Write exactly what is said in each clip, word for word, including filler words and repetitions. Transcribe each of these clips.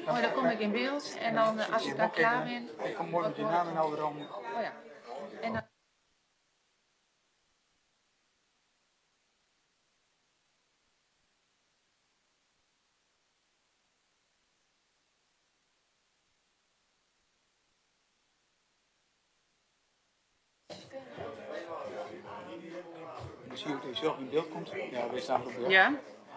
Oh, dan kom ik in beeld en dan uh, als ik daar klaar ben... Ik kom mooi met je naam en al erom. Oh ja. En dan... Dan zie je dat je zelf in beeld komt. Ja, we staan op beeld. Ja.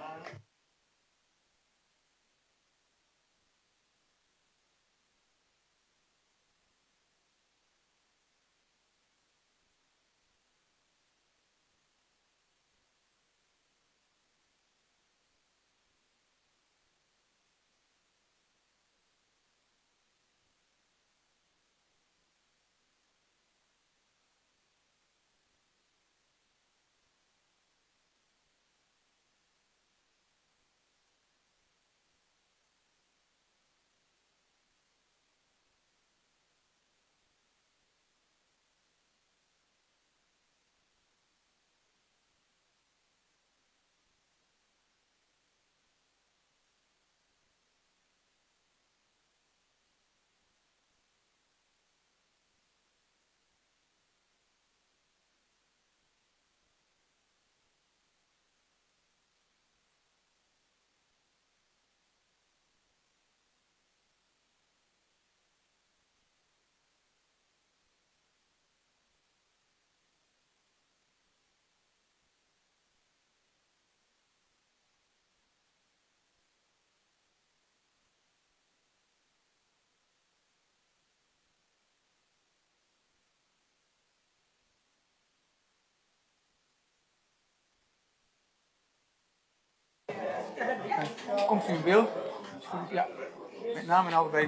Komt u in beeld? Ja, met naam en alfabet.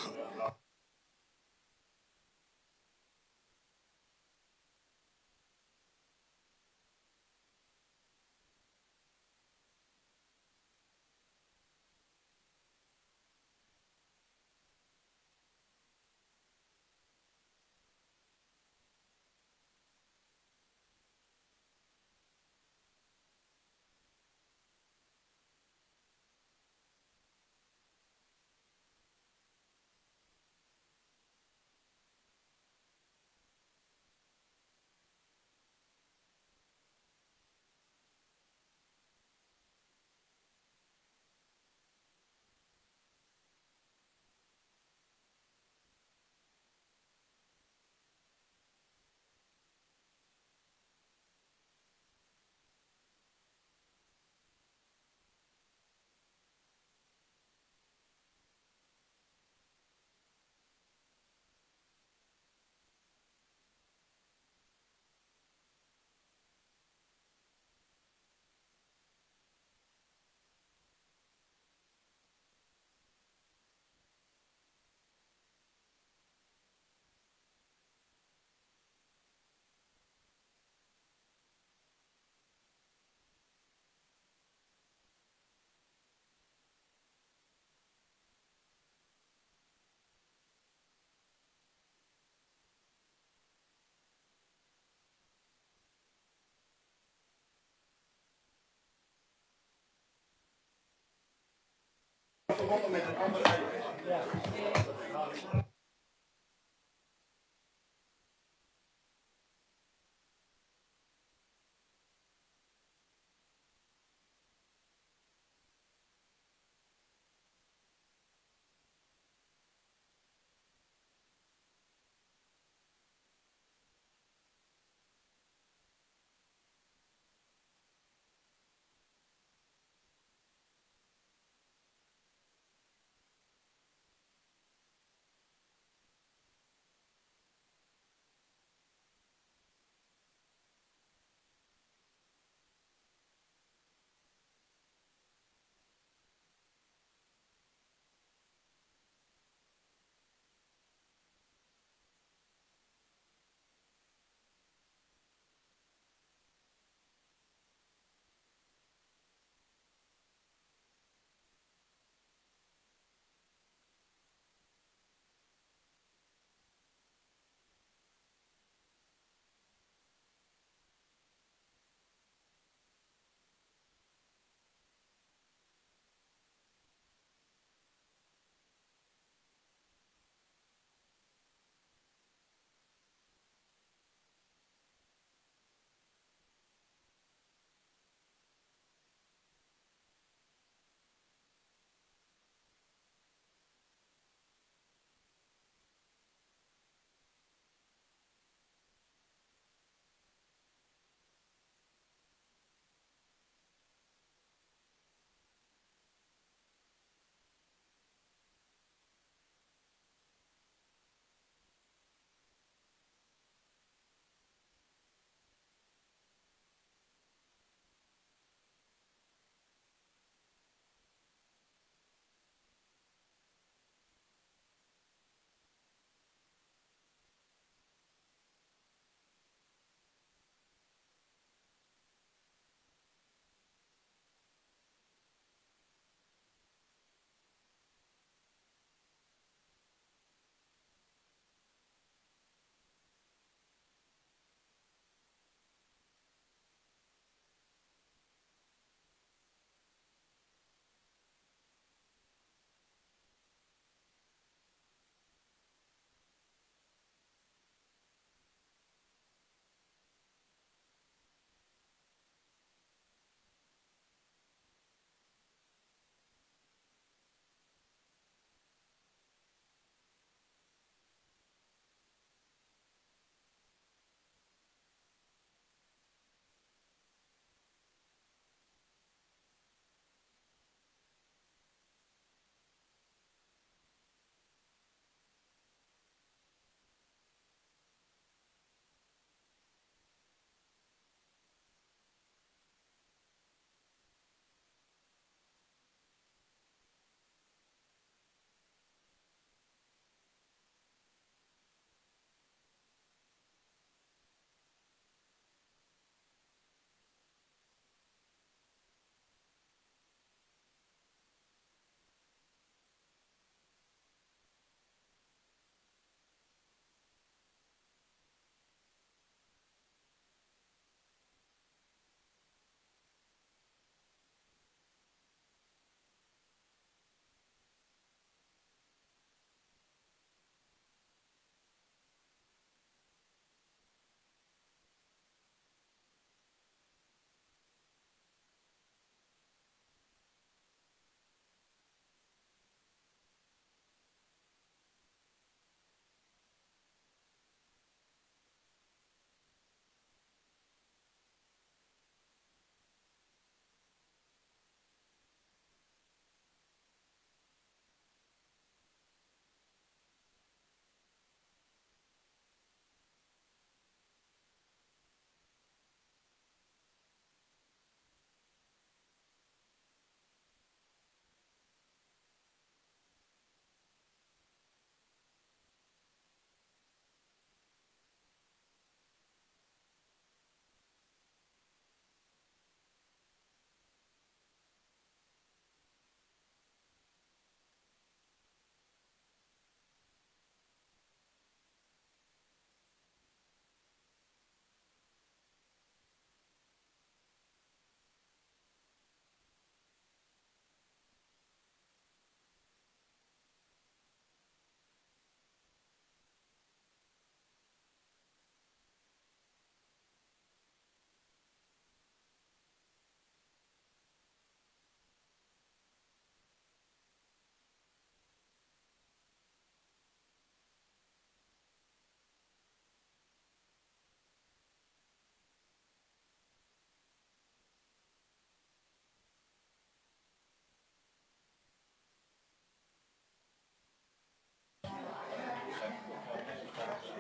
Met een andere.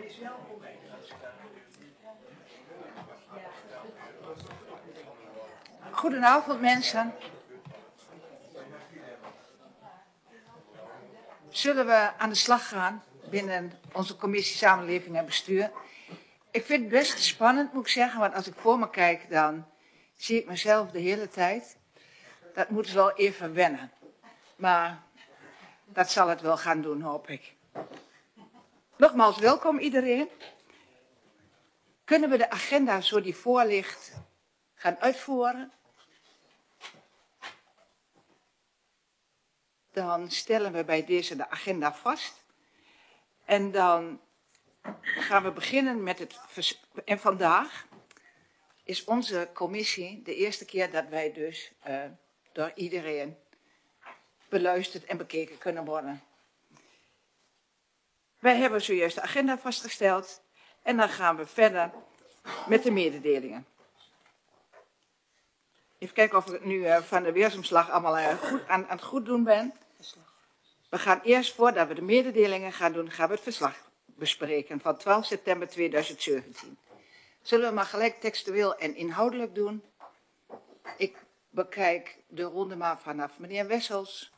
Goedenavond mensen. Zullen we aan de slag gaan binnen onze commissie Samenleving en Bestuur? Ik vind het best spannend, moet ik zeggen, want als ik voor me kijk, dan zie ik mezelf de hele tijd. Dat moet wel even wennen. Maar dat zal het wel gaan doen, hoop ik. Nogmaals, welkom iedereen. Kunnen we de agenda, zo die voor ligt, gaan uitvoeren? Dan stellen we bij deze de agenda vast. En dan gaan we beginnen met het... Vers- en vandaag is onze commissie de eerste keer dat wij dus uh, door iedereen beluisterd en bekeken kunnen worden. Wij hebben zojuist de agenda vastgesteld en dan gaan we verder met de mededelingen. Even kijken of ik het nu uh, van de weersomslag allemaal uh, goed aan, aan het goed doen ben. We gaan eerst, voordat we de mededelingen gaan doen, gaan we het verslag bespreken van twaalf september tweeduizend zeventien. Zullen we maar gelijk textueel en inhoudelijk doen? Ik bekijk de ronde maar vanaf meneer Wessels.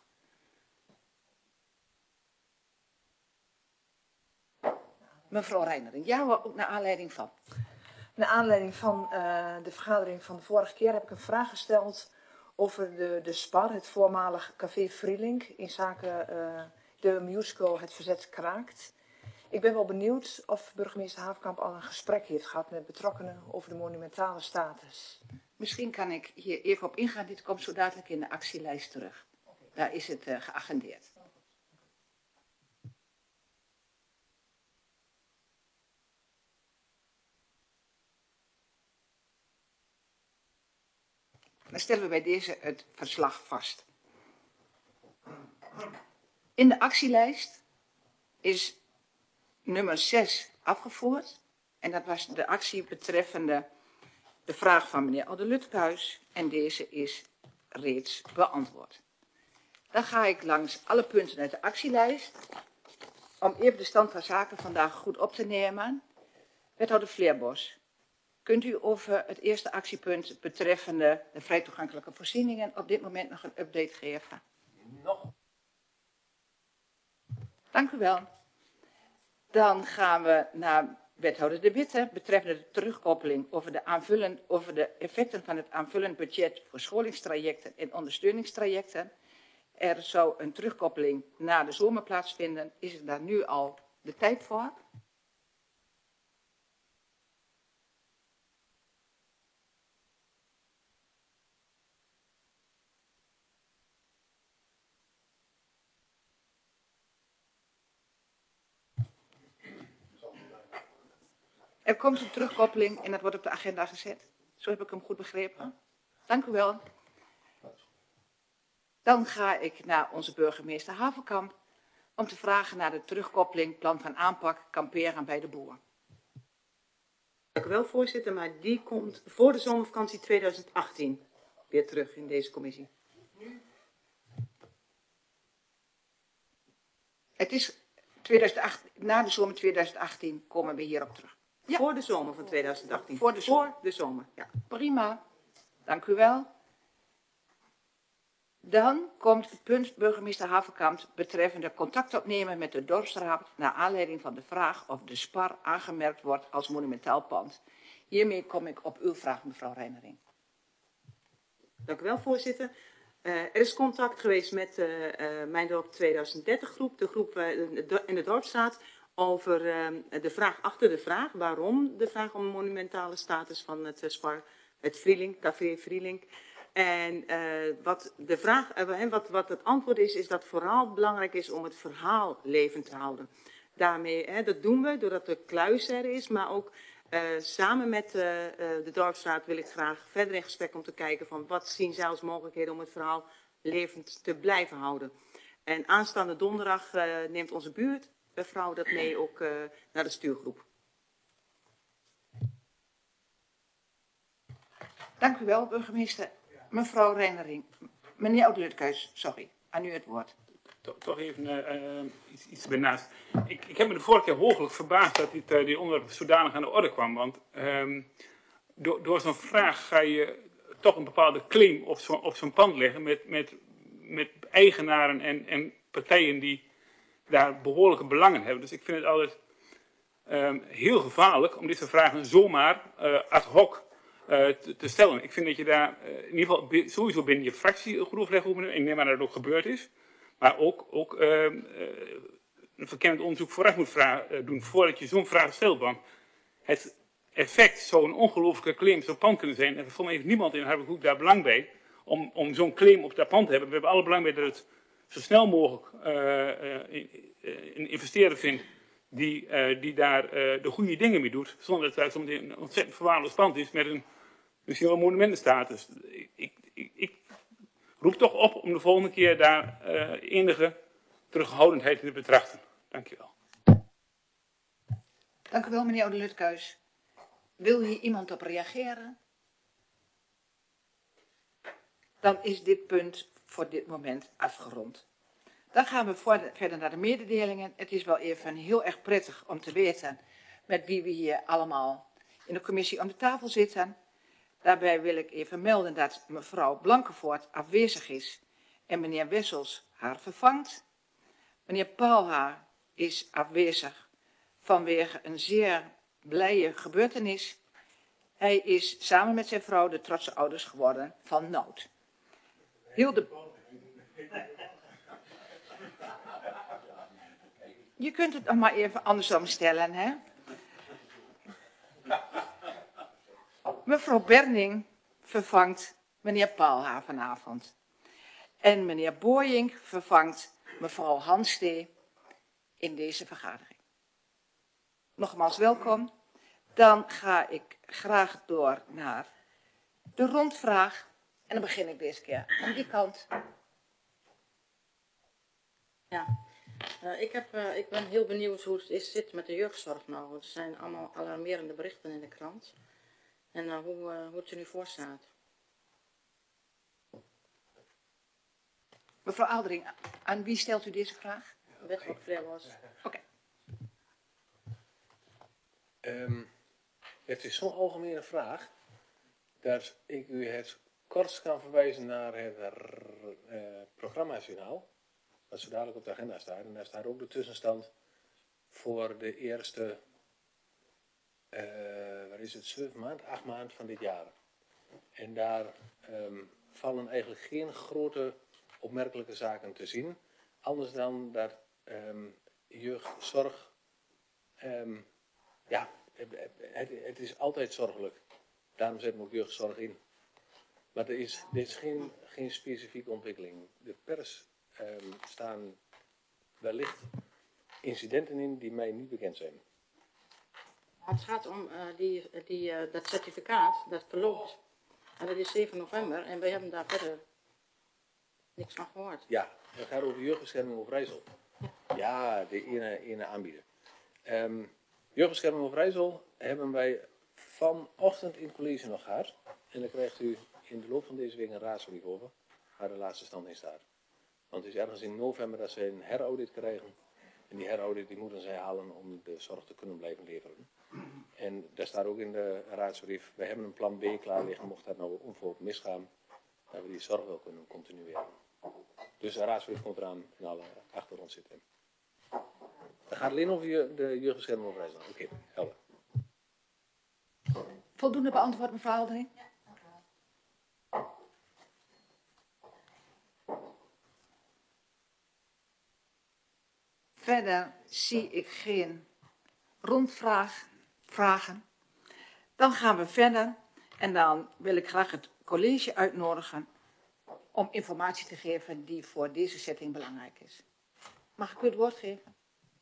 Mevrouw Reinering, ja, maar ook naar aanleiding van. Naar aanleiding van uh, de vergadering van de vorige keer heb ik een vraag gesteld over de, de SPAR, het voormalig Café Vrielink, in zaken uh, de musical Het Verzet Kraakt. Ik ben wel benieuwd of burgemeester Havenkamp al een gesprek heeft gehad met betrokkenen over de monumentale status. Misschien kan ik hier even op ingaan, dit komt zo dadelijk in de actielijst terug. Daar is het uh, geagendeerd. Dan stellen we bij deze het verslag vast. In de actielijst is nummer zes afgevoerd. En dat was de actie betreffende de vraag van meneer Alderluthuis. En deze is reeds beantwoord. Dan ga ik langs alle punten uit de actielijst. Om even de stand van zaken vandaag goed op te nemen. Wethouder Vleerbos. Kunt u over het eerste actiepunt betreffende de vrij toegankelijke voorzieningen op dit moment nog een update geven? Nog. Dank u wel. Dan gaan we naar wethouder De Witte betreffende de terugkoppeling over de, aanvullend, over de effecten van het aanvullend budget voor scholingstrajecten en ondersteuningstrajecten. Er zou een terugkoppeling na de zomer plaatsvinden. Is er daar nu al de tijd voor? Er komt een terugkoppeling en dat wordt op de agenda gezet. Zo heb ik hem goed begrepen. Dank u wel. Dan ga ik naar onze burgemeester Havenkamp om te vragen naar de terugkoppeling, plan van aanpak, kamperen bij de boer. Dank u wel, voorzitter, maar die komt voor de zomervakantie tweeduizend achttien weer terug in deze commissie. Het is tweeduizend achttien, na de zomer tweeduizend achttien komen we hierop terug. Ja. Voor de zomer van tweeduizend achttien. Voor de zomer. Voor de zomer, ja. Prima. Dank u wel. Dan komt het punt burgemeester Havenkamp betreffende contact opnemen met de dorpsraad naar aanleiding van de vraag of de SPAR aangemerkt wordt als monumentaal pand. Hiermee kom ik op uw vraag, mevrouw Reinering. Dank u wel, voorzitter. Uh, er is contact geweest met uh, uh, Mijn Dorp tweeduizend dertig groep, de groep uh, in de dorpsraad, over uh, de vraag achter de vraag. Waarom de vraag om een monumentale status van het uh, SPAR, het Vrielink, Café Vrielink. En uh, wat, de vraag, uh, wat, wat het antwoord is, is dat vooral belangrijk is om het verhaal levend te houden. Daarmee, hè, dat doen we doordat de kluis er is, maar ook uh, samen met uh, uh, de dorpsraad wil ik graag verder in gesprek om te kijken van wat zien zij als mogelijkheden om het verhaal levend te blijven houden. En aanstaande donderdag uh, neemt onze buurtvrouw dat mee ook uh, naar de stuurgroep. Dank u wel, burgemeester. Mevrouw Reinering, meneer Alderluthuis, sorry, aan u het woord. toch, toch even uh, uh, iets, iets ernaast. Ik, ik heb me de vorige keer hooglijk verbaasd dat dit, uh, dit onderwerp zodanig aan de orde kwam. Want um, door, door zo'n vraag ga je toch een bepaalde claim op zo'n op zo'n pand leggen met, met, met eigenaren en, en partijen die daar behoorlijke belangen hebben. Dus ik vind het altijd um, heel gevaarlijk om dit soort vragen zomaar uh, ad hoc uh, te, te stellen. Ik vind dat je daar uh, in ieder geval sowieso binnen je fractie een goed overleg over moet nemen. Ik neem aan dat het ook gebeurd is. Maar ook, ook uh, uh, een verkennend onderzoek vooraf moet vragen, uh, doen voordat je zo'n vraag stelt. Want het effect zou een ongelooflijke claim zo'n pand kunnen zijn. En volgens mij heeft niemand in Harderhoek daar belang bij om, om zo'n claim op dat pand te hebben. We hebben alle belang bij dat het zo snel mogelijk uh, uh, een investeerder vindt die, uh, die daar uh, de goede dingen mee doet. Zonder dat het zometeen een ontzettend verwaarloosd pand is met een misschien wel monumentenstatus. Ik, ik, ik, ik roep toch op om de volgende keer daar uh, enige terughoudendheid in te betrachten. Dank je wel. Dank u wel, meneer Oude Lutkeus. Wil hier iemand op reageren? Dan is dit punt voor dit moment afgerond. Dan gaan we verder naar de mededelingen. Het is wel even heel erg prettig om te weten met wie we hier allemaal in de commissie om de tafel zitten. Daarbij wil ik even melden dat mevrouw Blankenvoort afwezig is en meneer Wessels haar vervangt. Meneer Paalhaar is afwezig vanwege een zeer blije gebeurtenis. Hij is samen met zijn vrouw de trotse ouders geworden van Nout. Hilde... Je kunt het nog maar even andersom stellen, hè? Mevrouw Berning vervangt meneer Paalhaar vanavond. En meneer Boyink vervangt mevrouw Hanstee in deze vergadering. Nogmaals welkom. Dan ga ik graag door naar de rondvraag. En dan begin ik deze keer aan die kant. Ja, uh, ik, heb, uh, ik ben heel benieuwd hoe het is, zit met de jeugdzorg nou. Er zijn allemaal alarmerende berichten in de krant. En uh, hoe, uh, hoe het er nu voor staat. Mevrouw Aaldering, aan wie stelt u deze vraag? Wethouder Vrijbos. Oké. Okay. Um, het is zo'n algemene vraag dat ik u het kort kan verwijzen naar het uh, programmajournaal. Dat zo dadelijk op de agenda staat. En daar staat ook de tussenstand voor de eerste, uh, waar is het, zeven maand, acht maand van dit jaar. En daar um, vallen eigenlijk geen grote opmerkelijke zaken te zien. Anders dan dat um, jeugdzorg, um, ja, het, het, het is altijd zorgelijk. Daarom zetten we ook jeugdzorg in. Maar er is, er is geen, geen specifieke ontwikkeling. De pers um, staan wellicht incidenten in die mij niet bekend zijn. Het gaat om uh, die, die, uh, dat certificaat, dat verloopt. En dat is zeven november en wij hebben daar verder niks van gehoord. Ja, het gaat over jeugdbescherming Overijssel. Ja, ja de ene, ene aanbieder. Um, jeugdbescherming Overijssel hebben wij vanochtend in het college nog gehad. En dan krijgt u in de loop van deze week een raadsbrief over waar de laatste stand in staat. Want het is ergens in november dat zij een heraudit krijgen. En die heraudit die moeten zij halen om de zorg te kunnen blijven leveren. En daar staat ook in de raadsbrief, we hebben een plan B klaar liggen, mocht dat nou onverhoopt misgaan, dat we die zorg wel kunnen continueren. Dus de raadsbrief komt eraan in alle achtergrond zitten. Dat gaat alleen over je, de jeugdbescherming Overijssel. Oké, okay, helder. Voldoende beantwoord, mevrouw Aaldering? Ja, dank u wel. Verder zie ik geen rondvraag, vragen. Dan gaan we verder en dan wil ik graag het college uitnodigen om informatie te geven die voor deze setting belangrijk is. Mag ik u het woord geven?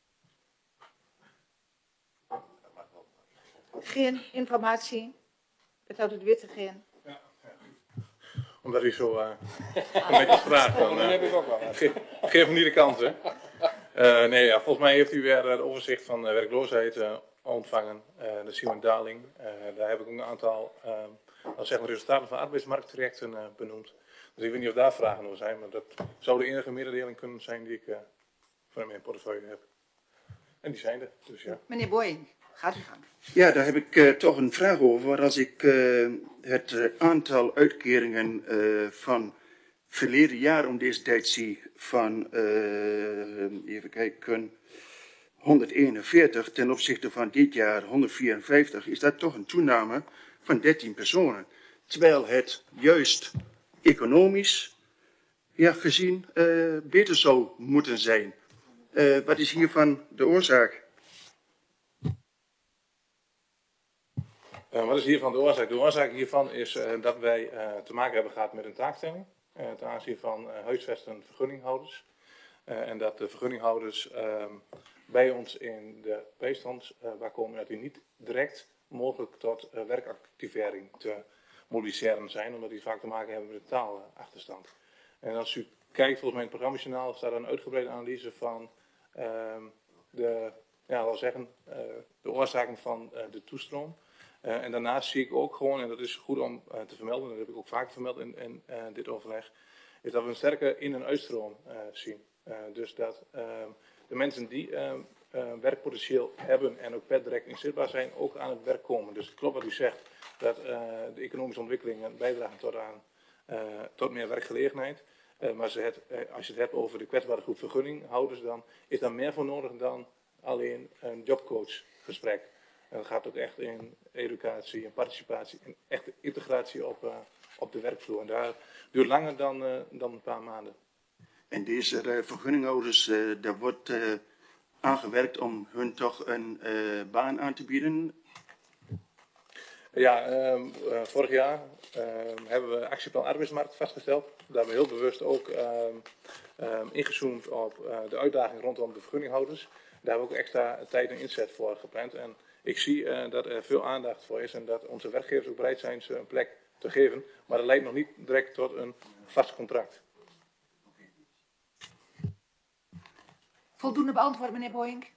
Geen informatie? Wethouder De Witte, geen? Ja, ja. Omdat u zo uh, een beetje vraagt. Dan, uh, dat heb ik ook wel. Geef, geef hem niet de kans, hè. Uh, nee, ja, volgens mij heeft u weer het overzicht van uh, werkloosheid uh, ontvangen. Uh, de zien we een daling. Uh, daar heb ik ook een aantal uh, zeg maar resultaten van arbeidsmarkttrajecten uh, benoemd. Dus ik weet niet of daar vragen over zijn, maar dat zou de enige mededeling kunnen zijn die ik uh, van mijn portefeuille heb. En die zijn er, dus ja. Meneer Boeing, gaat u gang. Ja, daar heb ik uh, toch een vraag over. Als ik uh, het uh, aantal uitkeringen uh, van verleden jaar om deze tijd zie van, uh, even kijken, honderdeenenveertig ten opzichte van dit jaar honderdvierenvijftig, is dat toch een toename van dertien personen. Terwijl het juist economisch ja, gezien uh, beter zou moeten zijn. Uh, wat is hiervan de oorzaak? Uh, wat is hiervan de oorzaak? De oorzaak hiervan is uh, dat wij uh, te maken hebben gehad met een taakstelling uh, ten aanzien van uh, huisvesten vergunninghouders. Uh, en dat de vergunninghouders uh, bij ons in de bijstand uh, waar komen dat die niet direct mogelijk tot uh, werkactivering te mobiliseren zijn, omdat die vaak te maken hebben met een taalachterstand. En als u kijkt, volgens mij in het programmajournaal staat een uitgebreide analyse van uh, de, ja, wel zeggen, uh, de oorzaken van uh, de toestroom. Uh, en daarnaast zie ik ook gewoon, en dat is goed om uh, te vermelden, dat heb ik ook vaak vermeld in, in uh, dit overleg, is dat we een sterke in- en uitstroom uh, zien. Uh, dus dat uh, de mensen die uh, uh, werkpotentieel hebben en ook per direct inzetbaar zijn, ook aan het werk komen. Dus het klopt wat u zegt, dat uh, de economische ontwikkelingen bijdragen tot, aan, uh, tot meer werkgelegenheid. Uh, maar ze het, uh, als je het hebt over de kwetsbare groep vergunninghouders, dan is daar meer voor nodig dan alleen een jobcoachgesprek. En dat gaat ook echt in educatie en participatie en echte integratie op, uh, op de werkvloer. En daar duurt langer dan, uh, dan een paar maanden. En deze uh, vergunninghouders, uh, daar wordt uh, aangewerkt om hun toch een uh, baan aan te bieden? Ja, um, uh, vorig jaar um, hebben we actieplan arbeidsmarkt vastgesteld. Daar hebben we heel bewust ook um, um, ingezoomd op uh, de uitdaging rondom de vergunninghouders. Daar hebben we ook extra tijd en inzet voor gepland. En ik zie uh, dat er veel aandacht voor is en dat onze werkgevers ook bereid zijn ze een plek te geven. Maar dat leidt nog niet direct tot een vast contract. Voldoende beantwoord, meneer Boeing?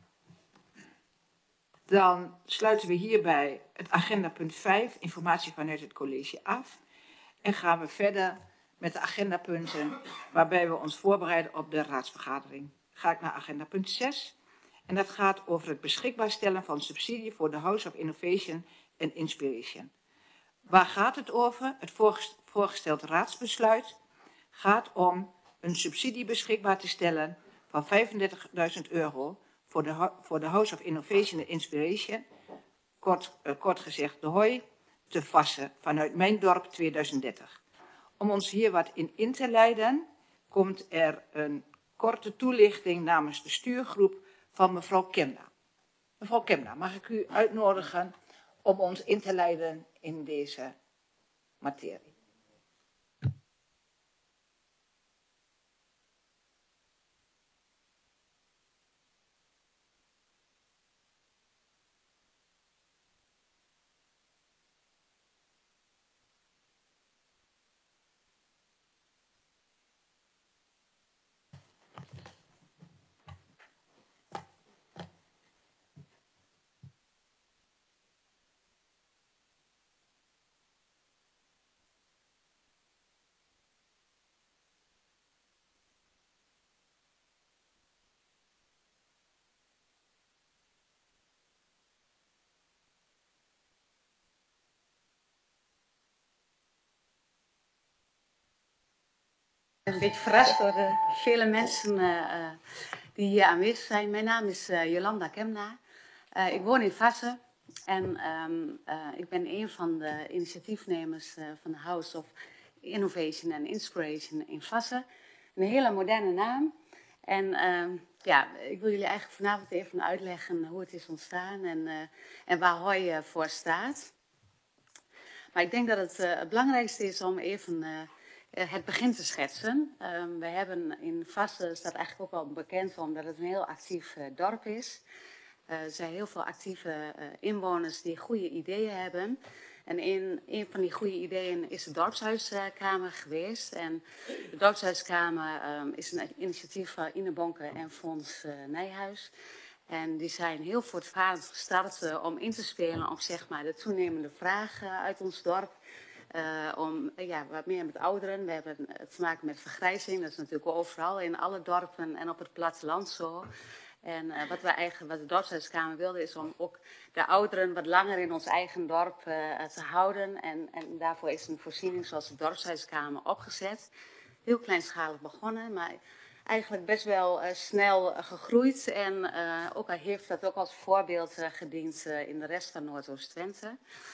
Dan sluiten we hierbij het agenda punt vijf, informatie vanuit het college, af. En gaan we verder met de agendapunten waarbij we ons voorbereiden op de raadsvergadering. Ga ik naar agenda punt zes. En dat gaat over het beschikbaar stellen van subsidie voor de House of Innovation and Inspiration. Waar gaat het over? Het voorgesteld raadsbesluit gaat om een subsidie beschikbaar te stellen van vijfendertigduizend euro voor de, voor de House of Innovation and Inspiration, kort, uh, kort gezegd de H O I, te Vassen vanuit Mijn Dorp tweeduizend dertig. Om ons hier wat in in te leiden, komt er een korte toelichting namens de stuurgroep van mevrouw Kemna. Mevrouw Kemna, mag ik u uitnodigen om ons in te leiden in deze materie? Een beetje verrast door de vele mensen uh, die hier aanwezig zijn. Mijn naam is uh, Jolanda Kemna. Uh, ik woon in Vassen en um, uh, ik ben een van de initiatiefnemers uh, van de House of Innovation and Inspiration in Vassen. Een hele moderne naam. En uh, ja, ik wil jullie eigenlijk vanavond even uitleggen hoe het is ontstaan en, uh, en waar H O I uh, voor staat. Maar ik denk dat het, uh, het belangrijkste is om even uh, het begin te schetsen. Uh, we hebben in Vassen, staat eigenlijk ook al bekend omdat het een heel actief uh, dorp is. Uh, er zijn heel veel actieve uh, inwoners die goede ideeën hebben. En in een van die goede ideeën is de dorpshuiskamer geweest. En de dorpshuiskamer um, is een initiatief van Ine Bonke en Fons uh, Nijhuis. En die zijn heel voortvarend gestart uh, om in te spelen op zeg maar, de toenemende vraag uh, uit ons dorp. uh, om uh, ja, wat meer met ouderen. We hebben uh, te maken met vergrijzing. Dat is natuurlijk overal in alle dorpen en op het platteland zo. En uh, wat, we eigenlijk, wat de dorpshuiskamer wilde is om ook de ouderen wat langer in ons eigen dorp uh, te houden. En, en daarvoor is een voorziening zoals de dorpshuiskamer opgezet. Heel kleinschalig begonnen, maar eigenlijk best wel uh, snel uh, gegroeid. En uh, ook heeft dat ook als voorbeeld uh, gediend uh, in de rest van Noordoost-Twente.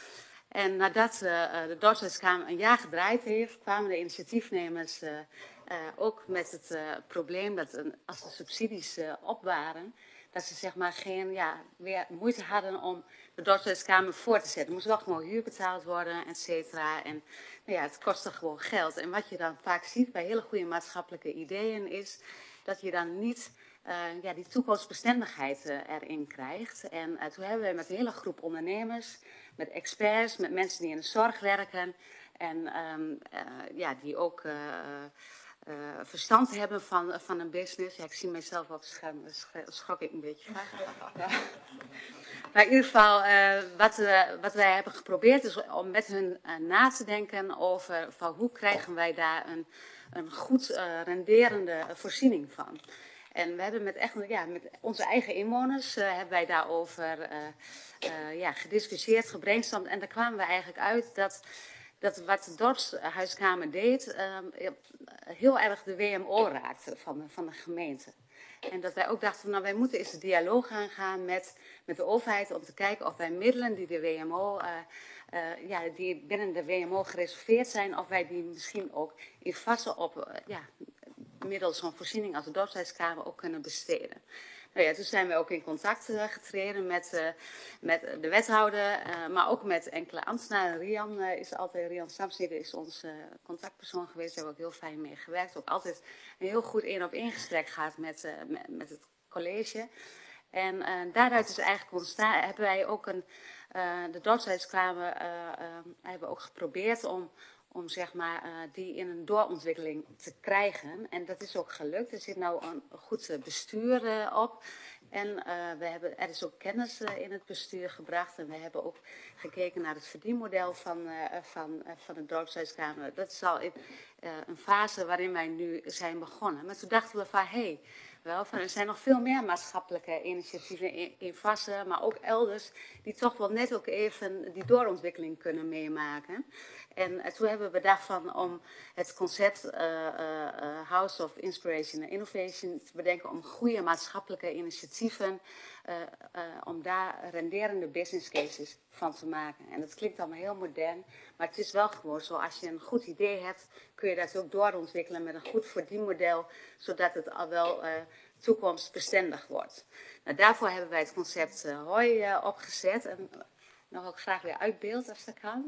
En nadat uh, de dorpshuiskamer een jaar gedraaid heeft, kwamen de initiatiefnemers uh, uh, ook met het uh, probleem dat uh, als de subsidies uh, op waren, dat ze zeg maar geen ja, weer moeite hadden om de dorpshuiskamer voor te zetten. Er moest wel gewoon huur betaald worden, et cetera. En nou ja, het kostte gewoon geld. En wat je dan vaak ziet bij hele goede maatschappelijke ideeën is dat je dan niet uh, ja, die toekomstbestendigheid uh, erin krijgt. En uh, toen hebben we met een hele groep ondernemers, met experts, met mensen die in de zorg werken en um, uh, ja, die ook uh, uh, verstand hebben van, van een business. Ja, ik zie mezelf op het scherm, daar schrok ik een beetje. Ja. Maar in ieder geval, uh, wat, uh, wat wij hebben geprobeerd is om met hun uh, na te denken over van hoe krijgen wij daar een, een goed uh, renderende voorziening van. En we hebben met, echt, ja, met onze eigen inwoners uh, hebben wij daarover uh, uh, ja, gediscussieerd, gebrainstormd. En daar kwamen we eigenlijk uit dat, dat wat de dorpshuiskamer deed, uh, heel erg de W M O raakte van de, van de gemeente. En dat wij ook dachten, nou wij moeten eens de dialoog aangaan met, met de overheid om te kijken of wij middelen die de W M O, uh, uh, ja, die binnen de W M O gereserveerd zijn, of wij die misschien ook in vaste op, uh, ja, middels zo'n voorziening als de dorpshuiskamer ook kunnen besteden. Nou ja, toen zijn we ook in contact uh, getreden met, uh, met de wethouder, uh, maar ook met enkele ambtenaren. Rian uh, is altijd, Rian Samsnede is onze uh, contactpersoon geweest, daar hebben we ook heel fijn mee gewerkt. Ook altijd een heel goed één op één gesprek gehad met, uh, met, met het college. En uh, daaruit is eigenlijk ontstaan, hebben wij ook een, uh, de dorpshuiskamer, uh, uh, hebben we ook geprobeerd om om zeg maar, uh, die in een doorontwikkeling te krijgen. En dat is ook gelukt. Er zit nou een goed uh, bestuur uh, op. En uh, we hebben, er is ook kennis uh, in het bestuur gebracht. En we hebben ook gekeken naar het verdienmodel van, uh, van, uh, van de dorpshuiskamer. Dat is al in, uh, een fase waarin wij nu zijn begonnen. Maar toen dachten we van, hé, hey, wel, van, er zijn nog veel meer maatschappelijke initiatieven in, in Vassen, maar ook elders, die toch wel net ook even die doorontwikkeling kunnen meemaken. En uh, toen hebben we bedacht van om het concept uh, uh, House of Inspiration and Innovation te bedenken om goede maatschappelijke initiatieven, uh, uh, om daar renderende business cases van te maken. En dat klinkt allemaal heel modern, maar het is wel gewoon zo, als je een goed idee hebt, kun je dat ook doorontwikkelen met een goed verdienmodel, zodat het al wel uh, toekomstbestendig wordt. Nou, daarvoor hebben wij het concept uh, Hoi uh, opgezet. En uh, nog ook graag weer uit beeld als dat kan.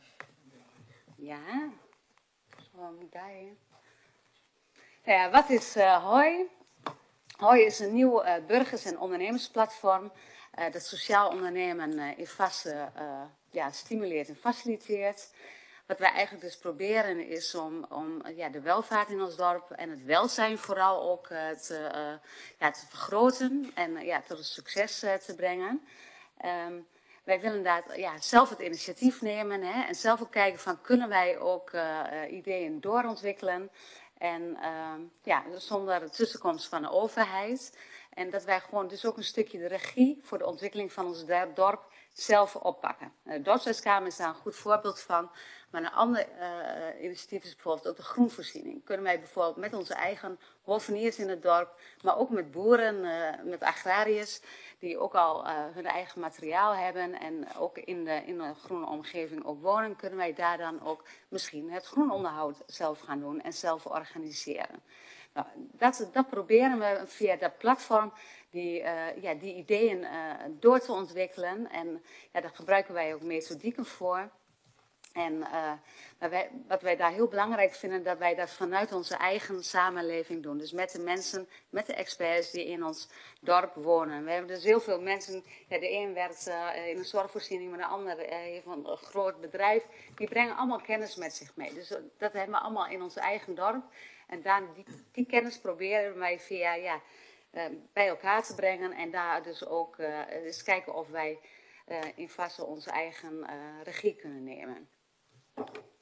Ja, zo moet daarin. Nou ja, wat is uh, Hoi? Hoi is een nieuw uh, burgers- en ondernemersplatform uh, dat sociaal ondernemen uh, in Vassen uh, ja, stimuleert en faciliteert. Wat wij eigenlijk dus proberen is om, om ja, de welvaart in ons dorp en het welzijn vooral ook uh, te, uh, ja, te vergroten en uh, ja, tot een succes uh, te brengen. Um, Wij willen inderdaad ja, zelf het initiatief nemen hè, en zelf ook kijken van kunnen wij ook uh, ideeën doorontwikkelen en uh, ja, zonder de tussenkomst van de overheid. En dat wij gewoon dus ook een stukje de regie voor de ontwikkeling van ons dorp zelf oppakken. De dorpshuiskamer is daar een goed voorbeeld van. Maar een ander uh, initiatief is bijvoorbeeld ook de groenvoorziening. Kunnen wij bijvoorbeeld met onze eigen hoveniers in het dorp, maar ook met boeren, uh, met agrariërs, die ook al uh, hun eigen materiaal hebben en ook in de, in de groene omgeving ook wonen, kunnen wij daar dan ook misschien het groenonderhoud zelf gaan doen en zelf organiseren. Nou, dat, dat proberen we via dat platform die, uh, ja, die ideeën uh, door te ontwikkelen. En ja, daar gebruiken wij ook methodieken voor. En uh, wij, wat wij daar heel belangrijk vinden, dat wij dat vanuit onze eigen samenleving doen. Dus met de mensen, met de experts die in ons dorp wonen. We hebben dus heel veel mensen, ja, de een werkt uh, in een zorgvoorziening, maar de ander uh, heeft een groot bedrijf. Die brengen allemaal kennis met zich mee. Dus dat hebben we allemaal in ons eigen dorp. En daar, die, die kennis proberen wij via, ja, uh, bij elkaar te brengen. En daar dus ook uh, eens kijken of wij uh, in Vassen onze eigen uh, regie kunnen nemen.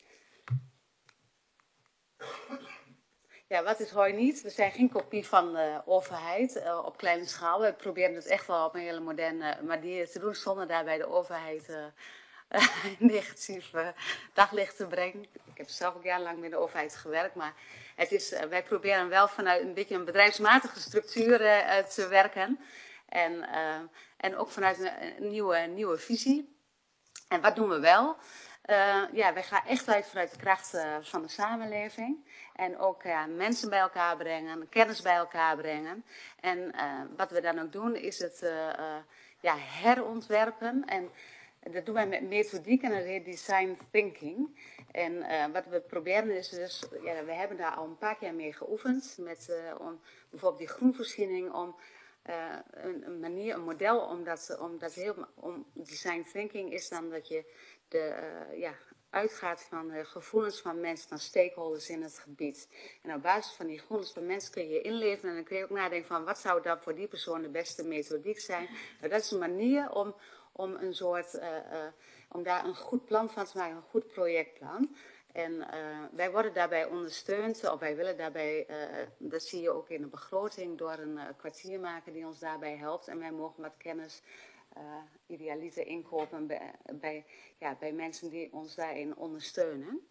ja, wat is Hoi niet? We zijn geen kopie van de overheid uh, op kleine schaal. We proberen het echt wel op een hele moderne manier te doen, zonder daarbij de overheid uh, uh, negatief uh, daglicht te brengen. Ik heb zelf ook jarenlang met de overheid gewerkt, maar het is, uh, wij proberen wel vanuit een beetje een bedrijfsmatige structuur uh, te werken. En, uh, en ook vanuit een, een nieuwe, nieuwe visie. En wat doen we wel? Uh, ja, wij gaan echt uit vanuit de kracht uh, van de samenleving. En ook ja, mensen bij elkaar brengen, kennis bij elkaar brengen. En uh, wat we dan ook doen, is het uh, uh, ja, herontwerpen. En dat doen wij met methodiek en dat heet design thinking. En uh, wat we proberen is dus, ja, we hebben daar al een paar keer mee geoefend. Met uh, om, bijvoorbeeld die groenvoorziening, om uh, een, een manier, een model, om dat, om dat heel, om design thinking is dan dat je de, uh, ja, uitgaat van uh, gevoelens van mensen, van stakeholders in het gebied. En op basis van die gevoelens van mensen kun je je inleven en dan kun je ook nadenken van wat zou dan voor die persoon de beste methodiek zijn. Nou, dat is een manier om, om een soort, uh, uh, om daar een goed plan van te maken, een goed projectplan. En uh, wij worden daarbij ondersteund, of wij willen daarbij, uh, dat zie je ook in de begroting, door een uh, kwartiermaker die ons daarbij helpt. En wij mogen wat kennis Uh, idealiter inkopen bij, bij, ja, bij mensen die ons daarin ondersteunen.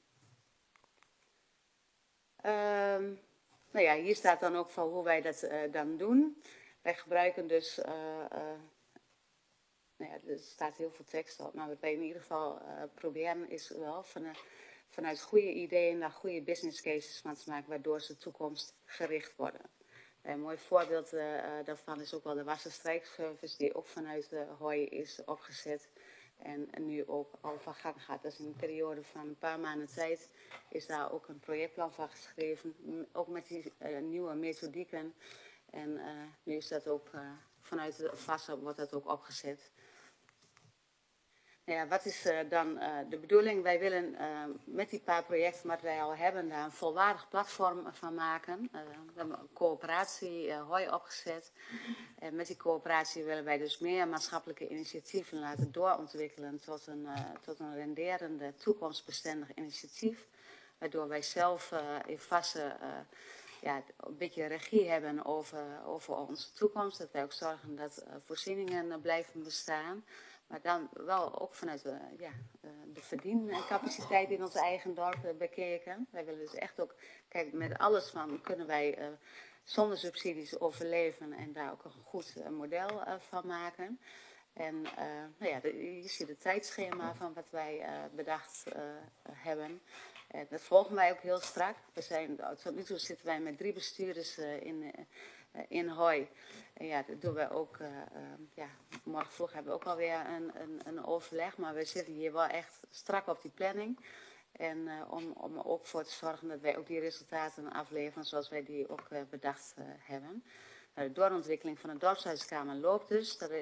Um, nou ja, hier staat dan ook van hoe wij dat uh, dan doen. Wij gebruiken dus, uh, uh, nou ja, er staat heel veel tekst op, maar wat wij in ieder geval uh, proberen is wel van, uh, vanuit goede ideeën naar goede business cases van te maken, waardoor ze toekomstgericht worden. Een mooi voorbeeld uh, daarvan is ook wel de wassenstrijkservice, die ook vanuit uh, Hoi is opgezet en, en nu ook al van gang gaat. Dus in een periode van een paar maanden tijd is daar ook een projectplan van geschreven, ook met die uh, nieuwe methodieken. En uh, nu is dat ook uh, vanuit de Vassa wordt dat ook opgezet. Ja, wat is uh, dan uh, de bedoeling? Wij willen uh, met die paar projecten wat wij al hebben daar een volwaardig platform van maken. Uh, we hebben een coöperatie uh, Hoi opgezet. En met die coöperatie willen wij dus meer maatschappelijke initiatieven laten doorontwikkelen tot een, uh, tot een renderende, toekomstbestendig initiatief. Waardoor wij zelf uh, in Vassa uh, ja, een beetje regie hebben over, over onze toekomst. Dat wij ook zorgen dat uh, voorzieningen uh, blijven bestaan. Maar dan wel ook vanuit de, ja, de verdiencapaciteit in ons eigen dorp bekeken. Wij willen dus echt ook, kijk, met alles van kunnen wij uh, zonder subsidies overleven en daar ook een goed uh, model uh, van maken. En uh, nou ja, de, je ziet het tijdschema van wat wij uh, bedacht uh, hebben. En dat volgen wij ook heel strak. We zijn, tot nu toe zitten wij met drie bestuurders uh, in... Uh, in Hoi. En ja, dat doen we ook, uh, uh, ja, morgen vroeg hebben we ook alweer een, een, een overleg, maar we zitten hier wel echt strak op die planning. En uh, om, om er ook voor te zorgen dat wij ook die resultaten afleveren zoals wij die ook uh, bedacht uh, hebben. Uh, de doorontwikkeling van de dorpshuiskamer loopt dus. Dat, uh,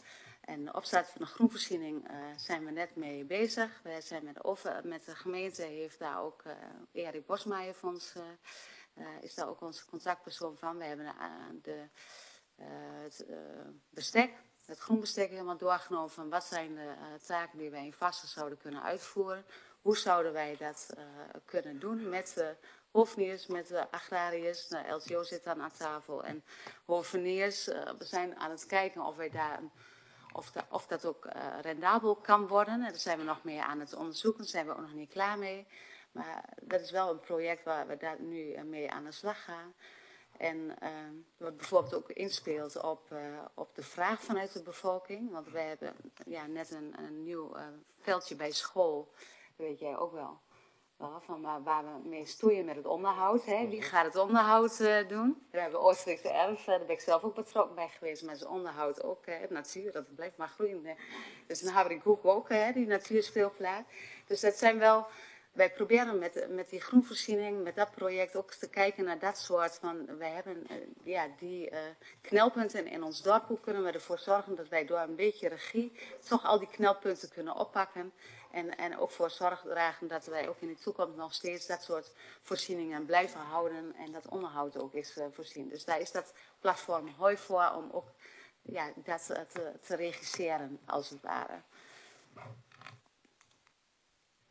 en de opstart van de groenvoorziening uh, zijn we net mee bezig. Wij zijn met de, over, met de gemeente, heeft daar ook uh, Erik Bosmaier van ons... Uh, Uh, is daar ook onze contactpersoon van. We hebben uh, de, uh, het uh, bestek, het groenbestek helemaal doorgenomen van wat zijn de uh, taken die wij in Vassa zouden kunnen uitvoeren. Hoe zouden wij dat uh, kunnen doen met de hoveniers, met de agrariërs. De L T O zit dan aan tafel en hoveniers. Uh, we zijn aan het kijken of wij daar... Of, de, of dat ook uh, rendabel kan worden. En daar zijn we nog meer aan het onderzoeken. Daar zijn we ook nog niet klaar mee. Maar dat is wel een project waar we daar nu mee aan de slag gaan. En uh, wat bijvoorbeeld ook inspeelt op, uh, op de vraag vanuit de bevolking. Want wij hebben ja, net een, een nieuw uh, veldje bij school. Dat weet jij ook wel. wel van waar, waar we mee stoeien met het onderhoud. Hè. Wie gaat het onderhoud uh, doen? We hebben Oostenrijkse erf. Daar ben ik zelf ook betrokken bij geweest. Maar het onderhoud ook. Hè. Het natuur, dat blijft maar groeien. Hè. Dus dan hebben we die ook, hè, die natuurspeelplaats. Dus dat zijn wel... Wij proberen met, met die groenvoorziening, met dat project ook te kijken naar dat soort van, wij hebben uh, ja, die uh, knelpunten in ons dorp. Hoe kunnen we ervoor zorgen dat wij door een beetje regie toch al die knelpunten kunnen oppakken. En, en ook voor zorg dragen dat wij ook in de toekomst nog steeds dat soort voorzieningen blijven houden. En dat onderhoud ook is uh, voorzien. Dus daar is dat platform Hoi voor om ook ja, dat uh, te, te regisseren als het ware.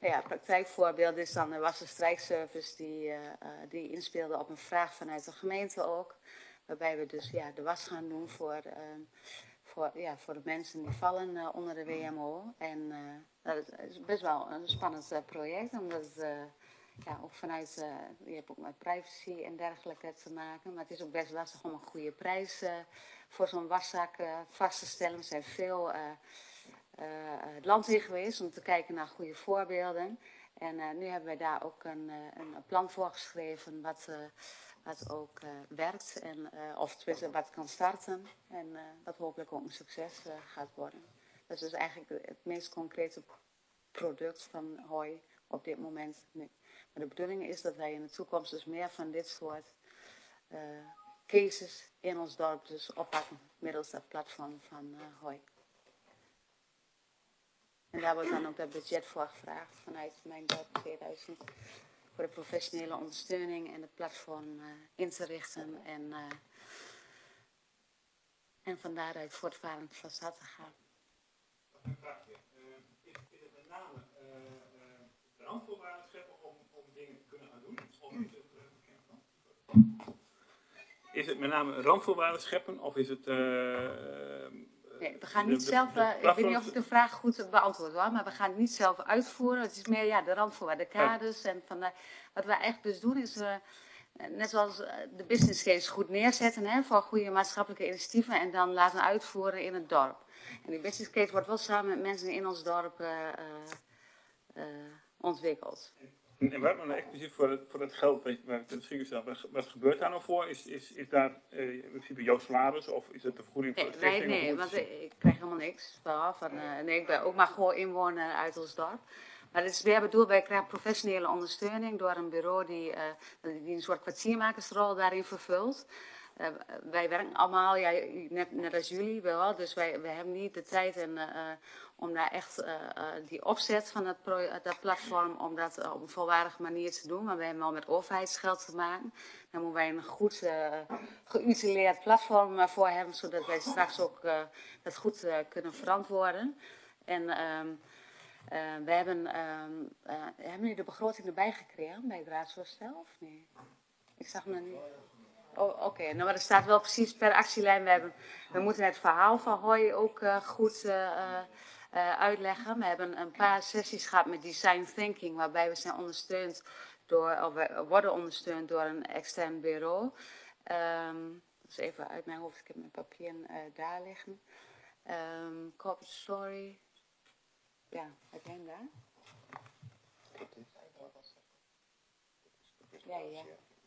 Nou ja, praktijkvoorbeeld is dan de wassenstrijkservice die, uh, uh, die inspeelde op een vraag vanuit de gemeente ook. Waarbij we dus ja, de was gaan doen voor, uh, voor, ja, voor de mensen die vallen uh, onder de W M O. En uh, dat is best wel een spannend uh, project, omdat het uh, ja, ook vanuit, uh, je hebt ook met privacy en dergelijke te maken. Maar het is ook best lastig om een goede prijs uh, voor zo'n waszak uh, vast te stellen. Er zijn veel... Uh, Uh, het land in geweest om te kijken naar goede voorbeelden. En uh, nu hebben wij daar ook een, uh, een plan voor geschreven wat, uh, wat ook uh, werkt. En, uh, of tenminste wat kan starten. En uh, wat hopelijk ook een succes uh, gaat worden. Dat is dus eigenlijk het meest concrete product van hooi op dit moment nu. Maar de bedoeling is dat wij in de toekomst dus meer van dit soort uh, cases in ons dorp dus oppakken. Middels dat platform van uh, hooi. En daar wordt dan ook dat budget voor gevraagd vanuit mijn dorp tweeduizend. Voor de professionele ondersteuning en het platform uh, in te richten. En, uh, en van daaruit voortvarend van start te gaan. Een vraagje. Uh, is, is het met name uh, uh, randvoorwaarden scheppen om, om dingen te kunnen gaan doen? Of is het, uh, is het met name randvoorwaarden scheppen? Of is het... Uh, Nee, we gaan niet de, zelf, uh, ik weet niet of ik de vraag goed beantwoord hoor, maar we gaan het niet zelf uitvoeren. Het is meer ja, de randvoorwaarden, de kaders. En van de, wat we eigenlijk dus doen is, uh, net zoals uh, de business case goed neerzetten hè, voor goede maatschappelijke initiatieven en dan laten uitvoeren in het dorp. En die business case wordt wel samen met mensen in ons dorp uh, uh, uh, ontwikkeld. En wat nou exclusief voor het, voor het geld, waar ik misschien gesteld, wat, wat gebeurt daar nou voor? Is, is, is daar uh, in principe jouw salaris of is het de vergoeding voor nee, de stichting? Nee, nee, want ik krijg helemaal niks. Van, uh, nee, ik ben ook maar gewoon inwoner uit ons dorp. Maar het is weer bedoeld, wij krijgen professionele ondersteuning door een bureau die, uh, die een soort kwartiermakersrol daarin vervult. Uh, wij werken allemaal, ja, net, net als jullie wel, dus wij, wij hebben niet de tijd en, uh, om daar echt uh, uh, die opzet van dat, pro, uh, dat platform, om dat uh, op een volwaardige manier te doen. Maar wij hebben wel met overheidsgeld te maken. Dan moeten wij een goed uh, geutileerd platform uh, voor hebben, zodat wij straks ook uh, dat goed uh, kunnen verantwoorden. En um, uh, we hebben, um, uh, hebben jullie de begroting erbij gekregen bij het raadsvoorstel of nee? Ik zag me niet. Oh, Oké, okay. Nou, maar er staat wel precies per actielijn. We, hebben, we moeten het verhaal van hooi ook uh, goed uh, uh, uitleggen. We hebben een paar sessies gehad met design thinking, waarbij we zijn ondersteund door, of we worden ondersteund door een extern bureau. Um, dus even uit mijn hoofd, ik heb mijn papieren uh, daar liggen. Um, corporate story. Ja, heb jij hem daar? Ja, ja.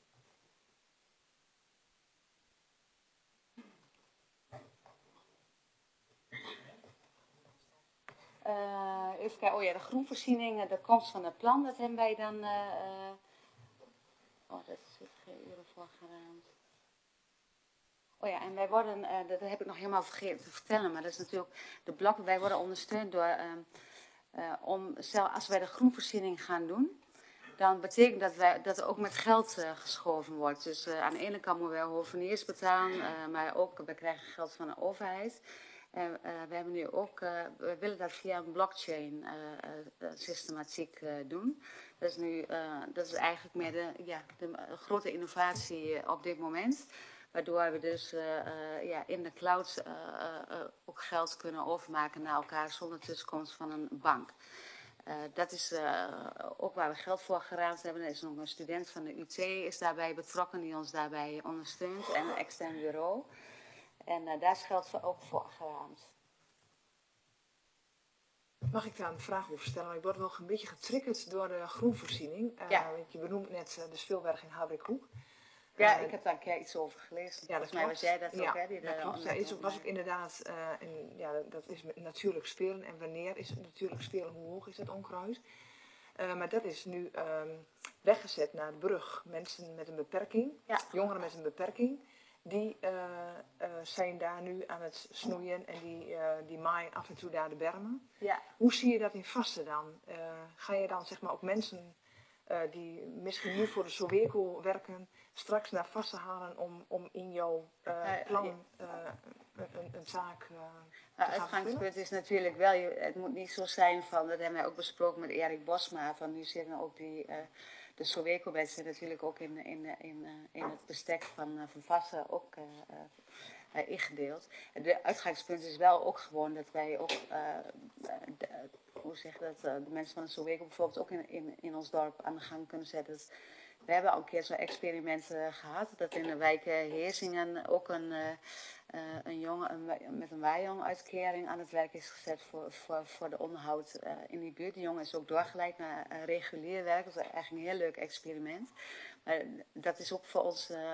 Uh, even kijken, oh ja, de groenvoorziening, de komst van het plan, dat hebben wij dan, uh, uh, oh, dat is geen uren voor geraamd. Oh ja, en wij worden, uh, dat heb ik nog helemaal vergeten te vertellen, maar dat is natuurlijk de blokken, wij worden ondersteund door, uh, uh, om, stel, als wij de groenvoorziening gaan doen, dan betekent dat, wij, dat er ook met geld uh, geschoven wordt. Dus uh, aan de ene kant moeten wij hoveniers betalen, uh, maar ook, we krijgen geld van de overheid. En uh, we hebben nu ook, uh, we willen dat via een blockchain uh, uh, systematiek uh, doen. Dat is nu, uh, dat is eigenlijk meer de, ja, de uh, grote innovatie uh, op dit moment. Waardoor we dus uh, uh, ja, in de cloud uh, uh, ook geld kunnen overmaken naar elkaar zonder tussenkomst van een bank. Uh, dat is uh, ook waar we geld voor geraamd hebben. Er is nog een student van de U T is daarbij betrokken die ons daarbij ondersteunt en een extern bureau. En uh, daar is geld ook voor geraamd. Mag ik daar een vraag over stellen? Ik word wel een beetje getriggerd door de groenvoorziening. Uh, ja. Je benoemt net uh, de speelberg in Habrikhoek. Ja, uh, ik heb daar een keer iets over gelezen. Ja, Volgens mij was jij dat ja, ook, hè? Die dat klopt. Dat is, was ook inderdaad, uh, en, ja, dat is natuurlijk spelen. En wanneer is het natuurlijk spelen? Hoe hoog is het onkruid? Uh, maar dat is nu um, weggezet naar de brug. Mensen met een beperking, ja. jongeren met een beperking, die uh, uh, zijn daar nu aan het snoeien en die, uh, die maaien af en toe daar de bermen. Ja. Hoe zie je dat in Vassen dan? Uh, ga je dan zeg maar ook mensen uh, die misschien nu voor de Soweco werken, straks naar Vassen halen om, om in jouw uh, plan uh, een, een, een zaak... Uh... Nou, het uitgangspunt is natuurlijk wel, je, het moet niet zo zijn van, dat hebben wij ook besproken met Erik Bosma, van nu zitten ook die, uh, de Soweco-wedstrijd natuurlijk ook in, in, in, uh, in het bestek van, uh, van Vassen ook uh, uh, ingedeeld. Het uitgangspunt is wel ook gewoon dat wij ook, uh, de, hoe zeg je dat, uh, de mensen van de Soweco bijvoorbeeld ook in, in, in ons dorp aan de gang kunnen zetten. Dus we hebben al een keer zo'n experiment uh, gehad, dat in de wijk uh, Heersingen ook een... Uh, Uh, een jongen een, met een waaijong-uitkering aan het werk is gezet voor, voor, voor de onderhoud uh, in die buurt. Die jongen is ook doorgeleid naar uh, regulier werk. Dat is eigenlijk een heel leuk experiment. Maar dat is ook voor ons uh,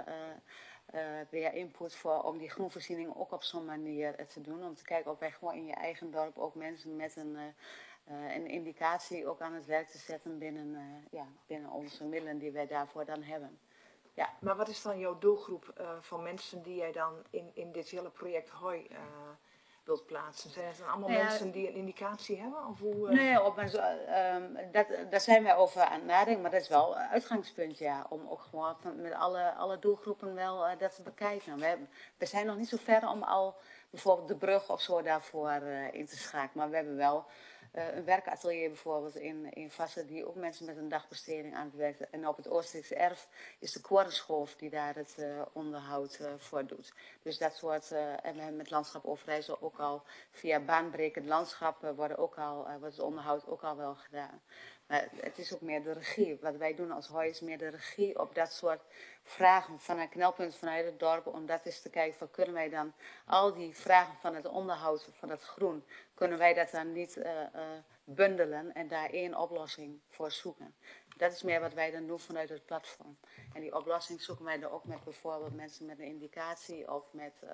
uh, weer input voor om die groenvoorziening ook op zo'n manier uh, te doen. Om te kijken of wij gewoon in je eigen dorp ook mensen met een, uh, uh, een indicatie ook aan het werk te zetten binnen, uh, ja, binnen onze middelen die wij daarvoor dan hebben. Ja. Maar wat is dan jouw doelgroep uh, van mensen die jij dan in, in dit hele project Hoi uh, wilt plaatsen? Zijn het dan allemaal ja, mensen die een indicatie hebben? Of hoe, uh... Nee, op een, uh, um, dat, daar zijn wij over aan het nadenken, maar dat is wel een uitgangspunt, ja. Om ook gewoon met alle, alle doelgroepen wel uh, dat te bekijken. We, hebben, we zijn nog niet zo ver om al bijvoorbeeld de brug of zo daarvoor uh, in te schakelen, maar we hebben wel... Uh, een werkatelier bijvoorbeeld in, in Vassen die ook mensen met een dagbesteding aan het werken. En op het Oostenrijkse erf is de Korenschoof die daar het uh, onderhoud uh, voor doet. Dus dat soort, uh, en we hebben met Landschap Overijssel ook al via baanbrekend landschap uh, worden ook al, uh, wordt het onderhoud ook al wel gedaan. Maar het is ook meer de regie. Wat wij doen als Hoi is meer de regie op dat soort vragen vanuit knelpunten vanuit het dorp. Om dat eens te kijken van kunnen wij dan al die vragen van het onderhoud van het groen. Kunnen wij dat dan niet uh, uh, bundelen en daar één oplossing voor zoeken. Dat is meer wat wij dan doen vanuit het platform. En die oplossing zoeken wij dan ook met bijvoorbeeld mensen met een indicatie of met, uh,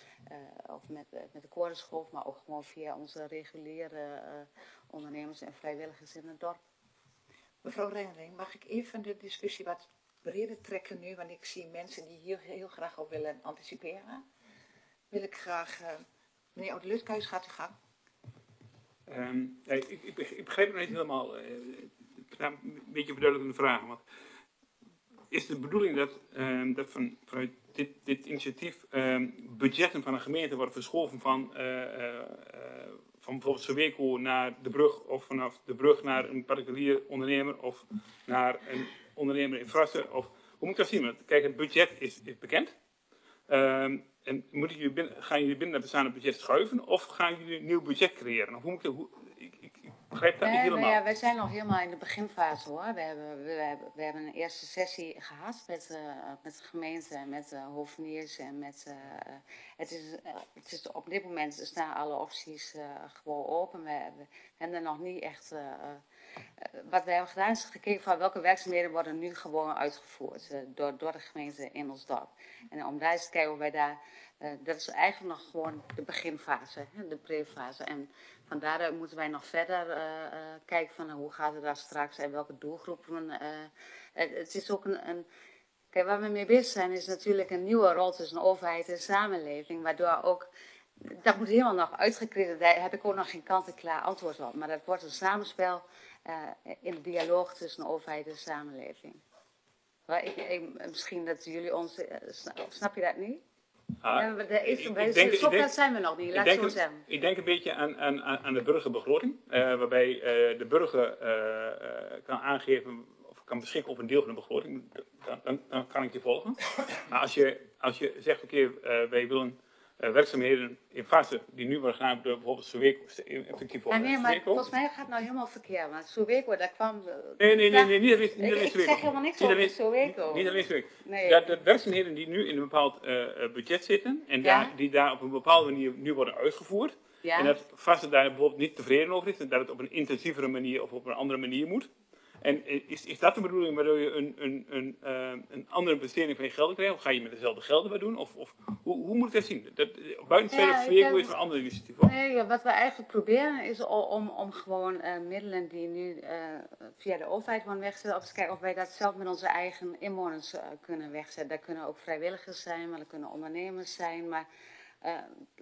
uh, of met, uh, met de Korenschoof. Maar ook gewoon via onze reguliere uh, ondernemers en vrijwilligers in het dorp. Mevrouw Reinering, mag ik even de discussie wat breder trekken nu? Want ik zie mensen die hier heel graag op willen anticiperen. Wil ik graag... Uh, meneer Oude-Lutkeus, gaat u gang. Um, ja, ik, ik, ik begrijp het nog niet helemaal. Uh, een beetje verduidelijkende vragen. Want is de bedoeling dat, um, dat van, vanuit dit, dit initiatief um, budgetten van een gemeente worden verschoven van, uh, uh, van bijvoorbeeld Soweco naar de brug of vanaf de brug naar een particulier ondernemer of naar een ondernemer in Frassen? Of hoe moet ik dat zien? Want kijk, het budget is, is bekend. Um, en moeten jullie binnen, gaan jullie binnen het bestaande budget schuiven of gaan jullie een nieuw budget creëren? Of hoe moet ik, hoe, ik, ik, ik begrijp dat nee, niet helemaal. Nou ja, wij zijn nog helemaal in de beginfase hoor. We hebben, we hebben, we hebben een eerste sessie gehad met, uh, met de gemeente, met uh, hoveniers en met... Uh, het, is, uh, het is op dit moment staan alle opties uh, gewoon open. We, we hebben er nog niet echt... Uh, uh, wat we hebben gedaan is gekeken van welke werkzaamheden worden nu gewoon uitgevoerd uh, door, door de gemeente in ons dorp. En om daar eens te kijken of wij daar... Uh, dat is eigenlijk nog gewoon de beginfase, hè, de prefase. En van daaruit moeten wij nog verder uh, uh, kijken van uh, hoe gaat het daar straks en welke doelgroepen. Uh, het, het is ook een, een... Kijk, waar we mee bezig zijn is natuurlijk een nieuwe rol tussen overheid en samenleving. Waardoor ook... Dat moet helemaal nog uitgekleed. Daar heb ik ook nog geen kant-en-klaar antwoord op. Maar dat wordt een samenspel uh, in de dialoog tussen overheid en samenleving. Maar ik, ik, misschien dat jullie ons... Uh, snap je dat niet? Ah, ja, de, is, ik, bij, ik denk, zo ik denk, zijn we nog niet, laat ik ik zo denk, zeggen. Ik denk een beetje aan, aan, aan de burgerbegroting, uh, waarbij uh, de burger uh, uh, kan aangeven of kan beschikken over een deel van de begroting. Dan, dan, dan kan ik je volgen. Maar als je, als je zegt, oké, okay, uh, wij willen uh, werkzaamheden in fase die nu worden gedaan door bijvoorbeeld Soweco, effectief ja, nee, maar volgens mij gaat het nou helemaal verkeerd. Want Soweco, daar kwam... Nee, nee, nee, nee, niet alleen Soweco. Ik, ik zeg helemaal niks over Soweco. Niet alleen Soweco. Nee. Dat de werkzaamheden die nu in een bepaald uh, budget zitten en ja? daar, die daar op een bepaalde manier nu worden uitgevoerd. Ja? En dat Vassen daar bijvoorbeeld niet tevreden over is en dat het op een intensievere manier of op een andere manier moet. En is, is dat de bedoeling waardoor je een, een, een, uh, een andere besteding van je gelden krijgt? Of ga je met dezelfde gelden wat doen? Of, of hoe, hoe moet ik dat zien? Dat, buiten ja, of Soweco is een ander initiatief. Nee, ja, wat we eigenlijk proberen is om, om gewoon uh, middelen die nu uh, via de overheid worden wegzetten, of te kijken of wij dat zelf met onze eigen inwoners uh, kunnen wegzetten. Dat kunnen ook vrijwilligers zijn, maar dat kunnen ondernemers zijn. Maar uh,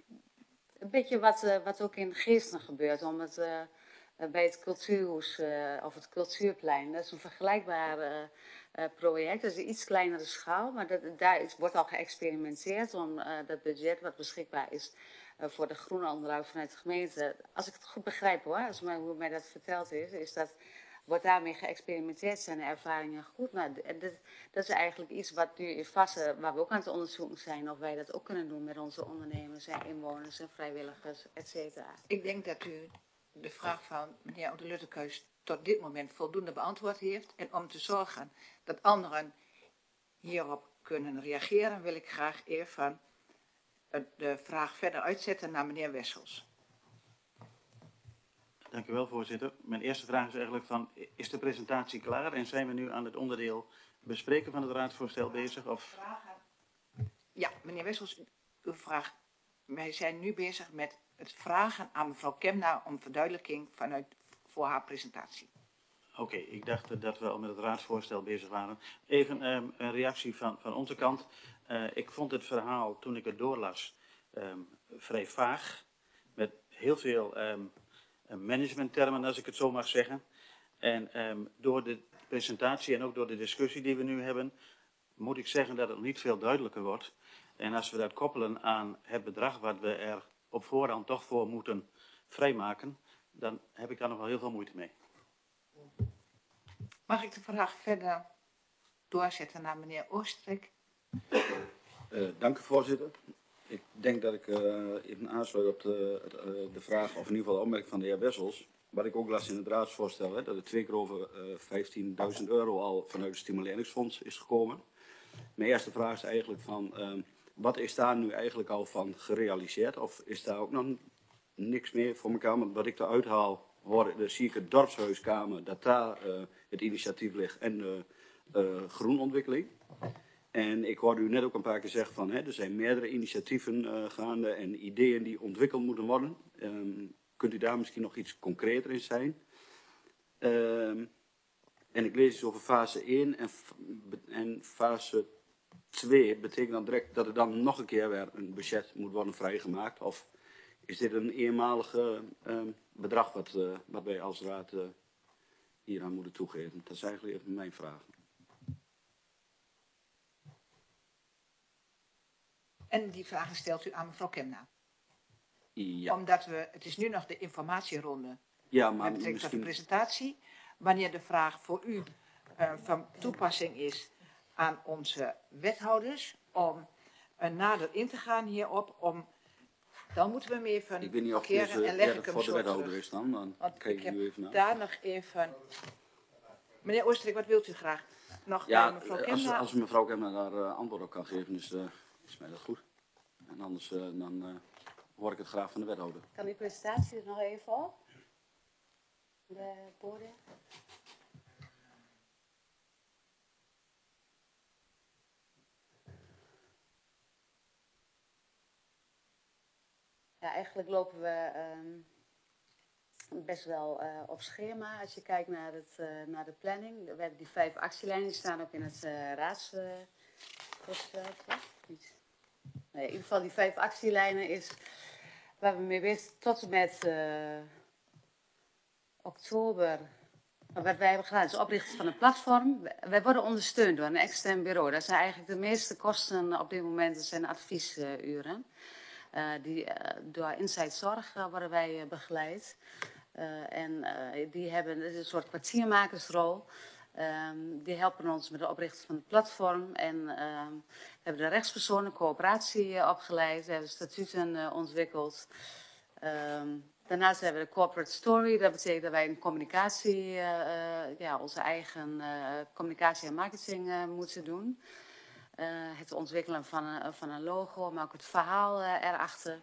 een beetje wat, uh, wat ook in Geesten gebeurt, om het... Uh, bij het cultuurhuis uh, of het cultuurplein. Dat is een vergelijkbaar uh, uh, project. Dat is een iets kleinere schaal, maar dat, daar is, wordt al geëxperimenteerd om uh, dat budget wat beschikbaar is uh, voor de groene onderhoud vanuit de gemeente. Als ik het goed begrijp hoor, als mij, hoe mij dat verteld is, is dat, wordt daarmee geëxperimenteerd, zijn de ervaringen goed. Nou, dat, dat is eigenlijk iets wat nu in Vassen, waar we ook aan het onderzoeken zijn, of wij dat ook kunnen doen met onze ondernemers en inwoners en vrijwilligers, et cetera. Ik denk dat u de vraag van meneer de Luttekeus tot dit moment voldoende beantwoord heeft. En om te zorgen dat anderen hierop kunnen reageren, wil ik graag even de vraag verder uitzetten naar meneer Wessels. Dank u wel, voorzitter. Mijn eerste vraag is eigenlijk van, is de presentatie klaar en zijn we nu aan het onderdeel bespreken van het raadsvoorstel bezig? Of... Ja, meneer Wessels, uw vraag. Wij zijn nu bezig met het vragen aan mevrouw Kemna om verduidelijking vanuit, voor haar presentatie. Oké, okay, ik dacht dat we al met het raadsvoorstel bezig waren. Even um, een reactie van, van onze kant. Uh, ik vond het verhaal, toen ik het doorlas, um, vrij vaag. Met heel veel um, managementtermen, als ik het zo mag zeggen. En um, door de presentatie en ook door de discussie die we nu hebben, moet ik zeggen dat het niet veel duidelijker wordt. En als we dat koppelen aan het bedrag wat we er op voorhand toch voor moeten vrijmaken, dan heb ik daar nog wel heel veel moeite mee. Mag ik de vraag verder doorzetten naar meneer Oosterk? Uh, dank u, voorzitter. Ik denk dat ik uh, even aansluit op de, uh, de vraag, of in ieder geval de opmerking van de heer Wessels. Wat ik ook las in het raadsvoorstel, hè, dat er twee keer over uh, vijftienduizend euro al vanuit het stimuleringsfonds is gekomen. Mijn eerste vraag is eigenlijk van, uh, wat is daar nu eigenlijk al van gerealiseerd? Of is daar ook nog niks meer voor elkaar? Want wat ik eruit haal, hoor, dan zie ik het dorpshuiskamer, dat daar uh, het initiatief ligt en de uh, groenontwikkeling. En ik hoorde u net ook een paar keer zeggen van, hè, er zijn meerdere initiatieven uh, gaande en ideeën die ontwikkeld moeten worden. Um, kunt u daar misschien nog iets concreter in zijn? Um, en ik lees iets over fase één en, en fase twee. Betekent dat direct dat er dan nog een keer weer een budget moet worden vrijgemaakt? Of is dit een eenmalige um, bedrag wat, uh, wat wij als raad uh, hier aan moeten toegeven? Dat is eigenlijk even mijn vraag. En die vragen stelt u aan mevrouw Kemna. Ja. Omdat we, het is nu nog de informatieronde. Ja, maar met betrekking misschien... tot de presentatie. Wanneer de vraag voor u uh, van toepassing is aan onze wethouders om uh, nader in te gaan hierop, om, dan moeten we hem even ik weet niet of keren deze en leg ik hem voor de zo wethouder terug. is dan. Dan Want kijk ik ik nu heb even naar. daar nog even... Meneer Oosterk, wat wilt u graag? Nog Ja, bij mevrouw als, Kemna? als mevrouw Kemna daar uh, antwoord op kan geven, is, uh, is mij dat goed. En anders uh, dan uh, hoor ik het graag van de wethouder. Kan die presentatie er nog even op? De podium. Ja, eigenlijk lopen we um, best wel uh, op schema. Als je kijkt naar, het, uh, naar de planning. We hebben die vijf actielijnen, die staan ook in het uh, raadsvoorstel. Uh, nee, in ieder geval die vijf actielijnen is waar we mee bezig tot en met uh, oktober. Wat wij hebben gedaan is oprichten van een platform. Wij worden ondersteund door een extern bureau. Dat zijn eigenlijk de meeste kosten op dit moment, dat zijn adviesuren. Uh, die, uh, door Insight Zorg uh, worden wij uh, begeleid. Uh, en uh, die hebben dit is een soort kwartiermakersrol. Um, die helpen ons met de oprichting van het platform. En um, we hebben de rechtspersonen coöperatie uh, opgeleid. We hebben statuten uh, ontwikkeld. Um, daarnaast hebben we de corporate story. Dat betekent dat wij een communicatie, uh, uh, ja, onze eigen uh, communicatie en marketing uh, moeten doen. Uh, het ontwikkelen van een, van een logo, maar ook het verhaal uh, erachter.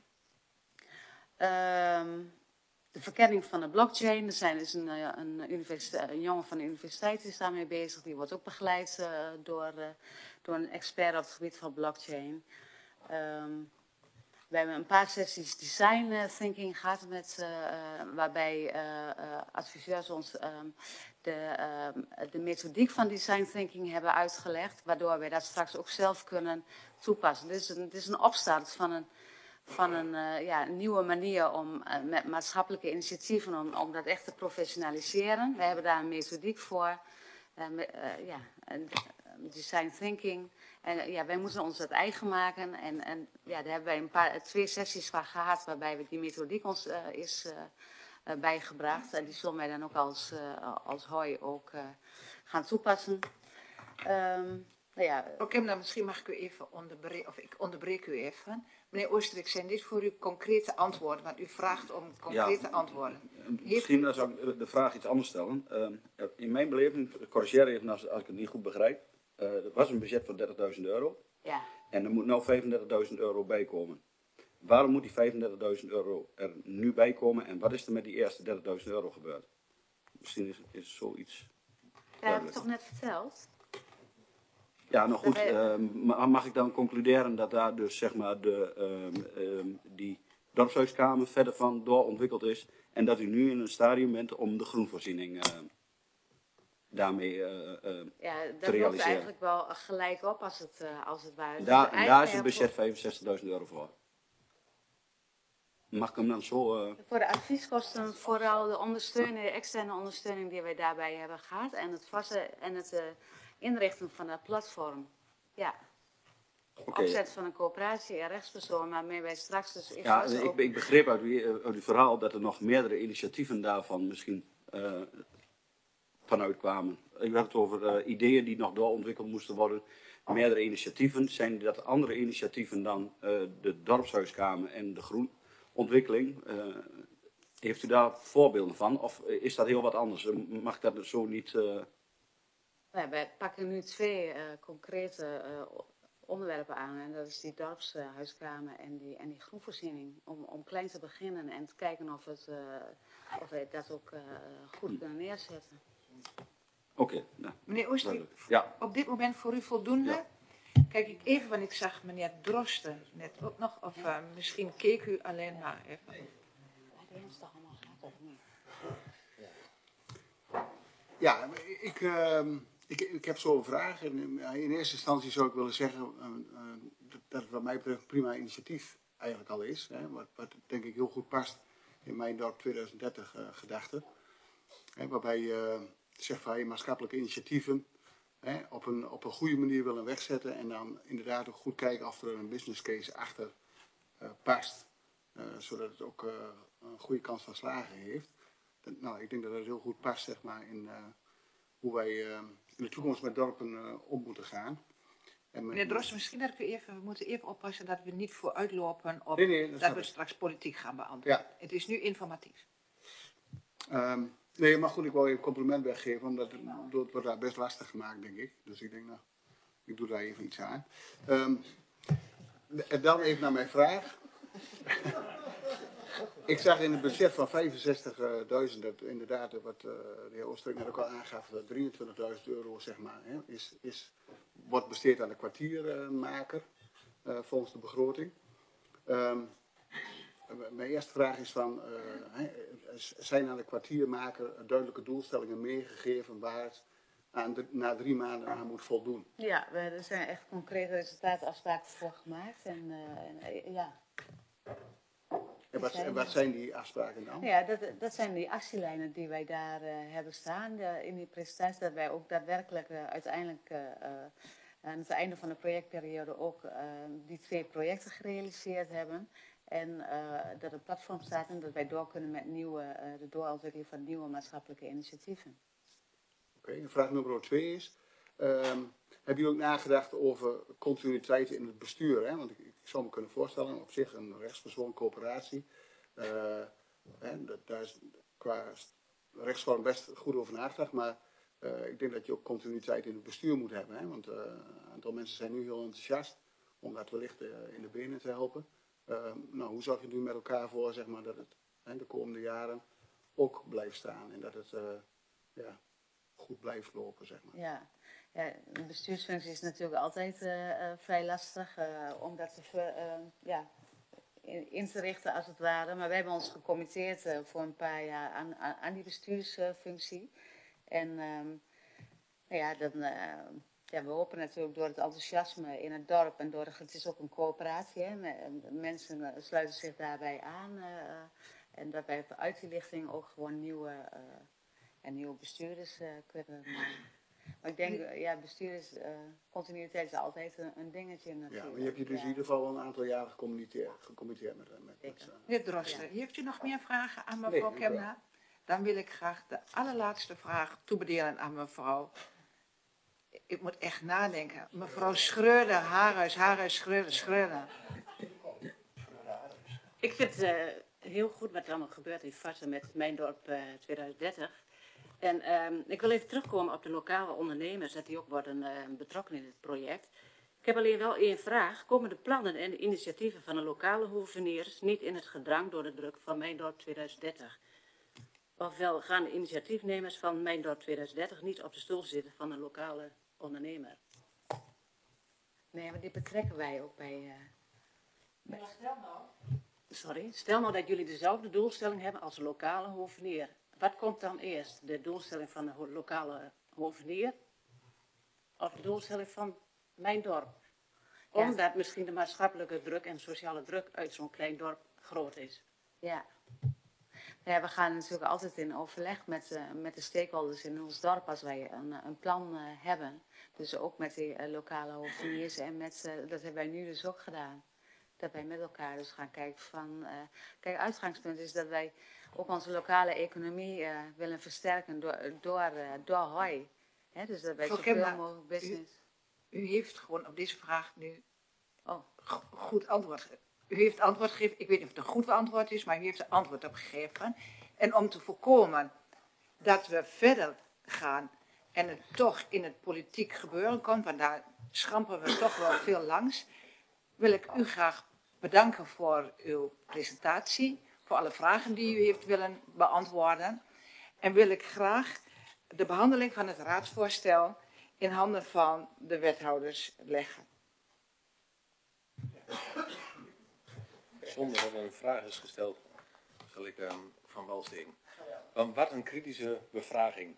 Um, de verkenning van de blockchain. Er zijn dus een, een, een jongen van de universiteit die is daarmee bezig. Die wordt ook begeleid uh, door, uh, door een expert op het gebied van blockchain. Um, we hebben een paar sessies design uh, thinking gehad, met, uh, uh, waarbij uh, uh, adviseurs ons um, de, uh, de methodiek van design thinking hebben uitgelegd, waardoor wij dat straks ook zelf kunnen toepassen. Dit is een, dit is een opstart van een, van een, uh, ja, een nieuwe manier om uh, met maatschappelijke initiatieven om, om dat echt te professionaliseren. Wij hebben daar een methodiek voor, uh, met, uh, ja, design thinking. En uh, ja, wij moeten ons dat eigen maken. En, en ja, daar hebben wij een paar, twee sessies van gehad waarbij we die methodiek ons uh, is uh, uh, bijgebracht. En die zullen wij dan ook als, uh, als Hoi ook uh, gaan toepassen. Um, nou ja, Oké, okay, nou, misschien mag ik u even onderbreken, of ik onderbreek u even. Meneer Oosterik, zijn dit voor u concrete antwoorden? Want u vraagt om concrete ja, antwoorden. Misschien Heeft... zou ik de vraag iets anders stellen. Uh, in mijn beleving, corrigeer even als, als ik het niet goed begrijp. Uh, er was een budget van dertigduizend euro. Ja. En er moet nu vijfendertigduizend euro bij komen. Waarom moet die vijfendertigduizend euro er nu bij komen? En wat is er met die eerste dertigduizend euro gebeurd? Misschien is, is zoiets. Ja, dat heb ik toch net verteld? Ja, nou goed, uh, mag ik dan concluderen dat daar dus zeg maar de, um, um, die dorpshuiskamer verder van doorontwikkeld is en dat u nu in een stadium bent om de groenvoorziening uh, daarmee uh, uh, ja, te realiseren? Ja, dat loopt eigenlijk wel gelijk op als het, uh, als het ware. Da en daar is het budget vijfenzestigduizend euro voor. Mag ik hem dan zo... Uh... Voor de advieskosten vooral de ondersteuning, de externe ondersteuning die wij daarbij hebben gehad en het vaste en het... Uh, inrichten van dat platform. Ja. Okay. Opzet van een coöperatie en rechtspersoon, waarmee wij straks dus... Ja, ik, ook... ik begreep uit uw, uit uw verhaal dat er nog meerdere initiatieven daarvan misschien uh, vanuit kwamen. U had het over uh, ideeën die nog doorontwikkeld moesten worden. Meerdere initiatieven. Zijn dat andere initiatieven dan uh, de dorpshuiskamer en de groenontwikkeling? Uh, heeft u daar voorbeelden van? Of is dat heel wat anders? Mag ik dat zo niet... Uh, Ja, wij pakken nu twee uh, concrete uh, onderwerpen aan. En dat is die dorpshuiskamer uh, en, die, en die groenvoorziening. Om, om klein te beginnen en te kijken of, het, uh, of wij dat ook uh, goed hm. kunnen neerzetten. Oké. Okay, nou, meneer Oosterik, ja. op dit moment voor u voldoende? Ja. Kijk ik even, want ik zag meneer Drosten net ook nog. Of uh, misschien keek u alleen maar even. Ja, ik... Uh, Ik, ik heb zo'n vraag en in eerste instantie zou ik willen zeggen uh, uh, dat het wat mij betreft een prima initiatief eigenlijk al is. Hè, wat, wat denk ik heel goed past in mijn dorp tweeduizend dertig uh, gedachte. Hè, waarbij je uh, zegt van je maatschappelijke initiatieven hè, op, een, op een goede manier willen wegzetten. En dan inderdaad ook goed kijken of er een business case achter uh, past. Uh, zodat het ook uh, een goede kans van slagen heeft. Dat, nou, ik denk dat het heel goed past zeg maar in... Uh, hoe wij uh, in de toekomst met dorpen uh, om moeten gaan. En Meneer Drosten, misschien dat we even, we moeten even oppassen dat we niet vooruitlopen op nee, nee, dat, dat we ik. straks politiek gaan beantwoorden. Ja. Het is nu informatief. Um, nee, maar goed, ik wil je een compliment weggeven, omdat het, het wordt daar best lastig gemaakt, denk ik. Dus ik denk, nou, ik doe daar even iets aan. Um, en dan even naar mijn vraag. Ik zag in het budget van vijfenzestigduizend, dat inderdaad, wat uh, de heer Oosterik net ook al aangaf, drieëntwintigduizend euro zeg maar, hè, is, is, wordt besteed aan de kwartiermaker, uh, volgens de begroting. Um, mijn eerste vraag is van, uh, hè, zijn aan de kwartiermaker duidelijke doelstellingen meegegeven waar het aan de, na drie maanden aan moet voldoen? Ja, we, er zijn echt concrete resultaatafspraken voor gemaakt en, uh, en uh, ja... En wat, en wat zijn die afspraken dan? Ja, dat, dat zijn die actielijnen die wij daar uh, hebben staan. De, in die presentatie dat wij ook daadwerkelijk uh, uiteindelijk uh, uh, aan het einde van de projectperiode ook uh, die twee projecten gerealiseerd hebben. En uh, dat het platform staat en dat wij door kunnen met nieuwe, uh, de doorontwikkeling van nieuwe maatschappelijke initiatieven. Oké, okay, vraag nummer twee is, um, heb je ook nagedacht over continuïteit in het bestuur? Hè? Want ik, ik zou me kunnen voorstellen, op zich een rechtspersoon, coöperatie, uh, hè, dat, daar is qua rechtsvorm best goed over nagedacht, maar uh, ik denk dat je ook continuïteit in het bestuur moet hebben. Hè? Want uh, een aantal mensen zijn nu heel enthousiast om dat wellicht uh, in de benen te helpen. Uh, nou, hoe zorg je nu met elkaar voor zeg maar, dat het hè, de komende jaren ook blijft staan en dat het uh, ja, goed blijft lopen, zeg maar. Ja. Ja, de bestuursfunctie is natuurlijk altijd uh, uh, vrij lastig uh, om dat te, uh, ja, in, in te richten als het ware. Maar wij hebben ons gecommitteerd uh, voor een paar jaar aan, aan, aan die bestuursfunctie. En um, ja, dan, uh, ja, we hopen natuurlijk door het enthousiasme in het dorp en door de, het is ook een coöperatie. Hè, mensen uh, sluiten zich daarbij aan. Uh, en dat wij uit die lichting ook gewoon nieuwe, uh, en nieuwe bestuurders uh, kunnen... Uh, Maar ik denk, uh, ja, bestuurders, uh, continuïteit is altijd een, een dingetje natuurlijk. Ja, maar je hebt je dus ja. in ieder geval al een aantal jaren gecommuniceerd, gecommuniceerd met, met, met uh, Meneer Drosten, Ja. heeft u nog meer vragen aan mevrouw Nee, Kemna? Dan wil ik graag de allerlaatste vraag toebedelen aan mevrouw. Ik moet echt nadenken. Mevrouw Schreuder, Haarhuis, Haarhuis, Schreuder, Schreuder. Ik vind het uh, heel goed wat er allemaal gebeurt in Vassen met Mijn Dorp uh, twintig dertig. En um, ik wil even terugkomen op de lokale ondernemers, dat die ook worden uh, betrokken in het project. Ik heb alleen wel één vraag. Komen de plannen en de initiatieven van de lokale hoveniers niet in het gedrang door de druk van Mijn Dorp twintig dertig? Ofwel gaan de initiatiefnemers van Mijn Dorp twintig dertig niet op de stoel zitten van een lokale ondernemer? Nee, maar die betrekken wij ook bij... Uh, bij... Maar stel nou... Sorry, stel nou dat jullie dezelfde doelstelling hebben als lokale hovenier. Wat komt dan eerst? De doelstelling van de lokale hovenier? Of de doelstelling van Mijn Dorp? Omdat ja. misschien de maatschappelijke druk en sociale druk uit zo'n klein dorp groot is. Ja. Ja, we gaan natuurlijk altijd in overleg met, uh, met de stakeholders in ons dorp als wij een, een plan uh, hebben. Dus ook met die uh, lokale hoveniers en met, uh, dat hebben wij nu dus ook gedaan. Dat wij met elkaar dus gaan kijken van... Uh, kijk, uitgangspunt is dat wij ook onze lokale economie uh, willen versterken door, door, uh, door hooi. He, dus dat wij zoveel mogelijk business... U, u heeft gewoon op deze vraag nu oh. goed antwoord gegeven. U heeft antwoord gegeven, ik weet niet of het een goed antwoord is, maar u heeft er antwoord op gegeven. En om te voorkomen dat we verder gaan en het toch in het politiek gebeuren komt, want daar schampen we toch wel veel langs, wil ik u graag bedanken voor uw presentatie, voor alle vragen die u heeft willen beantwoorden. En wil ik graag de behandeling van het raadsvoorstel in handen van de wethouders leggen. Zonder dat er een vraag is gesteld, zal ik um, van wal steken. Want wat een kritische bevraging.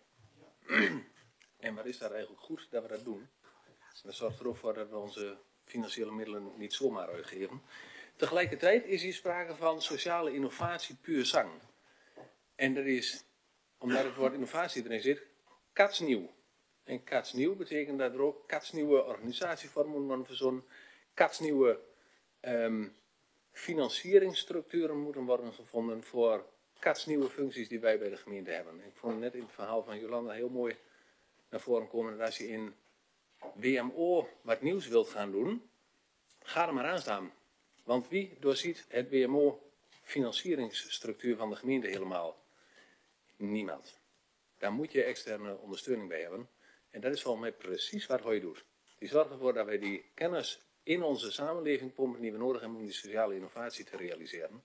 En wat is daar eigenlijk goed dat we dat doen? Dat zorgt er ook voor dat we onze financiële middelen niet zomaar uitgeven. Tegelijkertijd is hier sprake van sociale innovatie puur zang. En dat is, omdat het woord innovatie erin zit, katsnieuw. En katsnieuw betekent dat er ook katsnieuwe organisatievormen worden verzonnen, katsnieuwe um, financieringsstructuren moeten worden gevonden voor katsnieuwe functies die wij bij de gemeente hebben. Ik vond het net in het verhaal van Jolanda heel mooi naar voren komen dat als je in W M O wat nieuws wilt gaan doen, ga er maar aan staan. Want wie doorziet het W M O financieringsstructuur van de gemeente helemaal? Niemand. Daar moet je externe ondersteuning bij hebben. En dat is volgens mij precies wat Hooi doet. Die zorgt ervoor dat wij die kennis in onze samenleving pompen die we nodig hebben om die sociale innovatie te realiseren.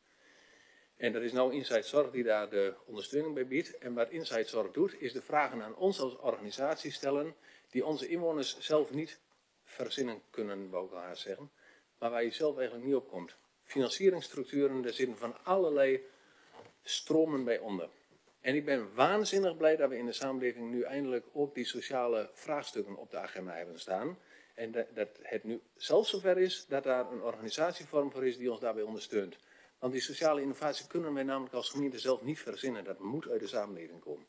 En dat is nou Insight Zorg die daar de ondersteuning bij biedt. En wat Insight Zorg doet, is de vragen aan ons als organisatie stellen die onze inwoners zelf niet verzinnen kunnen, wou ik al haast zeggen. Maar waar je zelf eigenlijk niet op komt. Financieringsstructuren, daar zitten van allerlei stromen bij onder. En ik ben waanzinnig blij dat we in de samenleving nu eindelijk ook die sociale vraagstukken op de agenda hebben staan. En dat, dat het nu zelfs zover is dat daar een organisatievorm voor is die ons daarbij ondersteunt. Want die sociale innovatie kunnen wij namelijk als gemeente zelf niet verzinnen. Dat moet uit de samenleving komen.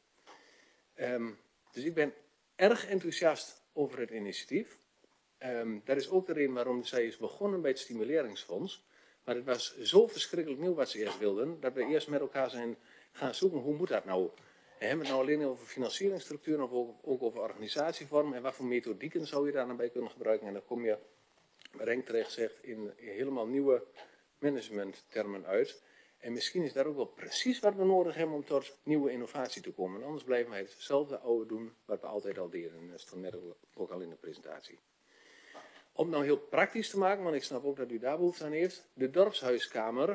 Um, dus ik ben erg enthousiast over het initiatief. Um, dat is ook de reden waarom zij is begonnen bij het stimuleringsfonds. Maar het was zo verschrikkelijk nieuw wat ze eerst wilden, dat we eerst met elkaar zijn gaan zoeken, hoe moet dat nou? En hebben we het nou alleen over financieringsstructuren of ook, ook over organisatievorm en wat voor methodieken zou je daar dan bij kunnen gebruiken? En dan kom je, wat Henk terecht zegt, in helemaal nieuwe managementtermen uit. En misschien is dat ook wel precies wat we nodig hebben om tot nieuwe innovatie te komen. En anders blijven wij hetzelfde oude doen wat we altijd al deden. En dat stond net ook al in de presentatie. Om het nou heel praktisch te maken, want ik snap ook dat u daar behoefte aan heeft. De dorpshuiskamer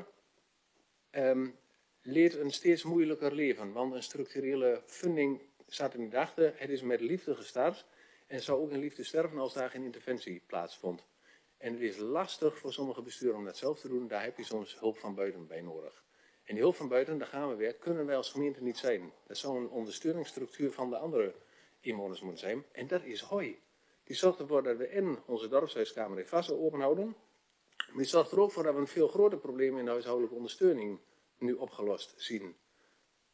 um, leert een steeds moeilijker leven. Want een structurele funding staat er niet achter. Het is met liefde gestart. En zou ook in liefde sterven als daar geen interventie plaatsvond. En het is lastig voor sommige besturen om dat zelf te doen. Daar heb je soms hulp van buiten bij nodig. En die hulp van buiten, daar gaan we weer, kunnen wij als gemeente niet zijn. Dat zou een ondersteuningsstructuur van de andere inwoners moeten zijn. En dat is Hooi. Die zorgt ervoor dat we en onze dorpshuiskamer in Vassen open houden. Maar die zorgt er ook voor dat we een veel groter probleem in de huishoudelijke ondersteuning nu opgelost zien.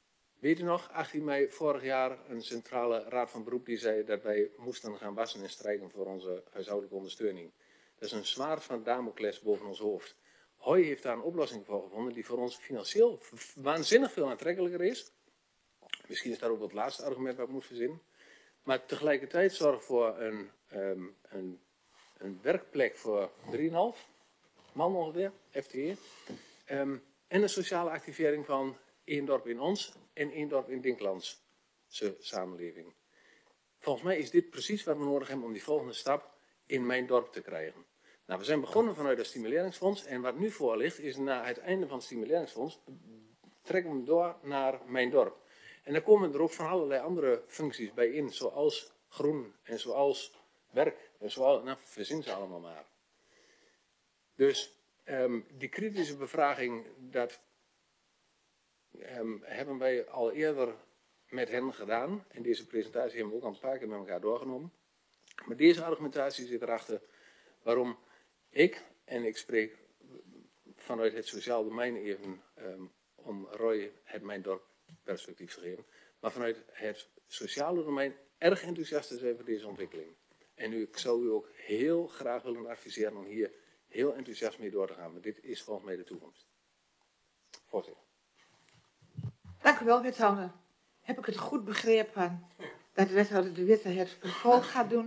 Weet u nog, achttien mei vorig jaar, een centrale raad van beroep die zei dat wij moesten gaan wassen en strijken voor onze huishoudelijke ondersteuning. Dat is een zwaard van Damocles boven ons hoofd. Hoi heeft daar een oplossing voor gevonden die voor ons financieel waanzinnig veel aantrekkelijker is. Misschien is daar ook wel het laatste argument wat ik moet verzinnen. Maar tegelijkertijd zorgt voor een, um, een, een werkplek voor drieënhalf man ongeveer, F T E. Um, en een sociale activering van één dorp in ons en één dorp in Dinklandse samenleving. Volgens mij is dit precies wat we nodig hebben om die volgende stap in mijn dorp te krijgen. Nou, we zijn begonnen vanuit het stimuleringsfonds en wat nu voor ligt is na het einde van het stimuleringsfonds trekken we hem door naar mijn dorp. En dan komen er ook van allerlei andere functies bij in, zoals groen en zoals werk en zoals, nou, verzin ze allemaal maar. Dus um, die kritische bevraging, dat um, hebben wij al eerder met hen gedaan. En deze presentatie hebben we ook al een paar keer met elkaar doorgenomen. Maar deze argumentatie zit erachter waarom ik, en ik spreek vanuit het sociaal domein even um, om Roy het mijn dorp perspectief te geven, maar vanuit het sociale domein erg enthousiast te zijn voor deze ontwikkeling. En nu, ik zou u ook heel graag willen adviseren om hier heel enthousiast mee door te gaan, want dit is volgens mij de toekomst. Voorzitter. Dank u wel, wethouder. Heb ik het goed begrepen dat de wethouder De Witte het vervolg gaat doen?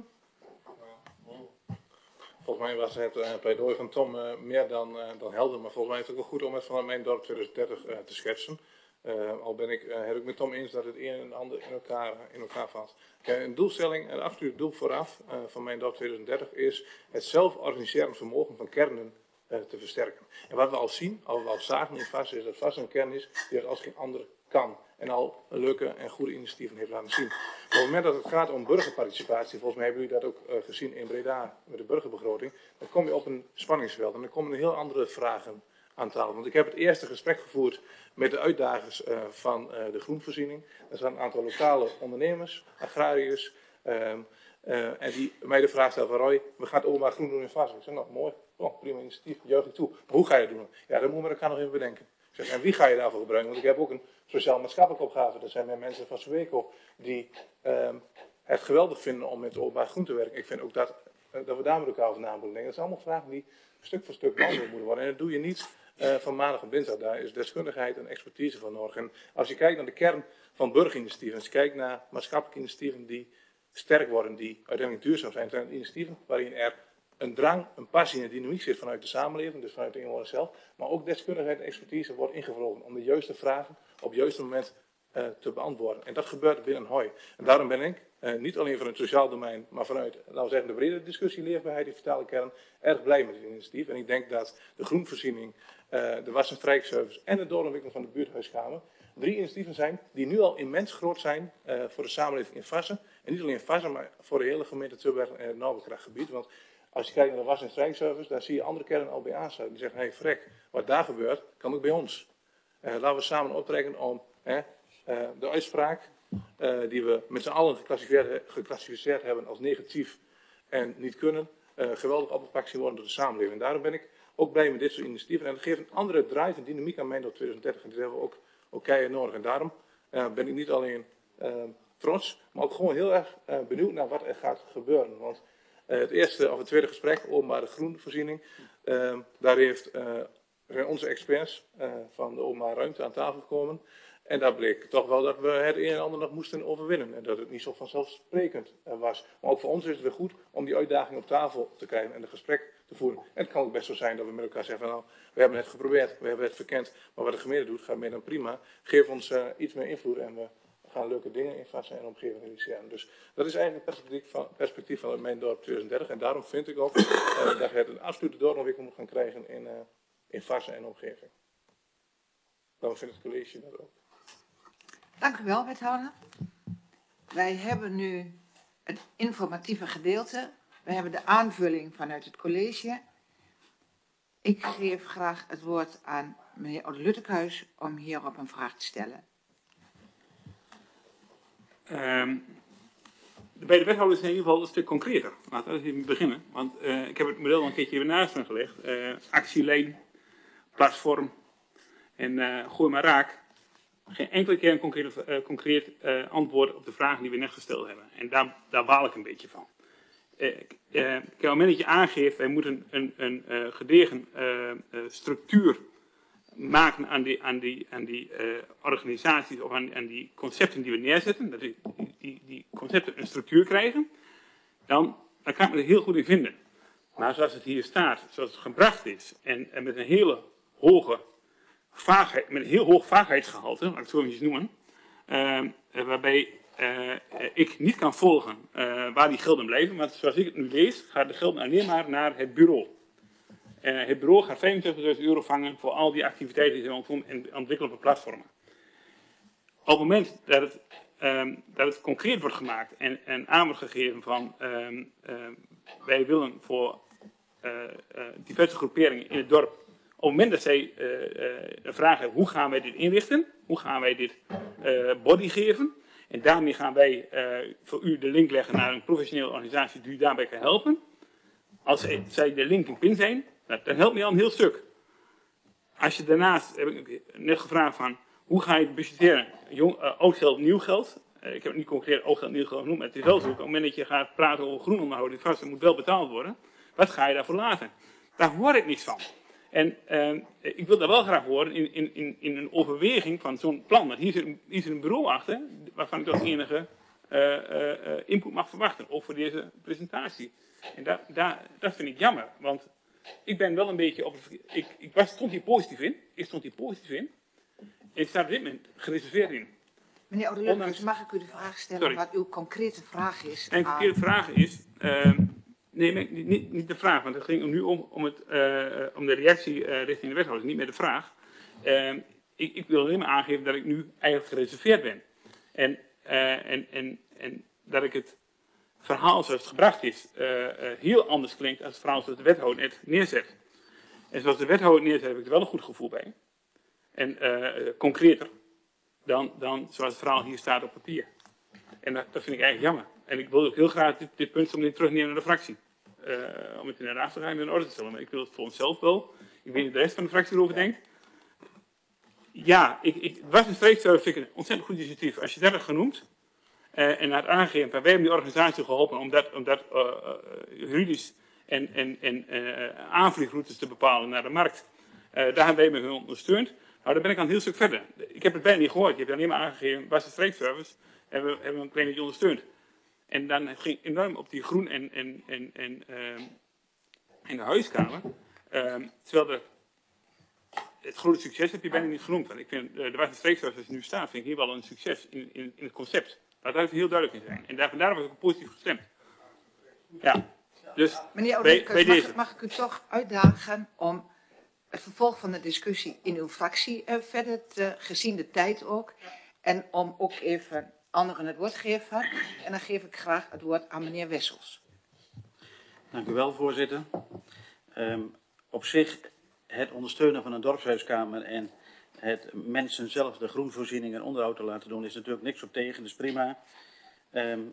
Volgens mij was het uh, pleidooi van Tom uh, meer dan, uh, dan helder, maar volgens mij is het ook wel goed om het vanuit mijn dorp twintig dertig uh, te schetsen. Uh, al ben ik uh, het ook met Tom eens dat het een en ander in elkaar, uh, in elkaar valt. Kijk, een doelstelling, een absoluut doel vooraf uh, van mijn dorp twintig dertig is het zelforganiserend vermogen van kernen uh, te versterken. En wat we al zien, al we al zagen in Vast, is dat Vast een kern is die het als geen ander kan. En al leuke en goede initiatieven heeft laten zien. Op het moment dat het gaat om burgerparticipatie, volgens mij hebben jullie dat ook uh, gezien in Breda met de burgerbegroting, dan kom je op een spanningsveld en dan komen er heel andere vragen aan tafel. Want ik heb het eerste gesprek gevoerd met de uitdagers uh, van uh, de groenvoorziening. Er zijn een aantal lokale ondernemers, agrariërs, uh, uh, en die mij de vraag stellen van Roy, we gaan het openbaar groen doen in Vast. Ik zeg, nou mooi, oh, prima initiatief, juich ik toe. Maar hoe ga je het doen? Ja, dat moeten we elkaar nog even bedenken. Ik zeg, en wie ga je daarvoor gebruiken? Want ik heb ook een sociaal-maatschappelijke opgave. Er zijn meer mensen van Sweco die uh, het geweldig vinden om met het openbaar groen te werken. Ik vind ook dat, uh, dat we daar met elkaar over na moeten denken. Dat zijn allemaal vragen die stuk voor stuk beantwoord moeten worden. En dat doe je niet uh, van maandag op dinsdag. Daar is deskundigheid en expertise voor nodig. En als je kijkt naar de kern van burgerinitiatieven, als je kijkt naar maatschappelijke initiatieven die sterk worden, die uiteindelijk duurzaam zijn, zijn het initiatieven waarin er een drang, een passie en een dynamiek zit vanuit de samenleving, dus vanuit de inwoner zelf, maar ook deskundigheid en expertise wordt ingevlogen om de juiste vragen op het juiste moment uh, te beantwoorden. En dat gebeurt binnen Hoi. En daarom ben ik, uh, niet alleen van het sociaal domein, maar vanuit, laten we zeggen, de brede discussie leefbaarheid, die vertaalde kern, erg blij met dit initiatief. En ik denk dat de groenvoorziening, uh, de was- en strijkservice en de doorontwikkeling van de buurthuiskamer drie initiatieven zijn die nu al immens groot zijn uh, voor de samenleving in Vassen. En niet alleen in Vassen, maar voor de hele gemeente Tilburg en het Noorderkrachtgebied. Want als je kijkt naar de was- en strijkservice, dan zie je andere kernen al bij aansluiten. Die zeggen, hé hey, frek, wat daar gebeurt, kan ook bij ons. Uh, laten we samen optrekken om uh, uh, de uitspraak uh, die we met z'n allen geclassificeerd, geclassificeerd hebben als negatief en niet kunnen, uh, geweldig opgepakt zien worden door de samenleving. En daarom ben ik ook blij met dit soort initiatieven. En dat geeft een andere drive en dynamiek aan mij door twintig dertig. En dat hebben we ook, ook keihard nodig. En daarom uh, ben ik niet alleen uh, trots, maar ook gewoon heel erg uh, benieuwd naar wat er gaat gebeuren. Want Uh, het eerste of het tweede gesprek, openbare groenvoorziening, uh, daar heeft, uh, zijn onze experts uh, van de openbare ruimte aan tafel gekomen. En daar bleek toch wel dat we het een en ander nog moesten overwinnen. En dat het niet zo vanzelfsprekend uh, was. Maar ook voor ons is het weer goed om die uitdaging op tafel te krijgen en het gesprek te voeren. En het kan ook best zo zijn dat we met elkaar zeggen, nou, we hebben het geprobeerd, we hebben het verkend. Maar wat de gemeente doet, gaat meer dan prima. Geef ons uh, iets meer invloed en we gaan leuke dingen in Vassen en omgeving realiseren. Dus dat is eigenlijk het perspectief van, perspectief van mijn dorp twintig dertig. En daarom vind ik ook uh, dat het een absolute doorontwikkeling moet gaan krijgen in, uh, in Vassen en omgeving. Daarom vindt het college dat ook. Dank u wel, wethouder. Wij hebben nu het informatieve gedeelte. We hebben de aanvulling vanuit het college. Ik geef graag het woord aan meneer Oude Luttekhuis om hierop een vraag te stellen. Um, bij de wethouders is in ieder geval een stuk concreter. Laten we even beginnen. Want uh, ik heb het model al een keertje weer naast me gelegd. Uh, actielijn, platform en uh, gooi maar raak. geen enkele keer een concreet, uh, concreet uh, antwoord op de vragen die we net gesteld hebben. En daar, daar baal ik een beetje van. Uh, uh, op het moment dat je aangeeft, wij moeten een, een uh, gedegen uh, uh, structuur maken aan die, aan die, aan die uh, organisaties of aan, aan die concepten die we neerzetten, dat die, die, die concepten een structuur krijgen, dan, dan kan ik me er heel goed in vinden. Maar zoals het hier staat, zoals het gebracht is, en, en met een hele hoge vaagheid, met een heel hoog vaagheidsgehalte, laat ik het zo even noemen, uh, waarbij uh, ik niet kan volgen uh, waar die gelden blijven, want zoals ik het nu lees, gaat de gelden alleen maar naar het bureau. Uh, het bureau gaat vijfentwintigduizend euro vangen voor al die activiteiten die ze doen en ontwikkelen op platformen. Op het moment dat het, um, dat het concreet wordt gemaakt en, en aan wordt gegeven van um, uh, wij willen voor uh, uh, diverse groeperingen in het dorp, op het moment dat zij uh, uh, een vraag hebben hoe gaan wij dit inrichten, hoe gaan wij dit uh, body geven, en daarmee gaan wij uh, voor u de link leggen naar een professionele organisatie die u daarbij kan helpen. Als zij, zij de link in pin zijn, nou, dan helpt mij al een heel stuk. Als je daarnaast, heb ik net gevraagd van, hoe ga je het budgetteren? Jong, uh, oud geld, nieuw geld. Uh, ik heb het niet concreet oud geld, nieuw geld genoemd, maar het is wel zo. Op het moment dat je gaat praten over groen onderhoud, vast, dat moet wel betaald worden. Wat ga je daarvoor laten? Daar hoor ik niks van. En uh, ik wil daar wel graag horen in, in, in, in een overweging van zo'n plan. Want hier zit, hier zit een bureau achter, waarvan ik als enige uh, uh, uh, input mag verwachten. Ook voor deze presentatie. En daar, daar, dat vind ik jammer, want ik ben wel een beetje op het, ik, ik was, stond hier positief in, ik stond hier positief in, en ik sta op dit moment gereserveerd in. Meneer Oude-Lutkeus, mag ik u de vraag stellen Sorry. wat uw concrete vraag is? En de concrete vraag is, uh, nee, niet, niet, niet de vraag, want het ging nu om, om, het, uh, om de reactie uh, richting de wethouder, niet meer de vraag. Uh, ik, ik wil alleen maar aangeven dat ik nu eigenlijk gereserveerd ben. En, uh, en, en, en dat ik het verhaal zoals het gebracht is, uh, uh, heel anders klinkt als het verhaal zoals de wethouder het neerzet. En zoals de wethouder het neerzet, heb ik er wel een goed gevoel bij. En uh, uh, concreter dan, dan zoals het verhaal hier staat op papier. En dat, dat vind ik eigenlijk jammer. En ik wil ook heel graag dit, dit punt om dit terugnemen naar de fractie. Uh, om het in de raad te gaan in orde te stellen. Maar ik wil het voor onszelf wel. Ik weet niet de rest van de fractie erover denkt. Ja, ik, ik, was een streekservice vind ik een ontzettend goed initiatief. Als je dat hebt genoemd. Uh, en had aangegeven, wij hebben die organisatie geholpen om dat, om dat uh, uh, juridisch en, en, en uh, aanvliegroutes te bepalen naar de markt. Uh, daar hebben wij met hun ondersteund. Nou, daar ben ik al een heel stuk verder. Ik heb het bijna niet gehoord. Je hebt alleen maar aangegeven, was de streekservice, hebben we, hebben we een klein beetje ondersteund. En dan ging enorm op die groen en, en, en, en, uh, en de huiskamer. Uh, terwijl de, het grote succes heb je bijna niet genoemd. Want ik vind, uh, de was de streekservice als het nu staat, vind ik hier wel een succes in, in, in het concept. Laat daar even heel duidelijk in zijn. En daar, daarom heb ik positief gestemd. Ja, dus Meneer bij, Oude-Lutkeus, bij mag, deze. mag ik u toch uitdagen om het vervolg van de discussie in uw fractie uh, verder te, gezien de tijd ook, en om ook even anderen het woord te geven. En dan geef ik graag het woord aan meneer Wessels. Dank u wel, voorzitter. Um, op zich, het ondersteunen van een dorpshuiskamer en het mensen zelf de groenvoorziening en onderhoud te laten doen, is natuurlijk niks op tegen, dat is prima. Um,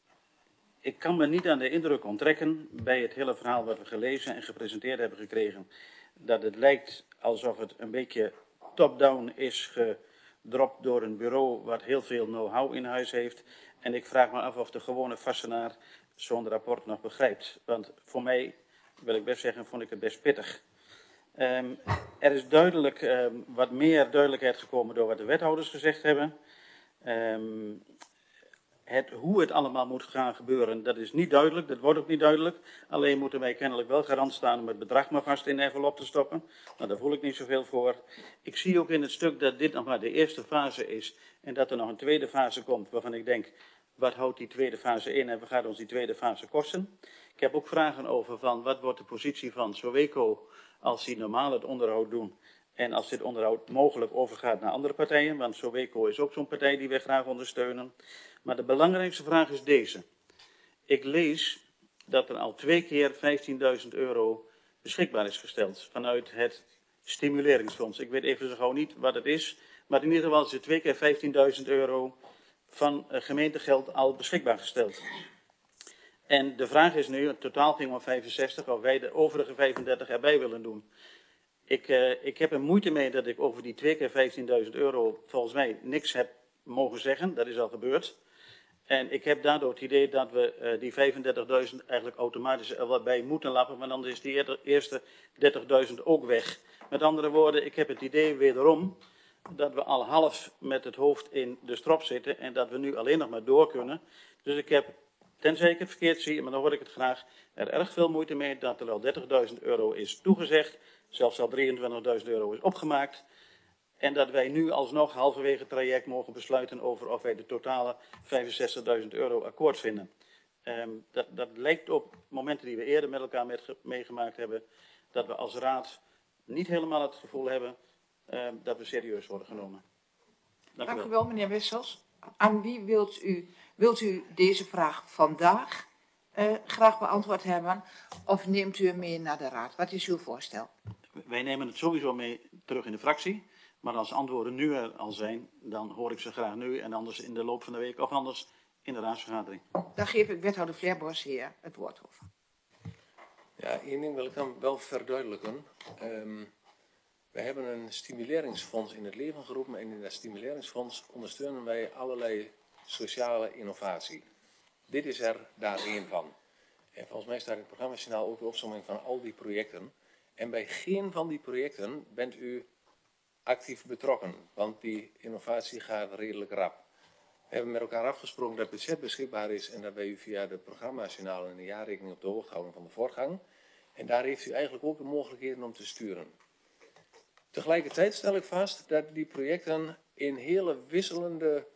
ik kan me niet aan de indruk onttrekken bij het hele verhaal wat we gelezen en gepresenteerd hebben gekregen, dat het lijkt alsof het een beetje top-down is gedropt door een bureau wat heel veel know-how in huis heeft. En ik vraag me af of de gewone Vassenaar zo'n rapport nog begrijpt. Want voor mij, wil ik best zeggen, vond ik het best pittig. Um, er is duidelijk um, wat meer duidelijkheid gekomen door wat de wethouders gezegd hebben. Um, het, hoe het allemaal moet gaan gebeuren, dat is niet duidelijk, dat wordt ook niet duidelijk. Alleen moeten wij kennelijk wel garant staan om het bedrag maar vast in de envelop te stoppen. Nou, daar voel ik niet zoveel voor. Ik zie ook in het stuk dat dit nog maar de eerste fase is en dat er nog een tweede fase komt waarvan ik denk, wat houdt die tweede fase in en wat gaat ons die tweede fase kosten? Ik heb ook vragen over van wat wordt de positie van Soweco als die normaal het onderhoud doen en als dit onderhoud mogelijk overgaat naar andere partijen, want Soweco is ook zo'n partij die wij graag ondersteunen. Maar de belangrijkste vraag is deze. Ik lees dat er al twee keer vijftienduizend euro beschikbaar is gesteld vanuit het stimuleringsfonds. Ik weet even zo gauw niet wat het is, maar in ieder geval is er twee keer vijftienduizend euro van gemeentegeld al beschikbaar gesteld. En de vraag is nu, het totaal ging om vijfenzestig, of wij de overige vijfendertig erbij willen doen. Ik, uh, ik heb er moeite mee dat ik over die twee keer vijftienduizend euro volgens mij niks heb mogen zeggen. Dat is al gebeurd. En ik heb daardoor het idee dat we uh, die vijfendertigduizend eigenlijk automatisch er wat bij moeten lappen. Maar dan is die eerste dertigduizend ook weg. Met andere woorden, ik heb het idee wederom dat we al half met het hoofd in de strop zitten. En dat we nu alleen nog maar door kunnen. Dus ik heb, tenzij ik het verkeerd zie, maar dan hoor ik het graag, er erg veel moeite mee dat er al dertigduizend euro is toegezegd. Zelfs al drieëntwintigduizend euro is opgemaakt. En dat wij nu alsnog halverwege het traject mogen besluiten over of wij de totale vijfenzestigduizend euro akkoord vinden. Um, dat, dat lijkt op momenten die we eerder met elkaar met, meegemaakt hebben, dat we als raad niet helemaal het gevoel hebben um, dat we serieus worden genomen. Dank, Dank u u wel, wel, meneer Wessels. Aan wie wilt u, wilt u deze vraag vandaag uh, graag beantwoord hebben of neemt u hem mee naar de raad? Wat is uw voorstel? Wij nemen het sowieso mee terug in de fractie. Maar als antwoorden nu er al zijn, dan hoor ik ze graag nu en anders in de loop van de week of anders in de raadsvergadering. Daar geef ik wethouder Flerbos hier het woord over. Ja, één ding wil ik dan wel verduidelijken. Um, wij hebben een stimuleringsfonds in het leven geroepen en in dat stimuleringsfonds ondersteunen wij allerlei sociale innovatie. Dit is er daar één van. En volgens mij staat in het programmajournaal ook de opsomming van al die projecten. En bij geen van die projecten bent u actief betrokken, want die innovatie gaat redelijk rap. We hebben met elkaar afgesproken dat het budget beschikbaar is en dat wij u via de programmajournaal en de jaarrekening op de hoogte houden van de voortgang. En daar heeft u eigenlijk ook de mogelijkheden om te sturen. Tegelijkertijd stel ik vast dat die projecten in hele wisselende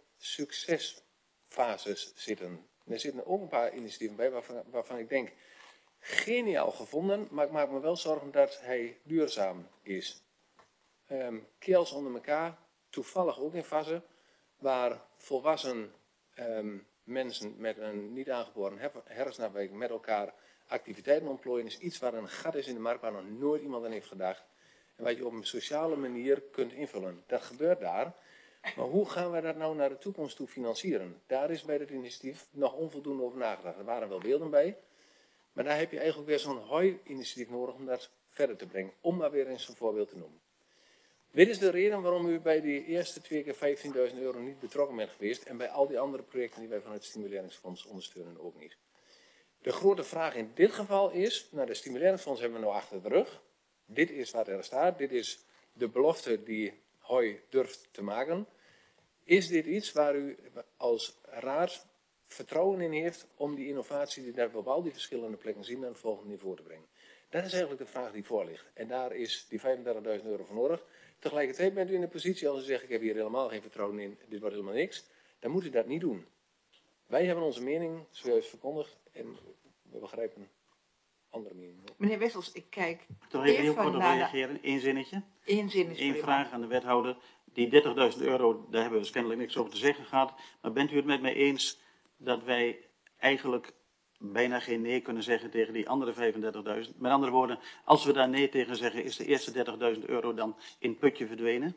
succesfases zitten. Er zitten ook een paar initiatieven bij waarvan, waarvan ik denk, geniaal gevonden, maar ik maak me wel zorgen dat hij duurzaam is. Um, Keels onder elkaar, toevallig ook in fase, waar volwassen um, mensen met een niet aangeboren hersensnapwijking met elkaar activiteiten ontplooien, is iets waar een gat is in de markt waar nog nooit iemand aan heeft gedacht. En wat je op een sociale manier kunt invullen. Dat gebeurt daar. Maar hoe gaan we dat nou naar de toekomst toe financieren? Daar is bij dit initiatief nog onvoldoende over nagedacht. Er waren wel beelden bij. Maar daar heb je eigenlijk weer zo'n hoi-initiatief nodig om dat verder te brengen. Om maar weer eens een voorbeeld te noemen. Dit is de reden waarom u bij die eerste twee keer vijftienduizend euro niet betrokken bent geweest. En bij al die andere projecten die wij vanuit het stimuleringsfonds ondersteunen ook niet. De grote vraag in dit geval is, nou de stimuleringsfonds hebben we nou achter de rug. Dit is wat er staat. Dit is de belofte die Hoi durft te maken. Is dit iets waar u als raad vertrouwen in heeft om die innovatie die daar op al die verschillende plekken zien naar het volgende niveau te brengen? Dat is eigenlijk de vraag die voor ligt. En daar is die vijfendertigduizend euro voor nodig. Tegelijkertijd bent u in de positie als u zegt, ik heb hier helemaal geen vertrouwen in, dit wordt helemaal niks. Dan moet u dat niet doen. Wij hebben onze mening zojuist verkondigd en we begrijpen andere meningen. Meneer Wessels, ik kijk Toch even heel kort op reageren, Eén zinnetje. Eén zinnetje. Eén vraag aan de wethouder. Die dertigduizend euro, daar hebben we dus kennelijk niks over te zeggen gehad. Maar bent u het met mij eens dat wij eigenlijk bijna geen nee kunnen zeggen tegen die andere vijfendertigduizend? Met andere woorden, als we daar nee tegen zeggen, is de eerste dertigduizend euro dan in het putje verdwenen?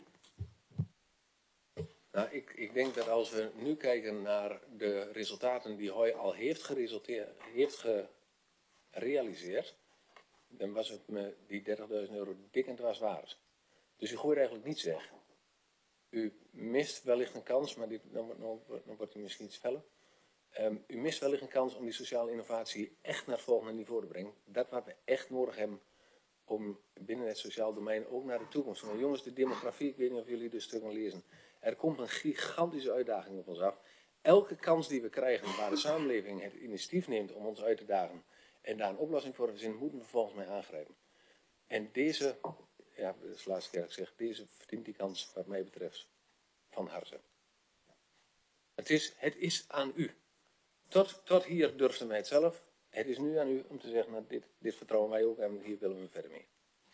Nou, ik, ik denk dat als we nu kijken naar de resultaten die Hoi al heeft, heeft gerealiseerd, dan was het me die dertigduizend euro dik en dwars waard. Dus u gooit eigenlijk niets weg. U mist wellicht een kans, maar dit, dan, dan, dan wordt u misschien iets feller. Um, u mist wellicht een kans om die sociale innovatie echt naar het volgende niveau te brengen. Dat wat we echt nodig hebben om binnen het sociaal domein ook naar de toekomst. Want jongens, de demografie, ik weet niet of jullie de stukken lezen. Er komt een gigantische uitdaging op ons af. Elke kans die we krijgen waar de samenleving het initiatief neemt om ons uit te dagen en daar een oplossing voor te verzinnen, moeten we volgens mij aangrijpen. En deze, ja, dat is de laatste keer dat ik zeg, deze verdient die kans wat mij betreft van harte. Het is, het is aan u. Tot, tot hier durfden wij het zelf. Het is nu aan u om te zeggen, nou, dit, dit vertrouwen wij ook en hier willen we verder mee.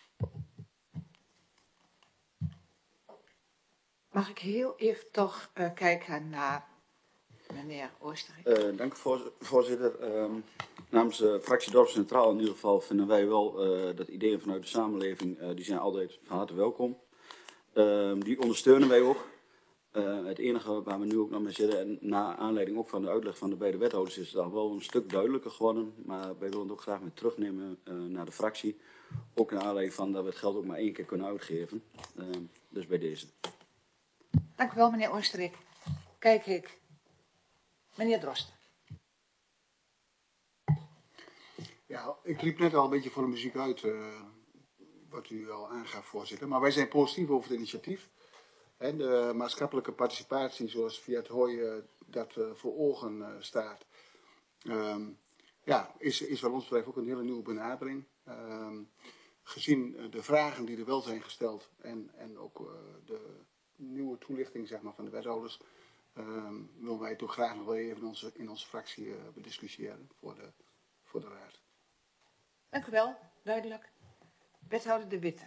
Mag ik heel even toch uh, kijken naar meneer Oosterink? Uh, dank u voorzitter. Um, namens de fractie Dorp Centraal in ieder geval vinden wij wel uh, dat ideeën vanuit de samenleving, uh, die zijn altijd van harte welkom. Uh, die ondersteunen wij ook. Uh, het enige waar we nu ook nog mee zitten, en na aanleiding ook van de uitleg van de beide wethouders, is het al wel een stuk duidelijker geworden. Maar wij willen het ook graag weer terugnemen uh, naar de fractie. Ook naar aanleiding van dat we het geld ook maar één keer kunnen uitgeven. Uh, dus bij deze. Dank u wel, meneer Oosterik. Kijk ik. Meneer Drosten. Ja, ik liep net al een beetje voor de muziek uit, uh, wat u al aangaf, voorzitter. Maar wij zijn positief over het initiatief. En de maatschappelijke participatie, zoals via het H O I uh, dat uh, voor ogen uh, staat, um, ja, is, is wat ons betreft ook een hele nieuwe benadering. Um, gezien uh, de vragen die er wel zijn gesteld en, en ook uh, de nieuwe toelichting, zeg maar, van de wethouders, um, willen wij toch graag nog wel even in onze, in onze fractie uh, bediscussiëren voor de, voor de raad. Dank u wel, duidelijk. Wethouder De Witte.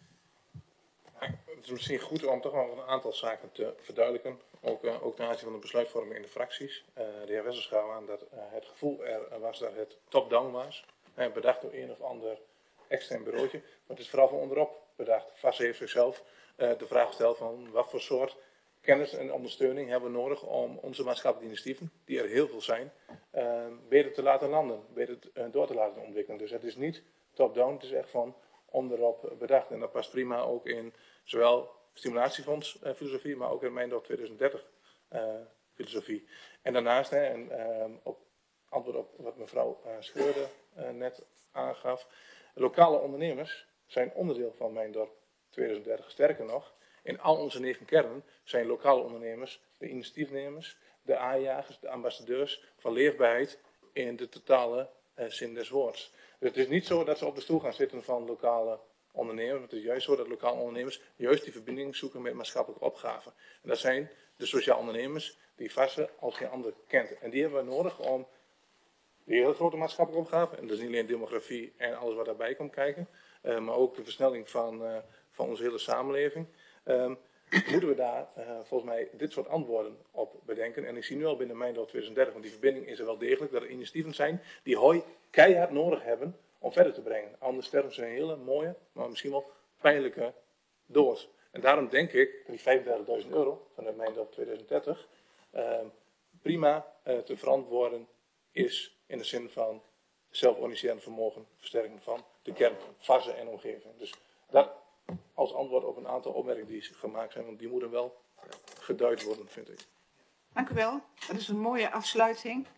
Het is misschien goed om toch wel een aantal zaken te verduidelijken, ook, uh, ook ten aanzien van de besluitvorming in de fracties. Uh, de heer Wessels gaf aan dat uh, het gevoel er was dat het top-down was, uh, bedacht door een of ander extern bureautje, maar het is vooral van onderop bedacht. Vast heeft zichzelf uh, de vraag gesteld van wat voor soort kennis en ondersteuning hebben we nodig om onze maatschappelijke initiatieven, die er heel veel zijn, uh, beter te laten landen, beter uh, door te laten ontwikkelen. Dus het is niet top-down, het is echt van onderop bedacht. En dat past prima ook in zowel stimulatiefonds uh, filosofie, maar ook in mijn door twintig dertig uh, filosofie. En daarnaast, hè, en uh, op antwoord op wat mevrouw uh, Scheurde uh, net aangaf, lokale ondernemers zijn onderdeel van mijn dorp twintig dertig. Sterker nog, in al onze negen kernen zijn lokale ondernemers de initiatiefnemers, de aanjagers, de ambassadeurs van leefbaarheid in de totale uh, zin des woords. Dus het is niet zo dat ze op de stoel gaan zitten van lokale ondernemers. Het is juist zo dat lokale ondernemers juist die verbinding zoeken met maatschappelijke opgaven. En dat zijn de sociaal ondernemers die Varssen als geen ander kent. En die hebben we nodig om die hele grote maatschappelijke opgaven, en dat is niet alleen demografie en alles wat daarbij komt kijken, uh, maar ook de versnelling van, uh, van onze hele samenleving. Um, moeten we daar uh, volgens mij dit soort antwoorden op bedenken. En ik zie nu al binnen mijn door twintig dertig, want die verbinding is er wel degelijk, dat er initiatieven zijn die H O I keihard nodig hebben om verder te brengen. Anders sterven ze een hele mooie, maar misschien wel pijnlijke dood. En daarom denk ik dat die vijfendertigduizend euro van de mijn door twintig dertig uh, prima uh, te verantwoorden is in de zin van zelforganiserend vermogen, versterking van de kern, Varssen en omgeving. Dus dat als antwoord op een aantal opmerkingen die gemaakt zijn, want die moeten wel geduid worden, vind ik. Dank u wel. Dat is een mooie afsluiting.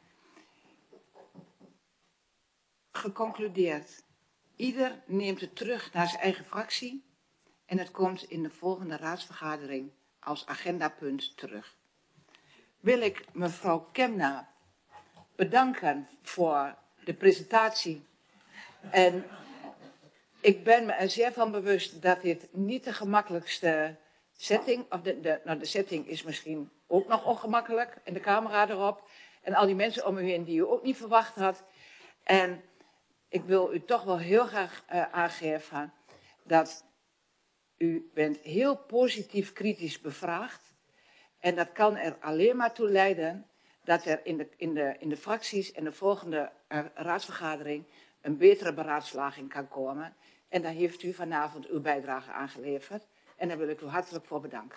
Geconcludeerd. Ieder neemt het terug naar zijn eigen fractie en het komt in de volgende raadsvergadering als agendapunt terug. Wil ik mevrouw Kemna bedanken voor de presentatie. En ik ben me er zeer van bewust dat dit niet de gemakkelijkste setting, of de, de, nou de setting is misschien ook nog ongemakkelijk, en de camera erop, en al die mensen om u heen die u ook niet verwacht had. En ik wil u toch wel heel graag uh, aangeven dat u bent heel positief kritisch bevraagd. En dat kan er alleen maar toe leiden dat er in de, in de, in de fracties en de volgende uh, raadsvergadering een betere beraadslaging kan komen. En daar heeft u vanavond uw bijdrage aan geleverd. En daar wil ik u hartelijk voor bedanken.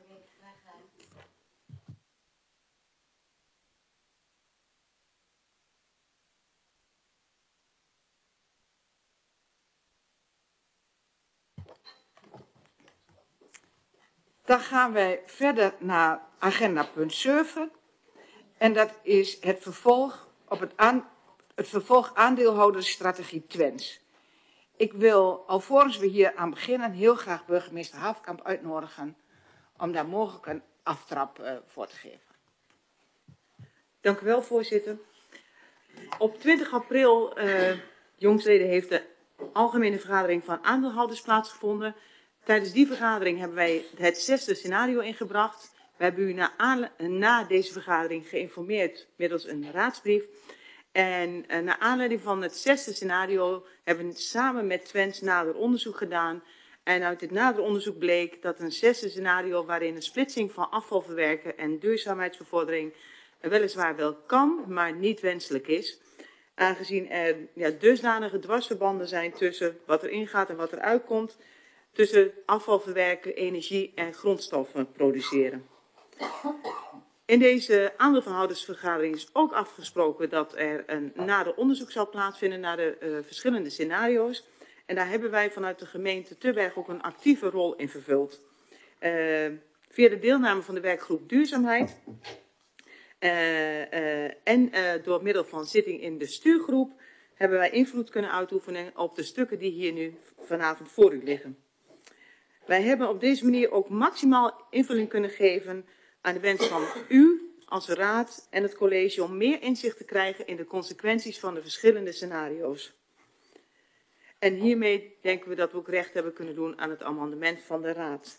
Dan gaan wij verder naar agenda punt zeven. En dat is het vervolg op het, aan, het vervolg aandeelhoudersstrategie Twents. Ik wil, alvorens we hier aan beginnen, heel graag burgemeester Haafkamp uitnodigen om daar mogelijk een aftrap uh, voor te geven. Dank u wel, voorzitter. Op twintig april, uh, jongstleden, heeft de algemene vergadering van aandeelhouders plaatsgevonden. Tijdens die vergadering hebben wij het zesde scenario ingebracht. We hebben u na, na deze vergadering geïnformeerd middels een raadsbrief. En uh, naar aanleiding van het zesde scenario hebben we samen met Twents nader onderzoek gedaan. En uit dit nader onderzoek bleek dat een zesde scenario waarin een splitsing van afvalverwerken en duurzaamheidsbevordering weliswaar wel kan, maar niet wenselijk is. Aangezien er ja, dusdanige dwarsverbanden zijn tussen wat er ingaat en wat er uitkomt. Tussen afvalverwerken, energie en grondstoffen produceren. In deze aandeelhoudersvergadering is ook afgesproken dat er een nader onderzoek zal plaatsvinden naar de uh, verschillende scenario's. En daar hebben wij vanuit de gemeente Tubbergen ook een actieve rol in vervuld. Uh, via de deelname van de werkgroep Duurzaamheid uh, uh, en uh, door middel van zitting in de stuurgroep hebben wij invloed kunnen uitoefenen op de stukken die hier nu vanavond voor u liggen. Wij hebben op deze manier ook maximaal invulling kunnen geven aan de wens van u als raad en het college om meer inzicht te krijgen in de consequenties van de verschillende scenario's. En hiermee denken we dat we ook recht hebben kunnen doen aan het amendement van de raad.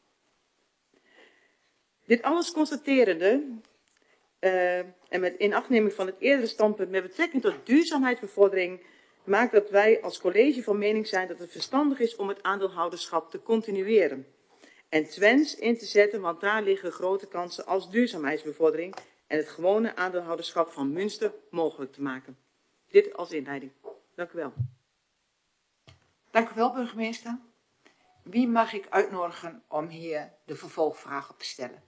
Dit alles constaterende uh, en met inachtneming van het eerdere standpunt met betrekking tot duurzaamheidsbevordering maakt dat wij als college van mening zijn dat het verstandig is om het aandeelhouderschap te continueren. En Twents in te zetten, want daar liggen grote kansen als duurzaamheidsbevordering en het gewone aandeelhouderschap van Münster mogelijk te maken. Dit als inleiding. Dank u wel. Dank u wel, burgemeester. Wie mag ik uitnodigen om hier de vervolgvragen te stellen?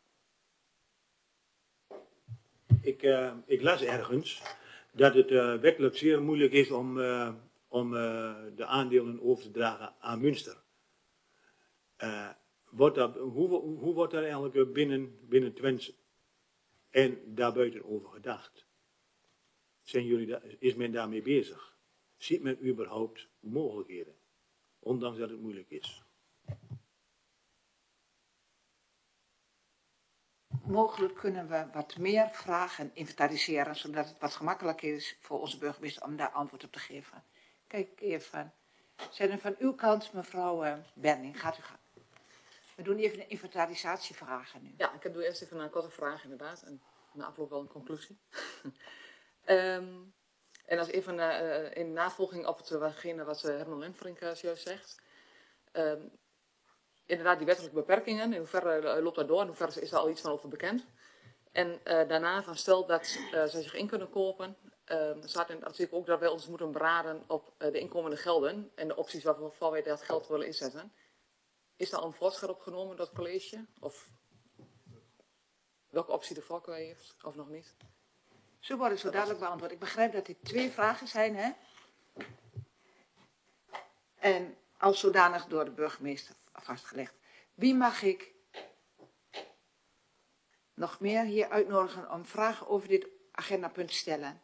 Ik, uh, ik las ergens dat het uh, wettelijk zeer moeilijk is om, uh, om uh, de aandelen over te dragen aan Münster. Uh, wordt dat, hoe, hoe wordt daar eigenlijk binnen, binnen Twents en daarbuiten over gedacht? Zijn jullie da- is men daarmee bezig? Ziet men überhaupt mogelijkheden? Ondanks dat het moeilijk is. Mogelijk kunnen we wat meer vragen inventariseren, zodat het wat gemakkelijker is voor onze burgemeester om daar antwoord op te geven. Kijk even. Zijn er van uw kant, mevrouw uh, Berning, gaat u gaan. We doen even een inventarisatievragen nu. Ja, ik doe eerst even een korte vraag inderdaad en na afloop wel een conclusie. um, en als even uh, in navolging op hetgene wat uh, Herman Lenfrink uh, juist zegt. Um, inderdaad, die wettelijke beperkingen, in hoeverre uh, loopt dat door, in hoeverre is er al iets van over bekend. En uh, daarna van stel dat uh, zij zich in kunnen kopen, uh, staat in het artikel ook dat wij ons moeten beraden op uh, de inkomende gelden en de opties waarvoor wij dat geld willen inzetten. Is daar al een voorschot op genomen door het college? Of welke optie de voorkeur heeft, of nog niet? Zo worden zo dadelijk beantwoord. Ik begrijp dat dit twee vragen zijn, hè? En als zodanig door de burgemeester vastgelegd. Wie mag ik nog meer hier uitnodigen om vragen over dit agendapunt te stellen?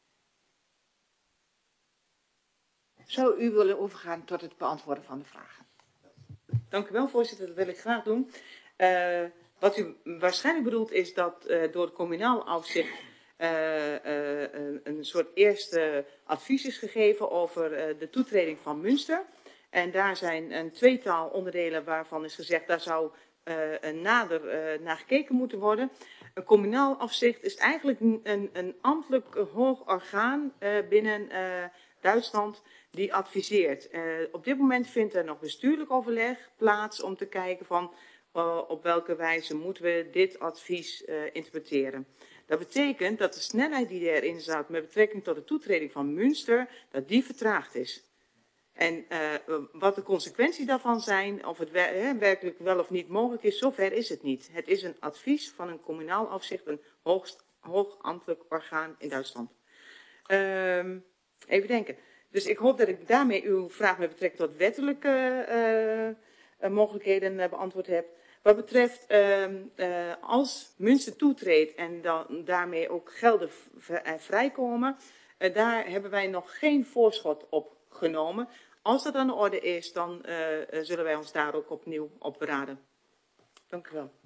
Zou u willen overgaan tot het beantwoorden van de vragen? Dank u wel, voorzitter. Dat wil ik graag doen. Uh, wat u waarschijnlijk bedoelt is dat uh, door het communaal afzicht uh, uh, een, een soort eerste advies is gegeven over uh, de toetreding van Münster. En daar zijn een tweetal onderdelen waarvan is gezegd, daar zou uh, een nader uh, naar gekeken moeten worden. Een communaal afzicht is eigenlijk een, een ambtelijk hoog orgaan uh, binnen uh, Duitsland die adviseert. Uh, op dit moment vindt er nog bestuurlijk overleg plaats om te kijken van uh, op welke wijze moeten we dit advies uh, interpreteren. Dat betekent dat de snelheid die erin zat met betrekking tot de toetreding van Münster, dat die vertraagd is. En uh, wat de consequenties daarvan zijn, of het wer hè, werkelijk wel of niet mogelijk is, zover is het niet. Het is een advies van een communaal afzicht, een hoogst, hoog ambtelijk orgaan in Duitsland. Uh, even denken. Dus ik hoop dat ik daarmee uw vraag met betrekking tot wettelijke uh, uh, mogelijkheden uh, beantwoord heb. Wat betreft uh, uh, als Münster toetreedt en dan daarmee ook gelden vrijkomen, uh, daar hebben wij nog geen voorschot op genomen. Als dat aan de orde is, dan uh, uh, zullen wij ons daar ook opnieuw op beraden. Dank u wel.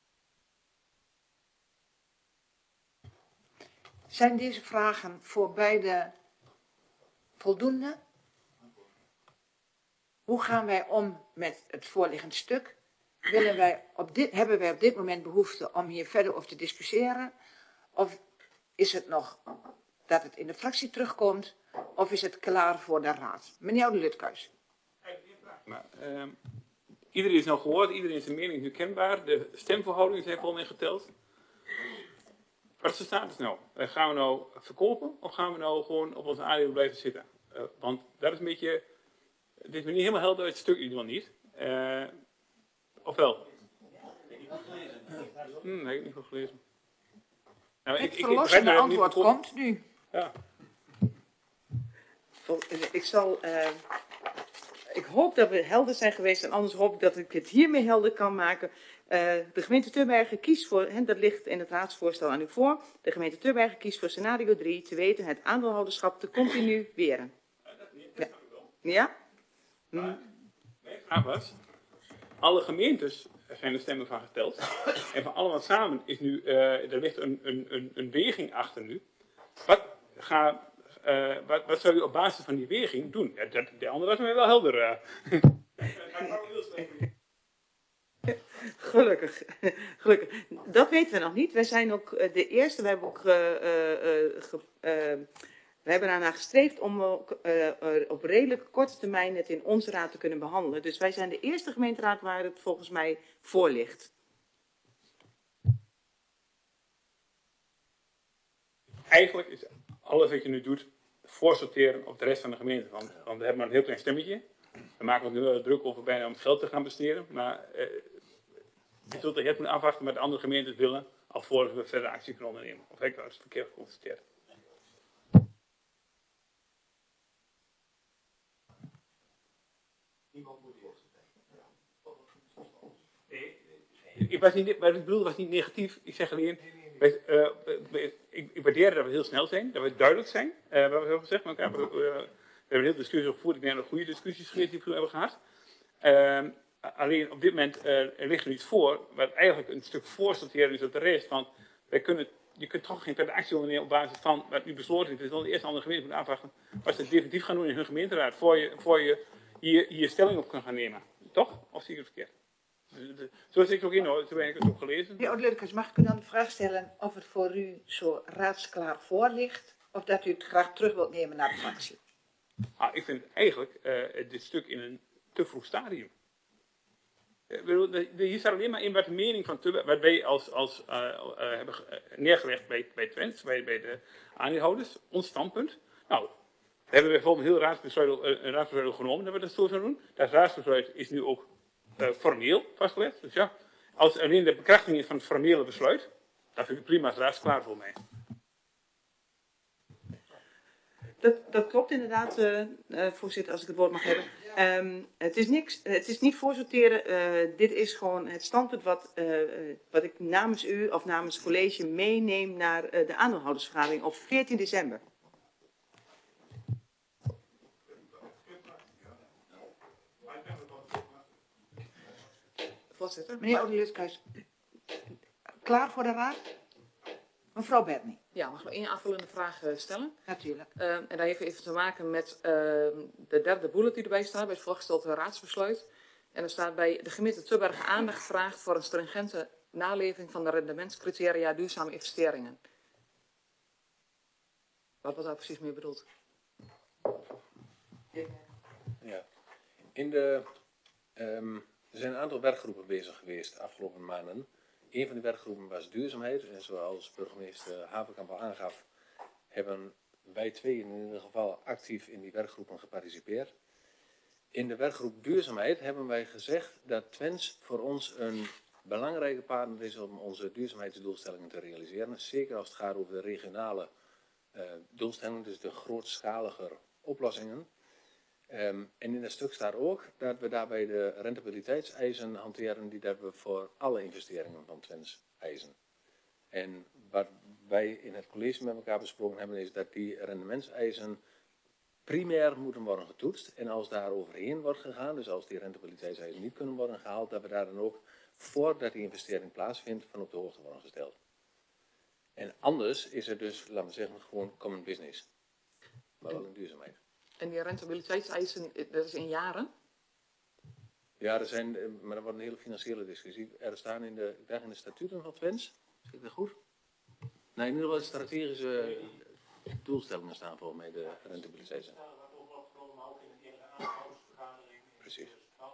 Zijn deze vragen voor beide voldoende? Hoe gaan wij om met het voorliggend stuk? Willen wij op dit, hebben wij op dit moment behoefte om hier verder over te discussiëren? Of is het nog dat het in de fractie terugkomt? Of is het klaar voor de raad? Meneer de Lutkuis. Maar, uh, iedereen is nou gehoord, iedereen is zijn mening nu kenbaar. De stemverhoudingen zijn volgens mij geteld. Wat is de status nou? Uh, gaan we nou verkopen of gaan we nou gewoon op onze aandelen blijven zitten? Uh, want dat is een beetje, dit is me niet helemaal helder uit het stuk in ieder geval niet. Uh, of wel? Hmm, nee, ik heb niet goed gelezen. Nou, Het ik, ik, verlossende ik antwoord niet komt nu. Ja. Ik zal... Uh, ik hoop dat we helder zijn geweest en anders hoop ik dat ik het hiermee helder kan maken. Uh, de gemeente Terbergen kiest voor, hè, dat ligt in het raadsvoorstel aan u voor, de gemeente Terbergen kiest voor scenario drie, te weten het aandeelhouderschap te continueren. Ja? Ja? Hm. Mijn vraag was, alle gemeentes zijn er stemmen van geteld. En van allemaal samen is nu, uh, er ligt een, een, een, een weging achter nu. Wat, ga, uh, wat, wat zou u op basis van die weging doen? Ja, dat, de andere was mij wel helder. Uh. Gelukkig. Gelukkig. Dat weten we nog niet. Wij zijn ook de eerste, we hebben ook... Uh, uh, ge, uh, We hebben daarna gestreefd om ook, uh, uh, op redelijk korte termijn het in onze raad te kunnen behandelen. Dus wij zijn de eerste gemeenteraad waar het volgens mij voor ligt. Eigenlijk is alles wat je nu doet voorsorteren op de rest van de gemeente. Want, want we hebben maar een heel klein stemmetje. We maken ons nu wel druk over bijna om het geld te gaan besteden. Maar uh, je zult er echt moeten afwachten wat de andere gemeentes willen, alvorens we verder actie kunnen ondernemen. Of heb ik het verkeerd geconstateerd? Ik, was niet, wat ik bedoelde was niet negatief. Ik zeg alleen, wij, uh, wij, ik, ik waardeer dat we heel snel zijn, dat we duidelijk zijn. Uh, we hebben heel gezegd met elkaar. We, uh, we hebben heel discussies gevoerd. Ik denk dat we goede discussies geweest die we hebben gehad. Uh, alleen op dit moment uh, er ligt er iets voor, wat eigenlijk een stuk voorsorteren is op de rest. Want wij kunnen, je kunt toch geen verder actie ondernemen op basis van wat nu besloten is. Dus dan de eerste andere gemeente moet afwachten wat ze definitief gaan doen in hun gemeenteraad. Voor je, voor je hier, hier stelling op kan gaan nemen. Toch? Of zie ik het verkeerd? Zoals ik ook in hoor, toen ben ik het ook gelezen. Ja, Ludwig, mag ik u dan de vraag stellen of het voor u zo raadsklaar voor ligt, of dat u het graag terug wilt nemen naar de fractie? Ah, ik vind eigenlijk uh, dit stuk in een te vroeg stadium. Uh, hier staat alleen maar in wat de mening van Tubbe, wat wij als, als uh, uh, hebben neergelegd bij, bij Twents, bij, bij de aandeelhouders, ons standpunt. Nou, we hebben bijvoorbeeld een heel raadsbesluit, uh, een raadsbesluit genomen dat we dat zo zouden doen. Dat raadsbesluit is nu ook Uh, formeel vastgelegd. Dus ja, als alleen de bekrachtiging is van het formele besluit, dan vind ik prima, als raad klaar voor mij. Dat, dat klopt inderdaad, uh, uh, voorzitter, als ik het woord mag hebben. Um, het is niks, het is niet voorsorteren. Uh, dit is gewoon het standpunt wat, uh, wat ik namens u of namens het college meeneem naar uh, de aandeelhoudersvergadering op veertien december. Voorzitter. Meneer Oude-Lutkeus, klaar voor de raad? Mevrouw Bertny. Ja, mag ik nog één aanvullende vraag uh, stellen? Natuurlijk. Uh, en dat heeft even te maken met uh, de derde bullet die erbij staat, bij het voorgestelde raadsbesluit. En er staat bij de gemeente Terbergen aandacht vraagt voor een stringente naleving van de rendementscriteria duurzame investeringen. Wat wordt daar precies mee bedoeld? Ja, in de... Um... Er zijn een aantal werkgroepen bezig geweest de afgelopen maanden. Een van die werkgroepen was duurzaamheid. En zoals burgemeester Havenkamp al aangaf, hebben wij twee in ieder geval actief in die werkgroepen geparticipeerd. In de werkgroep duurzaamheid hebben wij gezegd dat Twents voor ons een belangrijke partner is om onze duurzaamheidsdoelstellingen te realiseren. Zeker als het gaat over de regionale uh, doelstellingen, dus de grootschaliger oplossingen. Um, en in dat stuk staat ook dat we daarbij de rentabiliteitseisen hanteren die dat we voor alle investeringen van Twents eisen. En wat wij in het college met elkaar besproken hebben is dat die rendementseisen primair moeten worden getoetst. En als daar overheen wordt gegaan, dus als die rentabiliteitseisen niet kunnen worden gehaald, dat we daar dan ook voordat die investering plaatsvindt van op de hoogte worden gesteld. En anders is het dus, laten we zeggen, gewoon common business. Maar wel in duurzaamheid. En die rentabiliteitseisen, dat is in jaren? Ja, er zijn, maar dat wordt een hele financiële discussie. Er staan in de, ik dacht in de statuten van Twents, zeg ik dat goed? Nee, in ieder geval de strategische doelstellingen staan volgens mij de rentabiliteitseisen. Precies.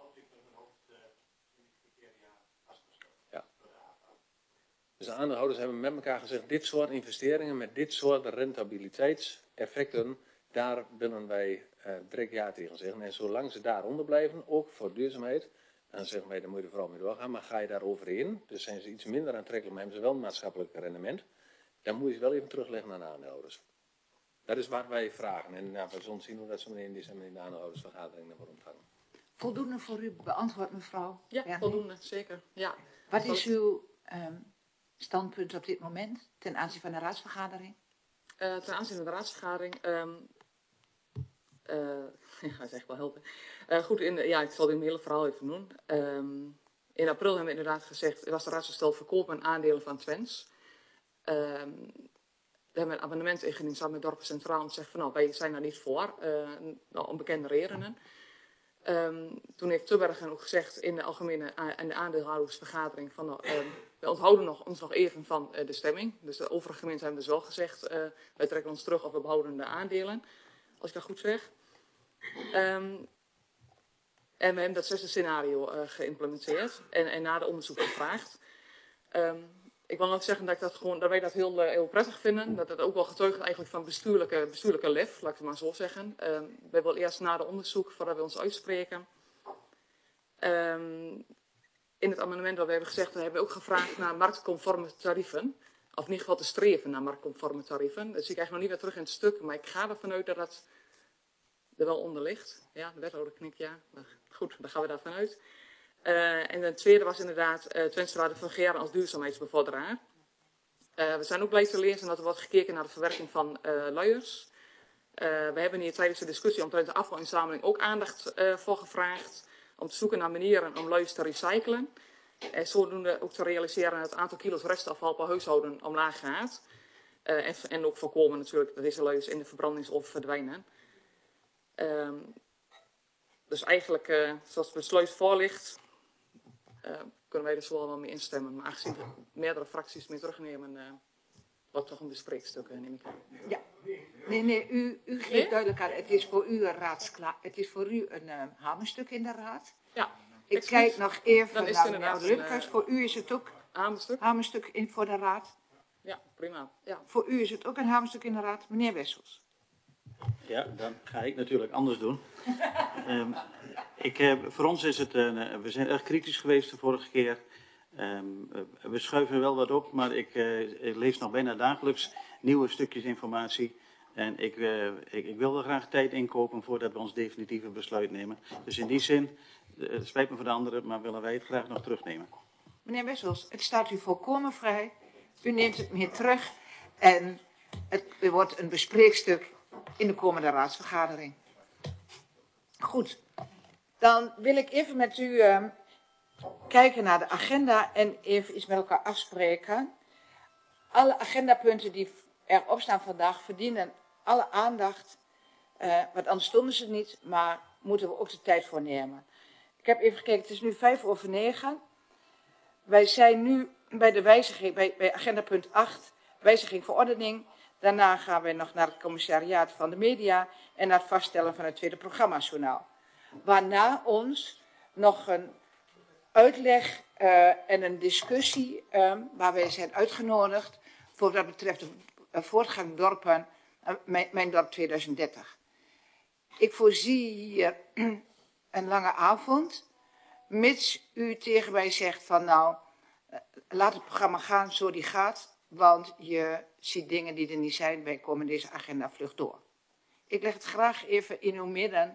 Ja. Dus de aandeelhouders hebben met elkaar gezegd, dit soort investeringen met dit soort rentabiliteitseffecten, daar willen wij uh, direct ja tegen zeggen. En zolang ze daaronder blijven, ook voor duurzaamheid, dan zeggen wij, dan moet je er vooral mee doorgaan. Maar ga je daar overheen, dus zijn ze iets minder aantrekkelijk, maar hebben ze wel een maatschappelijk rendement, dan moet je ze wel even terugleggen aan de aandeelhouders. Dat is waar wij vragen. En nou, we zullen zien hoe dat zo meteen in december in de aandeelhoudersvergadering wordt ontvangen. Voldoende voor u beantwoord, mevrouw? Ja, ja voldoende, zeker. Ja. Wat is uw um, standpunt op dit moment ten aanzien van de raadsvergadering? Uh, ten aanzien van de raadsvergadering... Um, uh, ja, dat is echt wel helpen. Uh, goed, in, ja, ik zal dit hele verhaal even doen. Um, in april hebben we inderdaad gezegd, was de raadsvoorstel verkoop en aandelen van Twents. Um, we hebben een amendement ingediend samen met Dorpen Centraal om te zeggen van nou, wij zijn daar niet voor, uh, nou, om bekende redenen. Um, toen heeft Tubbergen ook gezegd in de algemene en de aandeelhoudersvergadering van nou, um, we onthouden nog, ons nog even van uh, de stemming. Dus de overige gemeenten hebben dus wel gezegd, uh, wij trekken ons terug of we behouden de aandelen, als ik dat goed zeg. Um, en we hebben dat zesde scenario uh, geïmplementeerd en, en na de onderzoek gevraagd. Um, Ik wil nog zeggen dat, ik dat, gewoon, dat wij dat heel, heel prettig vinden. Dat het ook wel getuigt eigenlijk van bestuurlijke, bestuurlijke lef, laat ik het maar zo zeggen. Um, wij willen eerst na de onderzoek, voordat we ons uitspreken. Um, in het amendement dat we hebben gezegd, we hebben ook gevraagd naar marktconforme tarieven. Of in ieder geval te streven naar marktconforme tarieven. Dat zie ik eigenlijk nog niet meer terug in het stuk, maar ik ga ervan uit dat dat er wel onder ligt. Ja, de wethouder knikt ja. Maar goed, dan gaan we daarvan uit. Uh, en de tweede was inderdaad uh, Twents te laten fungeren als duurzaamheidsbevorderaar. Uh, we zijn ook blij te lezen dat er wordt gekeken naar de verwerking van uh, luiers. Uh, we hebben hier tijdens de discussie omtrent de afvalinzameling ook aandacht uh, voor gevraagd. Om te zoeken naar manieren om luiers te recyclen. En zodoende ook te realiseren dat het aantal kilo's restafval per huishouden omlaag gaat. Uh, en, en ook voorkomen natuurlijk dat deze luiers in de verbrandingsoven verdwijnen. Uh, dus eigenlijk, uh, zoals het besluit voor ligt, uh, kunnen wij er zo wel mee instemmen. Maar aangezien er meerdere fracties mee terugnemen, uh, wordt toch een bespreekstuk, uh, neem ik aan. Ja, nee, nee, u, u geeft nee? duidelijk aan, het is voor u een raadsklaar, het is voor u een uh, hamerstuk in de raad. Ja. Ik Excuse. kijk nog even naar meneer Lutkeus, uh, voor u is het ook hamerstuk, hamerstuk in voor de raad. Ja, prima. Ja. Voor u is het ook een hamerstuk in de raad, meneer Wessels. Ja, dan ga ik natuurlijk anders doen. um, ik, uh, voor ons is het, uh, we zijn erg kritisch geweest de vorige keer. Um, uh, we schuiven wel wat op, maar ik, uh, ik lees nog bijna dagelijks nieuwe stukjes informatie. En ik, uh, ik, ik wil er graag tijd inkopen voordat we ons definitieve besluit nemen. Dus in die zin, uh, het spijt me voor de anderen, maar willen wij het graag nog terugnemen. Meneer Wessels, het staat u volkomen vrij. U neemt het meer terug en het wordt een bespreekstuk in de komende raadsvergadering. Goed, dan wil ik even met u uh, kijken naar de agenda en even iets met elkaar afspreken. Alle agendapunten die erop staan vandaag verdienen alle aandacht, uh, want anders stonden ze niet, maar moeten we ook de tijd voor nemen. Ik heb even gekeken, het is nu vijf over negen. Wij zijn nu bij de wijziging, bij, bij agendapunt acht, wijziging verordening. Daarna gaan we nog naar het commissariaat van de media en naar het vaststellen van het tweede programmajournaal. Waarna ons nog een uitleg uh, en een discussie, uh, waar wij zijn uitgenodigd, voor wat betreft de uh, voortgang dorpen, uh, mijn, mijn dorp tweeduizend dertig. Ik voorzie hier een lange avond, mits u tegen mij zegt van nou, uh, laat het programma gaan zo die gaat, want je ziet dingen die er niet zijn, wij komen deze agenda vlug door. Ik leg het graag even in uw midden.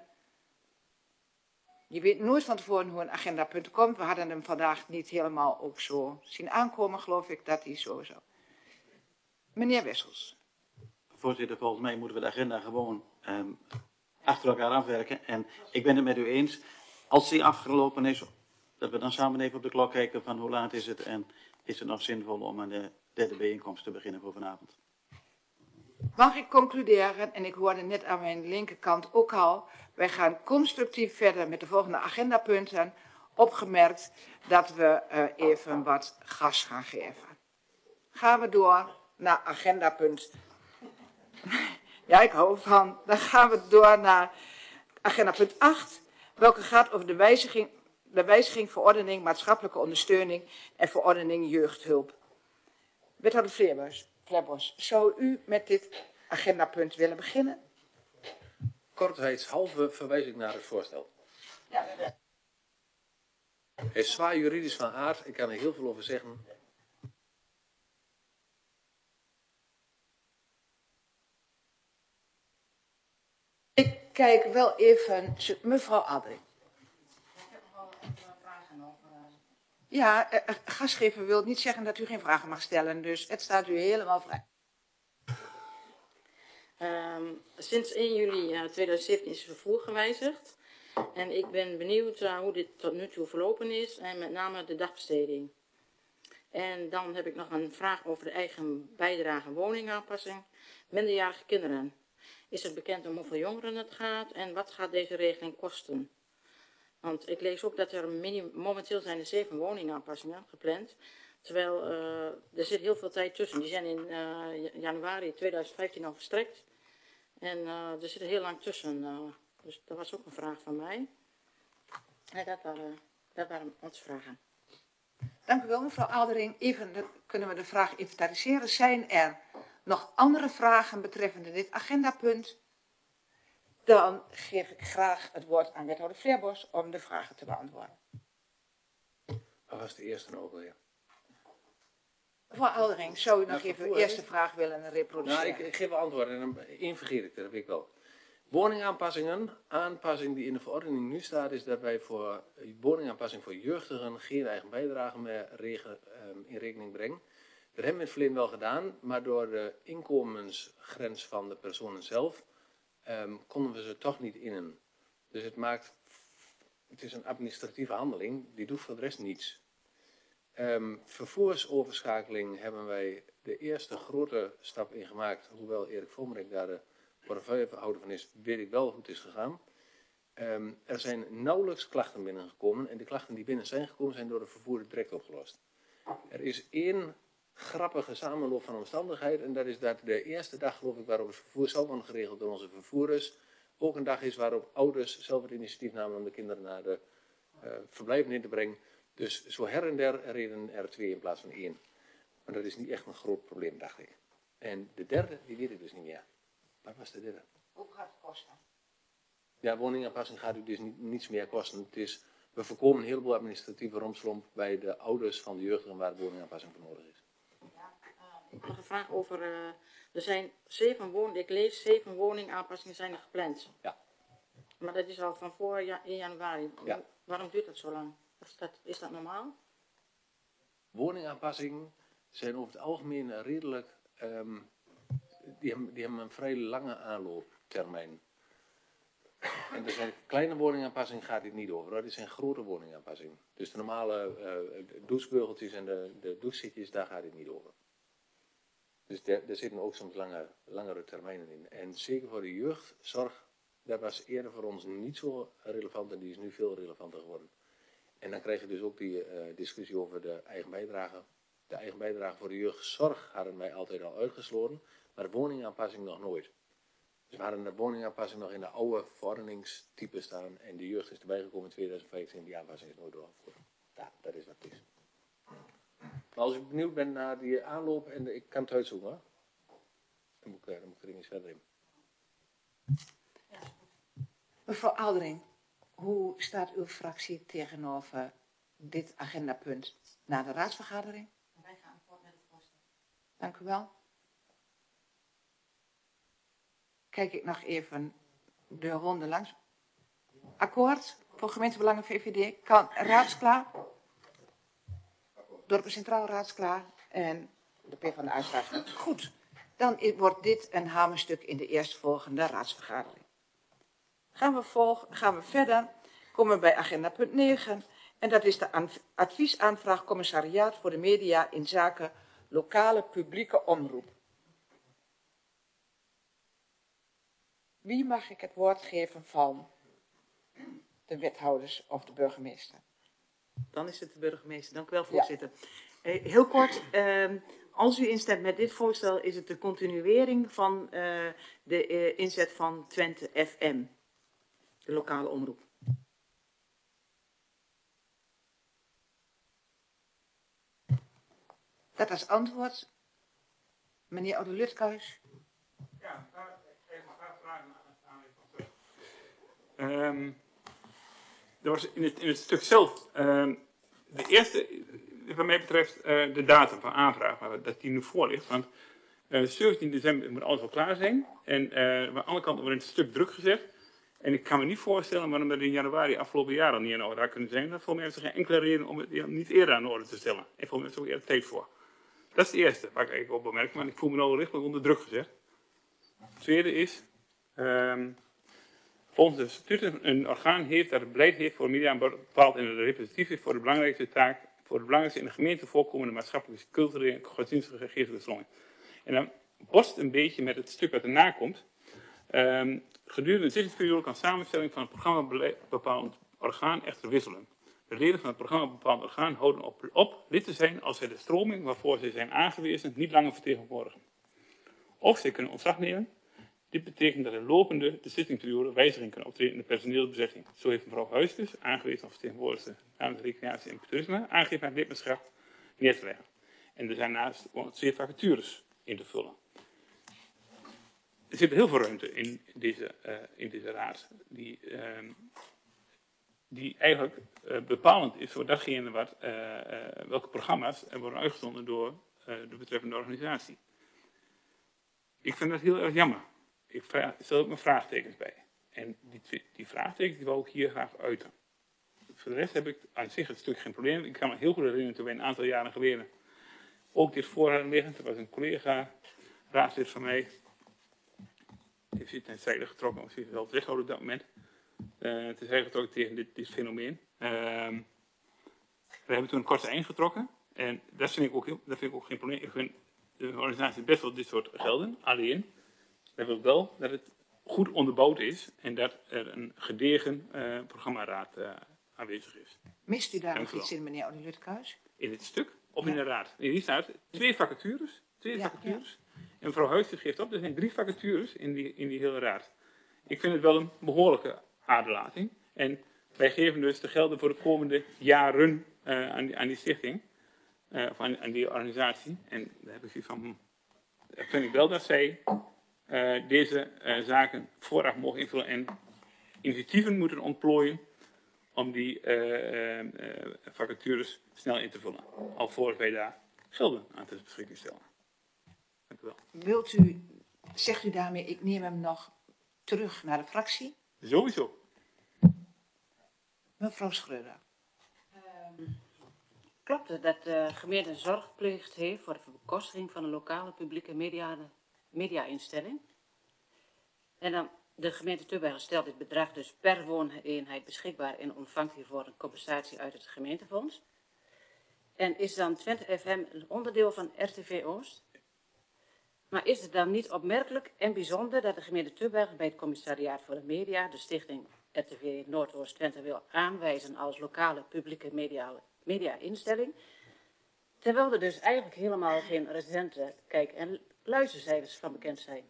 Je weet nooit van tevoren hoe een agendapunt komt. We hadden hem vandaag niet helemaal ook zo zien aankomen, geloof ik, dat hij sowieso. Meneer Wessels. Voorzitter, volgens mij moeten we de agenda gewoon um, achter elkaar afwerken. En ik ben het met u eens, als die afgelopen is, dat we dan samen even op de klok kijken van hoe laat is het en is het nog zinvol om aan de derde bijeenkomst te beginnen voor vanavond. Mag ik concluderen, en ik hoorde net aan mijn linkerkant ook al, wij gaan constructief verder met de volgende agendapunten, opgemerkt dat we uh, even wat gas gaan geven. Gaan we door naar agendapunt. Ja, ik hou van. Dan gaan we door naar agendapunt acht, welke gaat over de wijziging, de wijziging verordening maatschappelijke ondersteuning en verordening jeugdhulp. Wethouder Vleerbos, Vleerbos, zou u met dit agendapunt willen beginnen? Kortheidshalve verwijs ik naar het voorstel. Ja. Het is zwaar juridisch van aard. Ik kan er heel veel over zeggen. Ik kijk wel even, mevrouw Adrien. Ja, uh, gastgever wil niet zeggen dat u geen vragen mag stellen, dus het staat u helemaal vrij. Um, sinds één juli uh, tweeduizend zeventien is het vervoer gewijzigd. En ik ben benieuwd uh, hoe dit tot nu toe verlopen is. En met name de dagbesteding. En dan heb ik nog een vraag over de eigen bijdrage woningaanpassing. Minderjarige kinderen. Is het bekend om hoeveel jongeren het gaat? En wat gaat deze regeling kosten? Want ik lees ook dat er minim, momenteel zijn er zeven woningaanpassingen gepland. Terwijl uh, er zit heel veel tijd tussen. Die zijn in uh, januari tweeduizend vijftien al verstrekt. En uh, er zit er heel lang tussen. Uh, dus dat was ook een vraag van mij. En dat waren, dat waren onze vragen. Dank u wel, mevrouw Adering. Even de, kunnen we de vraag inventariseren. Zijn er nog andere vragen betreffende dit agendapunt? Dan geef ik graag het woord aan wethouder Vleerbos om de vragen te beantwoorden. Dat was de eerste ook alweer. Mevrouw Adering, zou u nog nou, even de eerste vraag willen reproduceren? Nou, ik, ik geef wel antwoorden en één vergeet ik, dat heb ik wel. Woningaanpassingen, aanpassing die in de verordening nu staat, is dat wij voor woningaanpassing voor jeugdigen geen eigen bijdrage meer regen, um, in rekening brengen. Dat hebben we in het verleden wel gedaan, maar door de inkomensgrens van de personen zelf um, konden we ze toch niet innen. Dus het maakt, het is een administratieve handeling, die doet voor de rest niets. Um, vervoersoverschakeling hebben wij de eerste grote stap in gemaakt, hoewel Erik Volmerink daar de portefeuillehouder van is, weet ik wel hoe het is gegaan. Um, er zijn nauwelijks klachten binnengekomen en de klachten die binnen zijn gekomen zijn door de vervoerder direct opgelost. Er is één grappige samenloop van omstandigheden en dat is dat de eerste dag, geloof ik, waarop het vervoer zou worden geregeld door onze vervoerders, ook een dag is waarop ouders zelf het initiatief namen om de kinderen naar de uh, verblijven in te brengen. Dus zo her en der reden er twee in plaats van één. Maar dat is niet echt een groot probleem, dacht ik. En de derde, die weet ik dus niet meer. Wat was de derde? Hoe gaat het kosten? Ja, woningaanpassing gaat u dus niet, niets meer kosten. Het is, we voorkomen een heleboel administratieve romslomp bij de ouders van de jeugdigen waar de woningaanpassing voor nodig is. Ja, uh, ik heb nog een vraag over, uh, er zijn zeven woningen, ik lees zeven woningaanpassingen zijn er gepland. Ja. Maar dat is al van voor ja, in januari. Ja. Waarom duurt dat zo lang? Is dat, is dat normaal? Woningaanpassingen zijn over het algemeen redelijk, um, die, hebben, die hebben een vrij lange aanlooptermijn. En er zijn kleine woningaanpassingen gaat dit niet over, hoor. Dit zijn grote woningaanpassingen. Dus de normale uh, douchebeugeltjes en de, de douchezitjes, daar gaat dit niet over. Dus daar, daar zitten ook soms lange, langere termijnen in. En zeker voor de jeugdzorg, dat was eerder voor ons niet zo relevant en die is nu veel relevanter geworden. En dan krijg je dus ook die uh, discussie over de eigen bijdrage. De eigen bijdrage voor de jeugdzorg hadden wij altijd al uitgesloten, maar de woningaanpassing nog nooit. Dus we hadden de woningaanpassing nog in de oude verordeningstype staan en de jeugd is erbij gekomen in tweeduizend vijftien en die aanpassing is nooit doorgevoerd. Ja, dat is wat het is. Maar als u benieuwd bent naar die aanloop, en ik kan het uitzoeken, hoor. Dan moet ik, dan moet ik er eens verder in. Mevrouw Aldering, hoe staat uw fractie tegenover dit agendapunt na de raadsvergadering? Wij gaan akkoord met het voorstel. Dank u wel. Kijk ik nog even de ronde langs. Akkoord voor gemeentebelangen V V D. Kan raadsklaar? Dorpen Centraal raadsklaar. En de P van de Uitstraat. Goed. Dan wordt dit een hamerstuk in de eerstvolgende raadsvergadering. Gaan we, volg, gaan we verder. Komen we bij agenda punt negen. En dat is de adviesaanvraag commissariaat voor de media in zaken lokale publieke omroep. Wie mag ik het woord geven van de wethouders of de burgemeester? Dan is het de burgemeester. Dank u wel, voorzitter. Ja. Uh, heel kort, uh, als u instemt met dit voorstel, is het de continuering van uh, de uh, inzet van Twente F M, de lokale omroep. Dat als antwoord, meneer Oude Lutkuis. Ja, daar even een paar vragen aan. Um, er was in het, in het stuk zelf, uh, de eerste, wat mij betreft, uh, de datum van aanvraag, maar dat die nu voor ligt. Want uh, zeventien december moet alles wel klaar zijn. En uh, aan de andere kant wordt het stuk druk gezet. En ik kan me niet voorstellen waarom dat in januari afgelopen jaar al niet in orde had kunnen zijn. Dat volgens mij heeft er geen enkele reden om het ja, niet eerder aan de orde te stellen. En volgens mij is er ook eerder tijd voor. Dat is het eerste waar ik eigenlijk op bemerk, maar ik voel me nou lichtelijk onder druk gezet. Het tweede is, um, volgens de statuten een orgaan heeft dat het beleid heeft voor media bepaald en de representatief is voor de belangrijkste taak, voor de belangrijkste in de gemeente voorkomende maatschappelijke, culturele en godsdienstige geestelijke stroming. En dan borst een beetje met het stuk wat erna komt. Um, gedurende de zittingsperiode kan samenstelling van het programma bepaald orgaan echter wisselen. De leden van het programma bepaald orgaan houden op, op lid te zijn als zij de stroming waarvoor zij zijn aangewezen niet langer vertegenwoordigen. Of zij kunnen ontslag nemen. Dit betekent dat er lopende de zittingsperiode wijziging kunnen optreden in de personeelsbezetting. Zo heeft mevrouw Huiskes, aangewezen als vertegenwoordiger namens de recreatie en toerisme, aangegeven haar lidmaatschap neer te leggen. En er zijn naast zeer vacatures in te vullen. Er zit heel veel ruimte in deze, uh, in deze raad, die, uh, die eigenlijk uh, bepalend is voor datgene wat, uh, uh, welke programma's er worden uitgezonden door uh, de betreffende organisatie. Ik vind dat heel erg jammer. Ik vraag, stel ook mijn vraagtekens bij. En die, die vraagtekens die wil ik hier graag uiten. Voor de rest heb ik aan zich het stuk geen probleem. Ik kan me heel goed herinneren toen wij een aantal jaren geleden ook dit voor hadden liggen. Er was een collega, raadslid van mij, die heeft zich ten zijde getrokken, of zich wel terughouden op dat moment. Uh, ten zijde getrokken tegen dit, dit fenomeen. Uh, we hebben toen een korte eind getrokken. En dat vind ik ook, heel, dat vind ik ook geen probleem. Ik vind de organisatie best wel dit soort gelden. Alleen, dat wil wel dat het goed onderbouwd is en dat er een gedegen uh, programmaraad uh, aanwezig is. Mist u daar Dank nog iets in, meneer Oude-Lutkehuis? In dit stuk? Of ja. in de raad? Nee, hier staat twee vacatures. Twee ja, vacatures. Ja. En mevrouw Huiskes geeft op, er zijn drie vacatures in die, in die hele raad. Ik vind het wel een behoorlijke aderlating. En wij geven dus de gelden voor de komende jaren uh, aan, die, aan die stichting. Uh, of aan, aan die organisatie. En daar heb ik zoiets van, hm, dan vind ik wel dat zij uh, deze uh, zaken vooraf mogen invullen en initiatieven moeten ontplooien om die uh, uh, vacatures snel in te vullen. Alvorens wij daar gelden aan te beschikking stellen. Dank u wel. Wilt u, zegt u daarmee, ik neem hem nog terug naar de fractie? Sowieso. Mevrouw Schreuder. Um, klopt het dat de gemeente zorgplicht heeft voor de bekostiging van een lokale publieke media, media-instelling? En dan de gemeente Tubbergen stelt dit bedrag dus per wooneenheid beschikbaar en ontvangt hiervoor een compensatie uit het gemeentefonds. En is dan Twente F M een onderdeel van R T V Oost? Maar is het dan niet opmerkelijk en bijzonder dat de gemeente Tubbergen bij het commissariaat voor de media de stichting R T V Noordoost-Twente wil aanwijzen als lokale publieke media-instelling, terwijl er dus eigenlijk helemaal geen recente kijk- en luistercijfers van bekend zijn?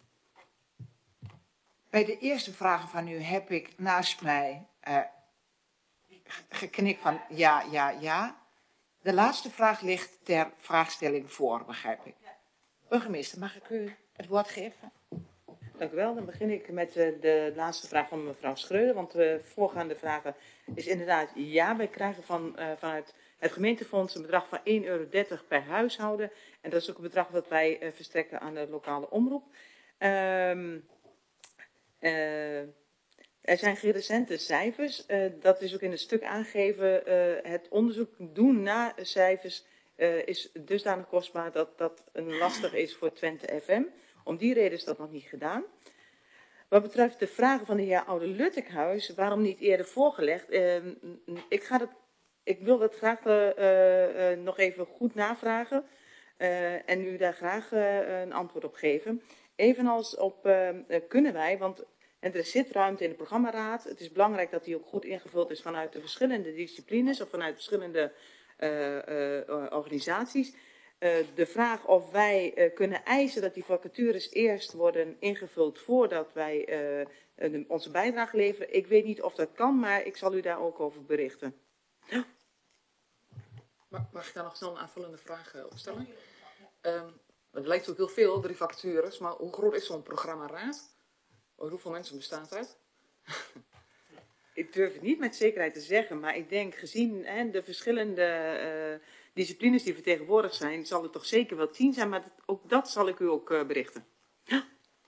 Bij de eerste vragen van u heb ik naast mij uh, geknikt van ja, ja, ja. De laatste vraag ligt ter vraagstelling voor, begrijp ik. Burgemeester, mag ik u het woord geven? Dank u wel. Dan begin ik met uh, de laatste vraag van mevrouw Schreuder. Want de voorgaande vragen is inderdaad ja. Wij krijgen van, uh, vanuit het gemeentefonds een bedrag van één euro dertig per huishouden. En dat is ook een bedrag dat wij uh, verstrekken aan de lokale omroep. Um, uh, er zijn geen recente cijfers. Uh, dat is ook in het stuk aangegeven. Uh, het onderzoek doen naar cijfers uh, is dusdanig kostbaar dat dat een lastig is voor Twente F M. Om die reden is dat nog niet gedaan. Wat betreft de vragen van de heer Oude-Lutkehuis, waarom niet eerder voorgelegd? Uh, ik, ga dat, ik wil dat graag uh, uh, nog even goed navragen uh, en u daar graag uh, een antwoord op geven. Evenals op uh, kunnen wij, want en er zit ruimte in de programmaraad. Het is belangrijk dat die ook goed ingevuld is vanuit de verschillende disciplines of vanuit verschillende uh, uh, organisaties. Uh, de vraag of wij uh, kunnen eisen dat die vacatures eerst worden ingevuld voordat wij uh, uh, onze bijdrage leveren. Ik weet niet of dat kan, maar ik zal u daar ook over berichten. Ja. Mag ik daar nog snel een aanvullende vraag uh, opstellen? Um, het lijkt ook heel veel, drie vacatures, maar hoe groot is zo'n programmaraad? Hoeveel mensen bestaat uit? ik durf het niet met zekerheid te zeggen, maar ik denk gezien hè, de verschillende uh, disciplines die vertegenwoordigd zijn, zal het toch zeker wel tien zijn, maar dat, ook dat zal ik u ook uh, berichten. Ja.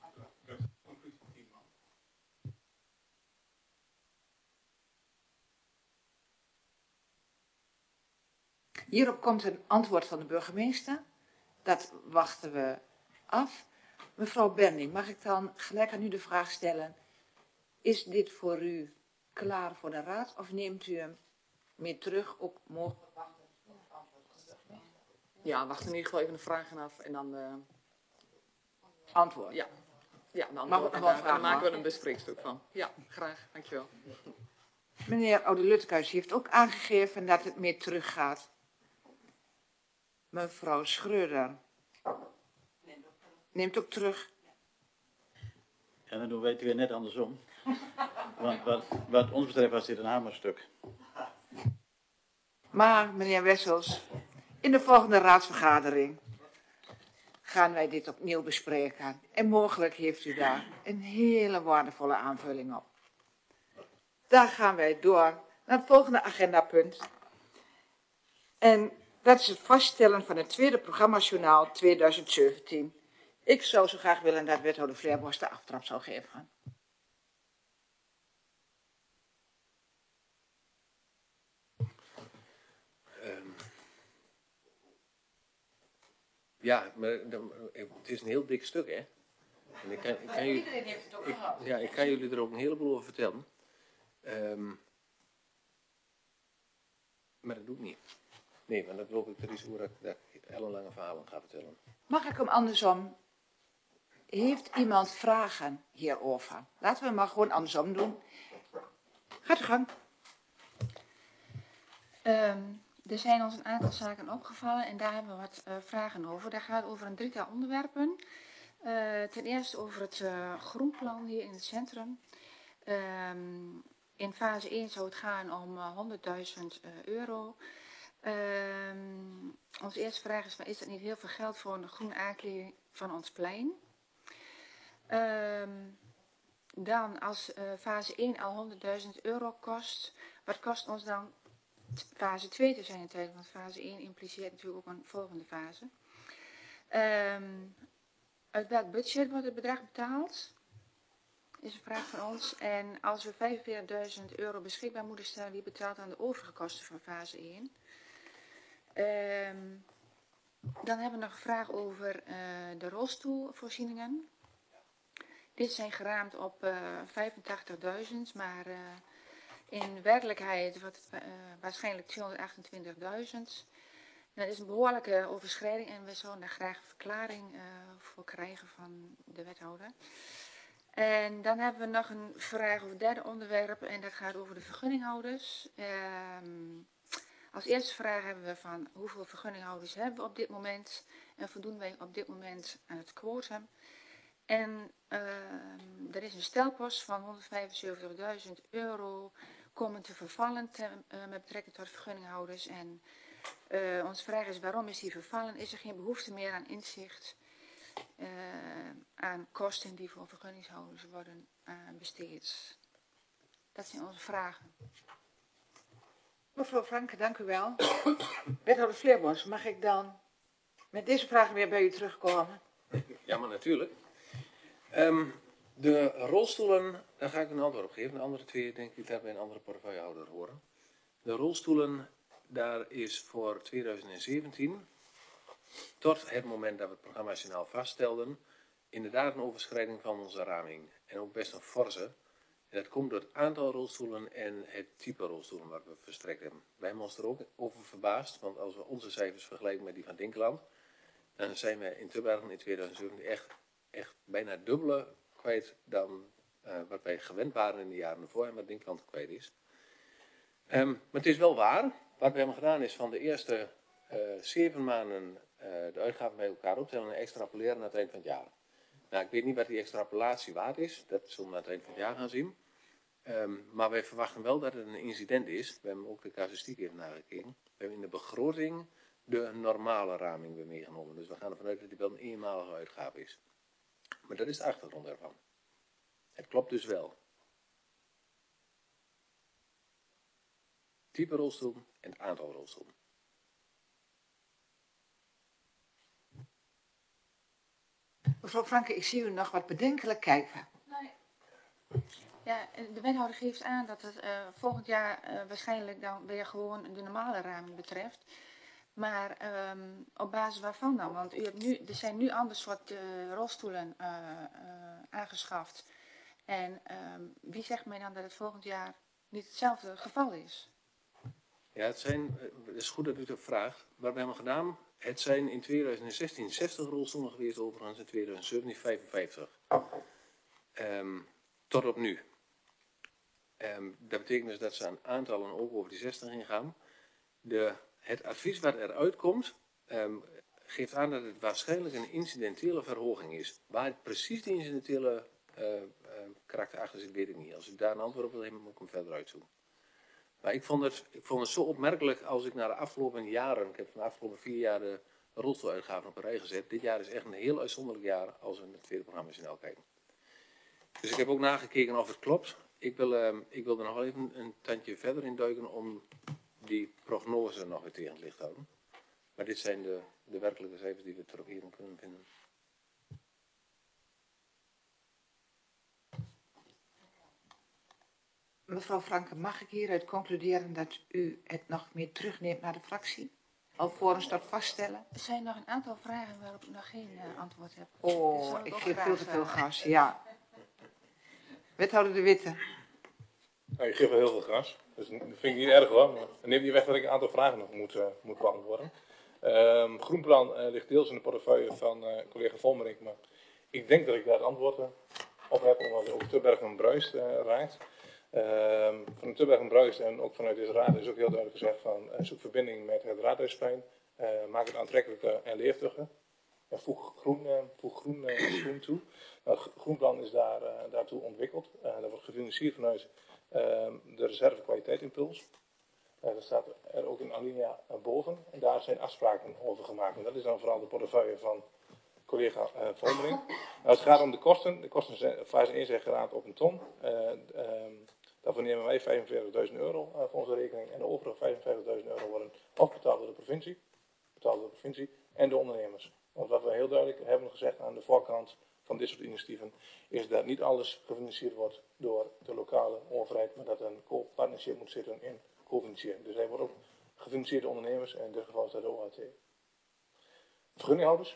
Hierop komt een antwoord van de burgemeester. Dat wachten we af. Mevrouw Berning, mag ik dan gelijk aan u de vraag stellen, is dit voor u klaar voor de raad of neemt u hem mee terug, ook mogelijk wachten? Ja, wacht in ieder geval even de vragen af en dan... Uh... Antwoord? Ja. Ja, dan, mag dan, ik nog dan, dan maken we een een bespreekstuk van. Ja, graag. Dankjewel. Meneer Oude-Lutkehuis heeft ook aangegeven dat het mee teruggaat. Mevrouw Schreuder neemt ook terug. En dan doen wij het weer net andersom. Want wat, wat ons betreft was dit een hamerstuk. Maar, meneer Wessels, in de volgende raadsvergadering gaan wij dit opnieuw bespreken. En mogelijk heeft u daar een hele waardevolle aanvulling op. Daar gaan wij door naar het volgende agendapunt. En dat is het vaststellen van het tweede programmajournaal tweeduizend zeventien. Ik zou zo graag willen dat wethouder Vleerbos de aftrap zou geven. Um, ja, maar dan, het is een heel dik stuk, hè? En ik kan, ik kan jullie, ik, ja, ik kan jullie er ook een heleboel over vertellen. Um, maar dat doe ik niet. Nee, want dat loop ik er risico dat, dat ik ellenlange verhalen ga vertellen. Mag ik hem andersom? Heeft iemand vragen hierover? Laten we hem maar gewoon andersom doen. Gaat uw gang. Um, er zijn ons een aantal zaken opgevallen en daar hebben we wat uh, vragen over. Dat gaat over een drietal onderwerpen. Uh, ten eerste over het uh, groenplan hier in het centrum. Um, in fase één zou het gaan om uh, honderdduizend uh, euro. Um, onze eerste vraag is, is dat niet heel veel geld voor een groene aankleding van ons plein? Um, dan als uh, fase één al honderdduizend euro kost, wat kost ons dan fase twee te zijn in tijd? Want fase één impliceert natuurlijk ook een volgende fase. Um, uit welk budget wordt het bedrag betaald? Is een vraag van ons. En als we vijfenveertigduizend euro beschikbaar moeten stellen, wie betaalt dan de overige kosten van fase één? Um, dan hebben we nog een vraag over uh, de rolstoelvoorzieningen. Dit zijn geraamd op uh, vijfentachtigduizend, maar uh, in werkelijkheid wordt het uh, waarschijnlijk tweehonderdachtentwintigduizend. Dat is een behoorlijke overschrijding en we zouden daar graag een verklaring uh, voor krijgen van de wethouder. En dan hebben we nog een vraag over het derde onderwerp en dat gaat over de vergunninghouders. Um, als eerste vraag hebben we van hoeveel vergunninghouders hebben we op dit moment en voldoen wij op dit moment aan het quotum. En uh, er is een stelpost van honderdvijfenzeventigduizend euro komen te vervallen te, uh, met betrekking tot vergunninghouders. En uh, onze vraag is waarom is die vervallen? Is er geen behoefte meer aan inzicht uh, aan kosten die voor vergunningshouders worden uh, besteed? Dat zijn onze vragen. Mevrouw Franke, dank u wel. Wethouder Vleerbos, mag ik dan met deze vragen weer bij u terugkomen? Ja, maar natuurlijk. Um, de rolstoelen, daar ga ik een antwoord op geven. De andere twee denk ik dat bij een andere portefeuillehouder horen. De rolstoelen, daar is voor tweeduizend zeventien, tot het moment dat we het programmajournaal vaststelden, inderdaad een overschrijding van onze raming. En ook best een forse. En dat komt door het aantal rolstoelen en het type rolstoelen wat we verstrekt hebben. Wij hebben ons er ook over verbaasd, want als we onze cijfers vergelijken met die van Dinkeland, dan zijn we in Tubbergen in tweeduizend zeventien echt, echt bijna dubbele kwijt dan uh, wat wij gewend waren in de jaren ervoor en wat Dinkeland kwijt is. Um, maar het is wel waar. Wat we hebben gedaan is van de eerste uh, zeven maanden uh, de uitgaven bij elkaar optellen en extrapoleren naar het eind van het jaar. Nou, ik weet niet wat die extrapolatie waard is. Dat zullen we aan het eind van het jaar gaan zien. Um, maar wij verwachten wel dat het een incident is. We hebben ook de casuïstiek even nagekeken. We hebben in de begroting de normale raming weer meegenomen. Dus we gaan ervan uit dat die wel een eenmalige uitgave is. Maar dat is de achtergrond ervan. Het klopt dus wel. type rolstoelen en het aantal rolstoelen. Mevrouw Franke, ik zie u nog wat bedenkelijk kijken. Ja, de wethouder geeft aan dat het uh, volgend jaar uh, waarschijnlijk dan weer gewoon de normale raming betreft. Maar um, op basis waarvan dan? Want u hebt nu, er zijn nu ander soort uh, rolstoelen uh, uh, aangeschaft. En um, wie zegt mij dan dat het volgend jaar niet hetzelfde geval is? Ja, het zijn, het is goed dat u dat vraagt. Wat we hebben gedaan, het zijn in tweeduizend zestien zestig rolstoelen geweest, overigens in tweeduizend zeventien vijfenvijftig. Um, tot op nu. Um, dat betekent dus dat ze aan aantallen ook over die zestig ingaan. De, het advies wat eruit komt, um, geeft aan dat het waarschijnlijk een incidentele verhoging is. Waar het precies die incidentele uh, uh, karakter achter zit, weet ik niet. Als ik daar een antwoord op wil hebben, moet ik hem verder uitzoeken. Maar ik vond, het, ik vond het zo opmerkelijk als ik naar de afgelopen jaren, ik heb van de afgelopen vier jaar de rolstoeluitgaven op een rij gezet. Dit jaar is echt een heel uitzonderlijk jaar als we naar het tweede programma snel kijken. Dus ik heb ook nagekeken of het klopt. Ik wil, uh, ik wil er nog wel even een tandje verder in duiken om die prognose nog weer tegen het licht te houden. Maar dit zijn de, de werkelijke cijfers die we terug hierin kunnen vinden. Mevrouw Franke, mag ik hieruit concluderen dat u het nog meer terugneemt naar de fractie? Alvorens dat vaststellen? Er zijn nog een aantal vragen waarop ik nog geen uh, antwoord heb. Oh, ik ik ook geef graag, veel te veel uh, gas, ja. Wethouder De Witte. Nou, je geeft wel heel veel gas. Dus dat vind ik niet erg hoor. Maar dan neemt niet weg dat ik een aantal vragen nog moet, uh, moet beantwoorden. Um, Groenplan uh, ligt deels in de portefeuille van uh, collega Volmerink. Maar ik denk dat ik daar het antwoord uh, op heb, omdat het ook Tubbergen en Bruist uh, raakt. Um, van Tubbergen en Bruist en ook vanuit deze raad is ook heel duidelijk gezegd van uh, zoek verbinding met het Raadhuisplein. Uh, maak het aantrekkelijker en leerdiger. En voeg groen, uh, voeg groen, uh, groen toe. Nou, het Groenplan is daar, uh, daartoe ontwikkeld. Uh, dat wordt gefinancierd vanuit uh, de reserve kwaliteitimpuls. Uh, dat staat er ook in alinea uh, boven. En daar zijn afspraken over gemaakt. En dat is dan vooral de portefeuille van collega uh, Volmering. Nou, het gaat om de kosten. De kosten zijn, fase één zijn geraamd op een ton. Uh, um, daarvoor nemen wij vijfenveertigduizend euro uh, voor onze rekening. En de overige vijfenvijftigduizend euro worden afbetaald door de provincie. Betaald door de provincie en de ondernemers. Want wat we heel duidelijk hebben gezegd aan de voorkant van dit soort initiatieven, is dat niet alles gefinancierd wordt door de lokale overheid, maar dat er een co-partnership moet zitten in co-financiering. Dus hij wordt ook gefinancierd door ondernemers en in dit geval is dat de O H T. Vergunninghouders.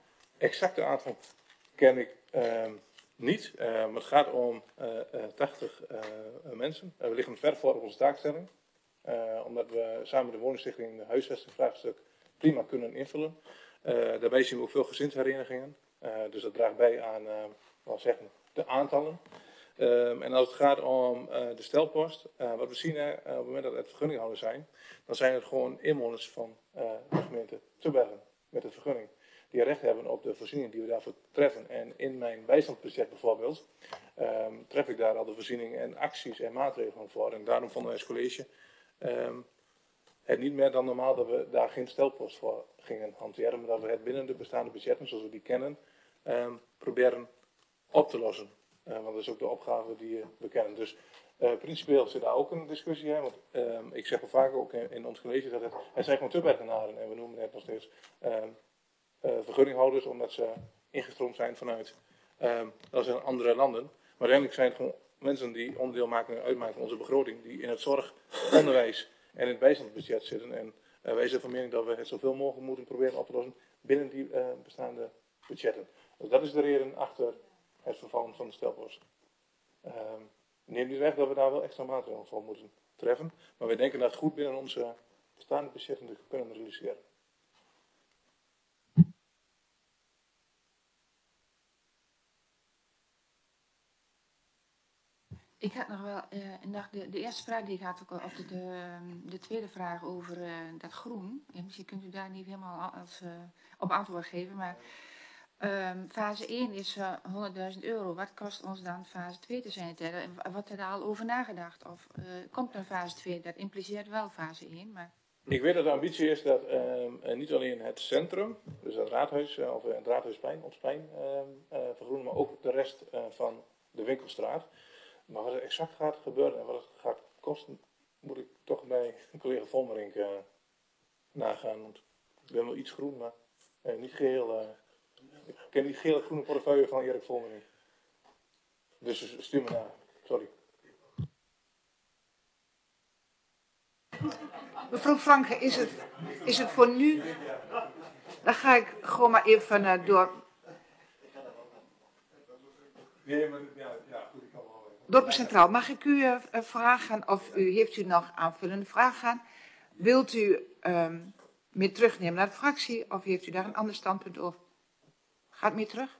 Exacte aantal ken ik uh, niet, uh, maar het gaat om uh, uh, tachtig uh, mensen. Uh, we liggen ver voor op onze taakstelling, uh, omdat we samen met de woningstichting de huisvestingvraagstuk prima kunnen invullen. Uh, daarbij zien we ook veel gezinsherenigingen. Uh, dus dat draagt bij aan uh, wel zeggen, de aantallen. Um, en als het gaat om uh, de stelpost, uh, wat we zien uh, op het moment dat het vergunninghouders zijn, dan zijn het gewoon inwoners van uh, de gemeente Tubbergen met een vergunning. Die recht hebben op de voorzieningen die we daarvoor treffen. En in mijn bijstandsbudget bijvoorbeeld, um, tref ik daar al de voorzieningen en acties en maatregelen voor. En daarom vonden wij als college um, het niet meer dan normaal dat we daar geen stelpost voor gingen hanteren, maar dat we het binnen de bestaande budgetten, zoals we die kennen, um, proberen op te lossen. Uh, want dat is ook de opgave die uh, we kennen. Dus uh, principieel zit daar ook een discussie in. Want um, ik zeg wel vaak ook in, in ons college dat het, het zijn gewoon Tubbergenaren en we noemen het nog steeds um, uh, vergunninghouders, omdat ze ingestroomd zijn vanuit um, dat zijn andere landen. Maar uiteindelijk zijn het gewoon mensen die onderdeel maken en uitmaken van onze begroting, die in het zorg, onderwijs en in het bijstandsbudget zitten. En uh, wij zijn van mening dat we het zoveel mogelijk moeten proberen op te lossen binnen die uh, bestaande budgetten. Dus dat is de reden achter het vervallen van de stelpost. Uh, neem niet weg dat we daar wel extra maatregelen voor moeten treffen. Maar wij denken dat het goed binnen onze bestaande budgetten te kunnen realiseren. Ik had nog wel, uh, nog de, de eerste vraag die ik had, of de, de, de tweede vraag over uh, dat groen. Ja, misschien kunt u daar niet helemaal als, uh, op antwoord geven, maar um, fase één is uh, honderdduizend euro. Wat kost ons dan fase twee te zijn? Wordt er daar al over nagedacht? Of uh, komt er een fase twee? Dat impliceert wel fase één, maar... Ik weet dat de ambitie is dat uh, niet alleen het centrum, dus het raadhuis, uh, of het raadhuisplein, ons plein, uh, uh, vergroenen, maar ook de rest uh, van de winkelstraat. Maar wat er exact gaat gebeuren en wat het gaat kosten, moet ik toch bij collega Vonmerink uh, nagaan. Want ik ben wel iets groen, maar uh, niet geheel. Uh, ik ken niet geheel groene portefeuille van Erik Vonmerink. Dus stuur me naar. Sorry. Mevrouw Franke, is het, is het voor nu? Dan ga ik gewoon maar even uh, door. Dorpen Centraal, mag ik u uh, vragen of u heeft u nog aanvullende vragen? Wilt u um, meer terugnemen naar de fractie of heeft u daar een ander standpunt over? Gaat meer terug?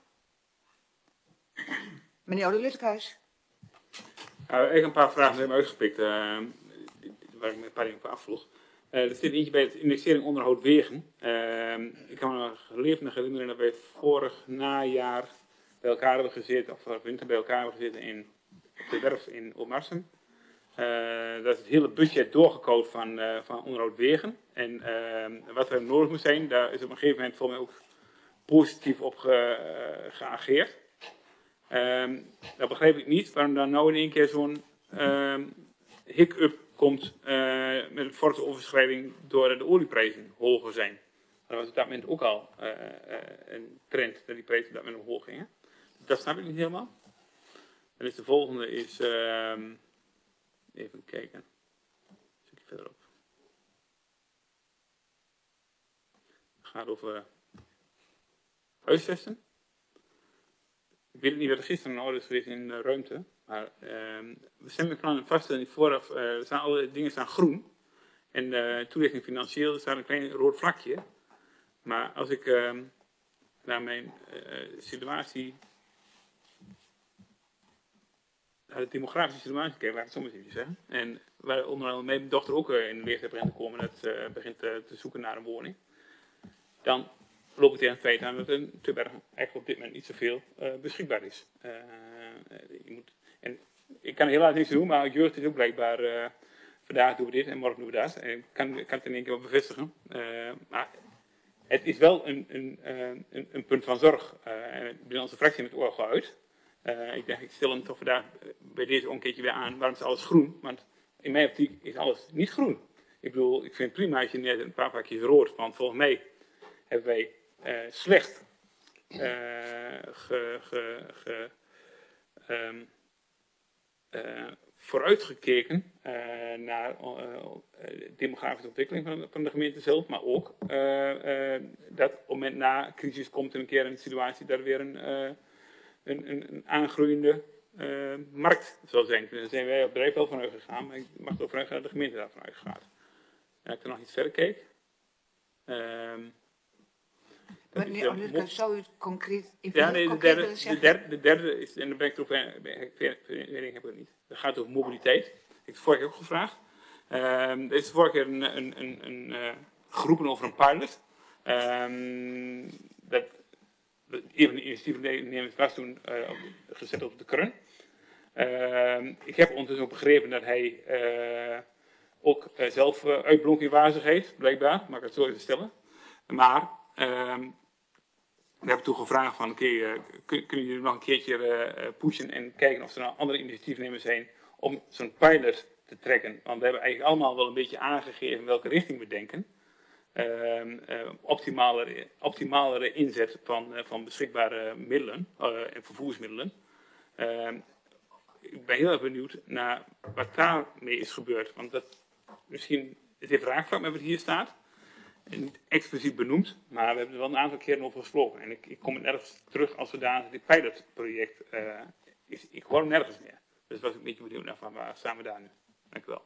Meneer Oude-Lutkehuis. Uh, ik heb een paar vragen hebben uitgepikt, uh, waar ik me een paar dingen op afvroeg. Uh, er zit eentje bij het indexering onderhoud wegen. Uh, ik kan me nog levendig herinneren dat wij vorig najaar bij elkaar hebben gezeten, of winter bij elkaar hebben gezeten in de werf in Omarsum. Uh, dat is het hele budget doorgekookt van, uh, van onderhoud wegen. En uh, wat er nodig moet zijn, daar is op een gegeven moment volgens mij ook positief op ge, uh, geageerd. Um, dat begrijp ik niet, waarom dan nou in één keer zo'n um, hiccup komt uh, met een forse overschrijding doordat de olieprijzen hoger zijn. Dat was op dat moment ook al uh, uh, een trend, dat die prijzen op dat moment omhoog gingen. Dat snap ik niet helemaal. Dan is de volgende, is, uh, even kijken, een stukje verderop. Het gaat over huisvesten. Ik weet niet wat er gisteren in orde is geweest in de ruimte, maar uh, we zijn met plan vaststellen vooraf, uh, er staan alle dingen staan groen. En uh, toelichting financieel, er staat een klein rood vlakje. Maar als ik uh, naar mijn uh, situatie, naar de demografische situatie kijk, laat ik het zo maar even zeggen. En waar onder andere mijn dochter ook uh, in de leeftijd begint te komen, dat ze uh, begint uh, te zoeken naar een woning. Dan loop ik tegen het feit aan dat in Tubbergen eigenlijk op dit moment niet zoveel uh, beschikbaar is. Uh, je moet, en ik kan helaas niks doen, maar jeugd is ook blijkbaar, uh, vandaag doen we dit en morgen doen we dat. En ik kan, kan het in één keer wel bevestigen. Uh, maar het is wel een, een, een, een punt van zorg. Uh, binnen onze fractie het ook al uit. Uh, ik denk, ik stel hem toch vandaag bij deze ook een keertje weer aan, waarom is alles groen? Want in mijn optiek is alles niet groen. Ik bedoel, ik vind het prima als je net een paar pakjes rood, want volgens mij hebben wij uh, slecht uh, ge, ge, ge, um, uh, vooruitgekeken uh, naar uh, de demografische ontwikkeling van, van de gemeente zelf, maar ook uh, uh, dat op het moment na crisis komt er een keer een situatie dat er weer een, uh, een, een, een aangroeiende uh, markt zal zijn. Daar zijn wij op bedrijf wel vanuit gegaan, maar ik mag er vanuit gaan dat de gemeente daar vanuit gaat. En als ik er nog iets verder keek. Um, Meneer Oude-Lutkehuis, uh, zou u het concreet even ja, nee, de concreet derde, willen de, derde, de derde is, en dan ben ik erop, heb ik het niet. Dat gaat over mobiliteit. Ik heb het vorige keer ook gevraagd. Um, er is de vorige keer een, een, een, een uh, geroepen over een pilot. Um, dat, even de initiatiefnemers was toen uh, gezet op de krun. Uh, ik heb ondertussen ook begrepen dat hij uh, ook uh, zelf uh, uitblonk in wazigheid, blijkbaar, mag ik het zo even stellen. Maar uh, we hebben toen gevraagd van, oké, okay, uh, kun, kunnen jullie nog een keertje uh, pushen en kijken of er nou andere initiatiefnemers zijn om zo'n pilot te trekken. Want we hebben eigenlijk allemaal wel een beetje aangegeven in welke richting we denken. Uh, uh, optimalere, optimalere inzet van, uh, van beschikbare middelen uh, en vervoersmiddelen. Uh, ik ben heel erg benieuwd naar wat daarmee is gebeurd. Want dat, misschien, het heeft raakvlak met wat hier staat. Niet expliciet benoemd, maar we hebben er wel een aantal keren over gesproken. En ik, ik kom het nergens terug als zodanig dit pilotproject uh, is. Ik hoor hem nergens meer. Dus was ik een beetje benieuwd naar van waar staan we daar nu. Dank u wel.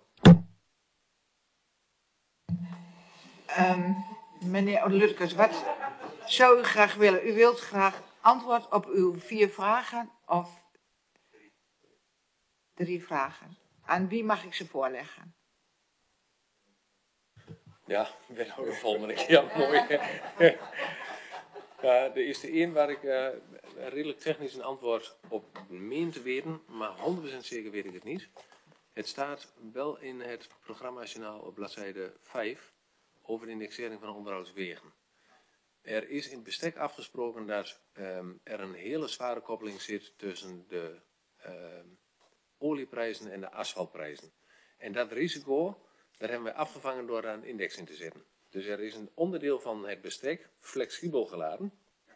Um, meneer Oude-Lutkehuis, wat zou u graag willen? U wilt graag antwoord op uw vier vragen of drie vragen. Aan wie mag ik ze voorleggen? Ja, ik ben ook vol, maar ik ja, mooi. Ja, er is de een waar ik uh, redelijk technisch een antwoord op meen te weten, maar honderd procent zeker weet ik het niet. Het staat wel in het programmajournaal op bladzijde vijf over de indexering van onderhoudswegen. Er is in het bestek afgesproken dat um, er een hele zware koppeling zit tussen de uh, olieprijzen en de asfaltprijzen. En dat risico, daar hebben we afgevangen door daar een index in te zetten. Dus er is een onderdeel van het bestek flexibel geladen,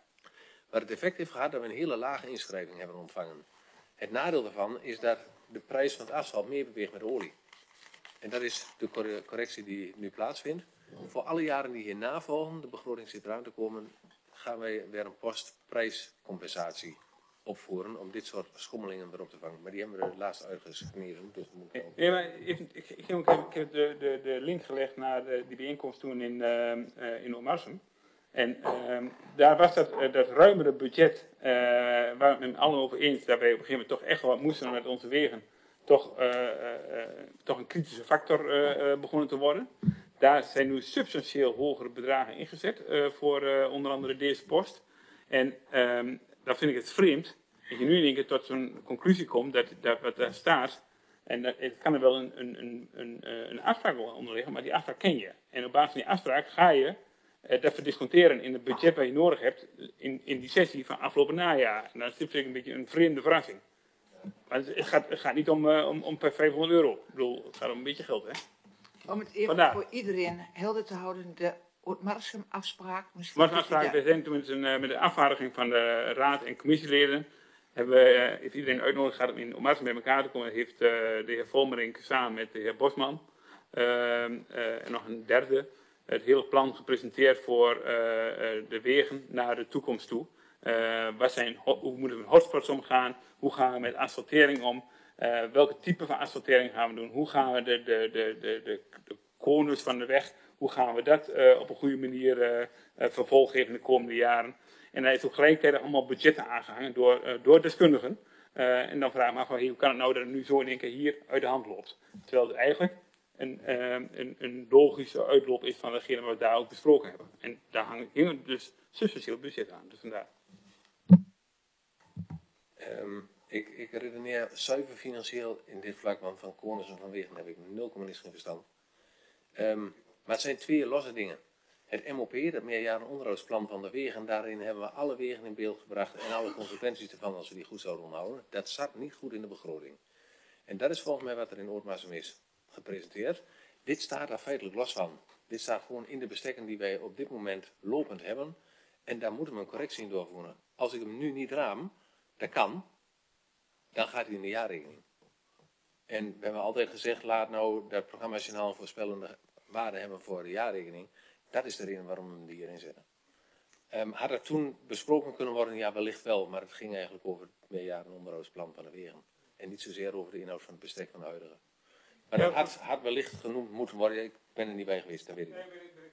waar het effect heeft gehad dat we een hele lage inschrijving hebben ontvangen. Het nadeel daarvan is dat de prijs van het asfalt meer beweegt met de olie. En dat is de correctie die nu plaatsvindt. Voor alle jaren die hierna volgen, de begroting zit eraan te komen, gaan wij weer een post prijscompensatie opvoeren om dit soort schommelingen weer op te vangen. Maar die hebben we er laatst uitgeschreven. Dus moet ik, ja, maar even, ik, ik, heb, ik heb de, de, de link gelegd naar de, die bijeenkomst toen in, uh, uh, in Omarsum. En uh, daar was dat, uh, dat ruimere budget, uh, waar we het met allen over eens, dat wij op een gegeven moment toch echt wel wat moesten met onze wegen, toch, uh, uh, uh, toch een kritische factor uh, uh, begonnen te worden. Daar zijn nu substantieel hogere bedragen ingezet uh, voor uh, onder andere deze post. En um, dan vind ik het vreemd dat je nu in één keer tot zo'n conclusie komt dat, dat wat daar staat. En dat, het kan er wel een, een, een, een, een afspraak onder liggen, maar die afspraak ken je. En op basis van die afspraak ga je uh, dat verdisconteren in het budget wat je nodig hebt in, in die sessie van afgelopen najaar. En dat vind ik een beetje een vreemde verrassing. Maar het gaat, het gaat niet om, uh, om, om per vijfhonderd euro. Ik bedoel, het gaat om een beetje geld, hè? Om het even Vandaar. voor iedereen helder te houden, de Oud-Marsum-afspraak. Maar afspraak, we zijn toen met, een, met de afvaardiging van de raad en commissieleden, hebben we, uh, heeft iedereen uitgenodigd gehad om in Oud-Marsum bij elkaar te komen. Dat heeft uh, de heer Volmerink samen met de heer Bosman uh, uh, en nog een derde het hele plan gepresenteerd voor uh, uh, de wegen naar de toekomst toe. Uh, wat zijn, hoe moeten we met hotspots omgaan? Hoe gaan we met asfaltering om? Uh, welke type van asfaltering gaan we doen? Hoe gaan we de, de, de, de, de, de conus van de weg, hoe gaan we dat uh, op een goede manier uh, uh, vervolg geven in de komende jaren? En daar is ook gelijkertijd allemaal budgetten aangehangen door, uh, door deskundigen. Uh, en dan vraag ik me af, hey, hoe kan het nou dat het nu zo in één keer hier uit de hand loopt? Terwijl het eigenlijk een, uh, een, een logische uitloop is van degene wat we daar ook besproken hebben. En daar hangt dus substantieel budget aan. Dus vandaar. Um, ik, ik redeneer zuiver financieel in dit vlak, want van konus en van wegen heb ik nul komma niks geen verstand. Um, maar het zijn twee losse dingen. Het M O P, dat meerjaren onderhoudsplan van de wegen, daarin hebben we alle wegen in beeld gebracht en alle consequenties ervan als we die goed zouden onderhouden. Dat zat niet goed in de begroting. En dat is volgens mij wat er in Oud-Marsum is gepresenteerd. Dit staat daar feitelijk los van. Dit staat gewoon in de bestekken die wij op dit moment lopend hebben. En daar moeten we een correctie in doorvoeren. Als ik hem nu niet raam, dat kan, dan gaat hij in de jaarrekening. En we hebben altijd gezegd, laat nou dat programma nationaal een voorspellende waarde hebben voor de jaarrekening. Dat is de reden waarom we die hierin zetten. Um, had er toen besproken kunnen worden? Ja, wellicht wel, maar het ging eigenlijk over het meerjaren onderhoudsplan van de wegen. En niet zozeer over de inhoud van het bestek van de huidige. Maar dat had, had wellicht genoemd moeten worden. Ik ben er niet bij geweest, dat weet ik niet.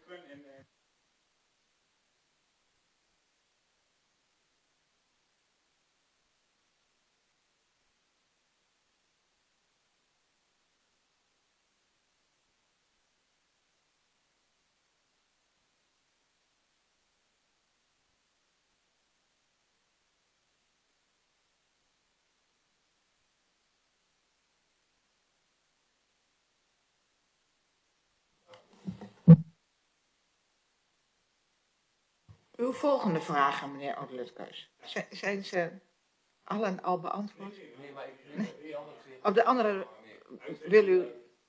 Uw volgende vragen, meneer Oude-Lutkeus. Zijn, zijn ze allen al beantwoord? Nee, maar ik wil nee. Op de andere wil u...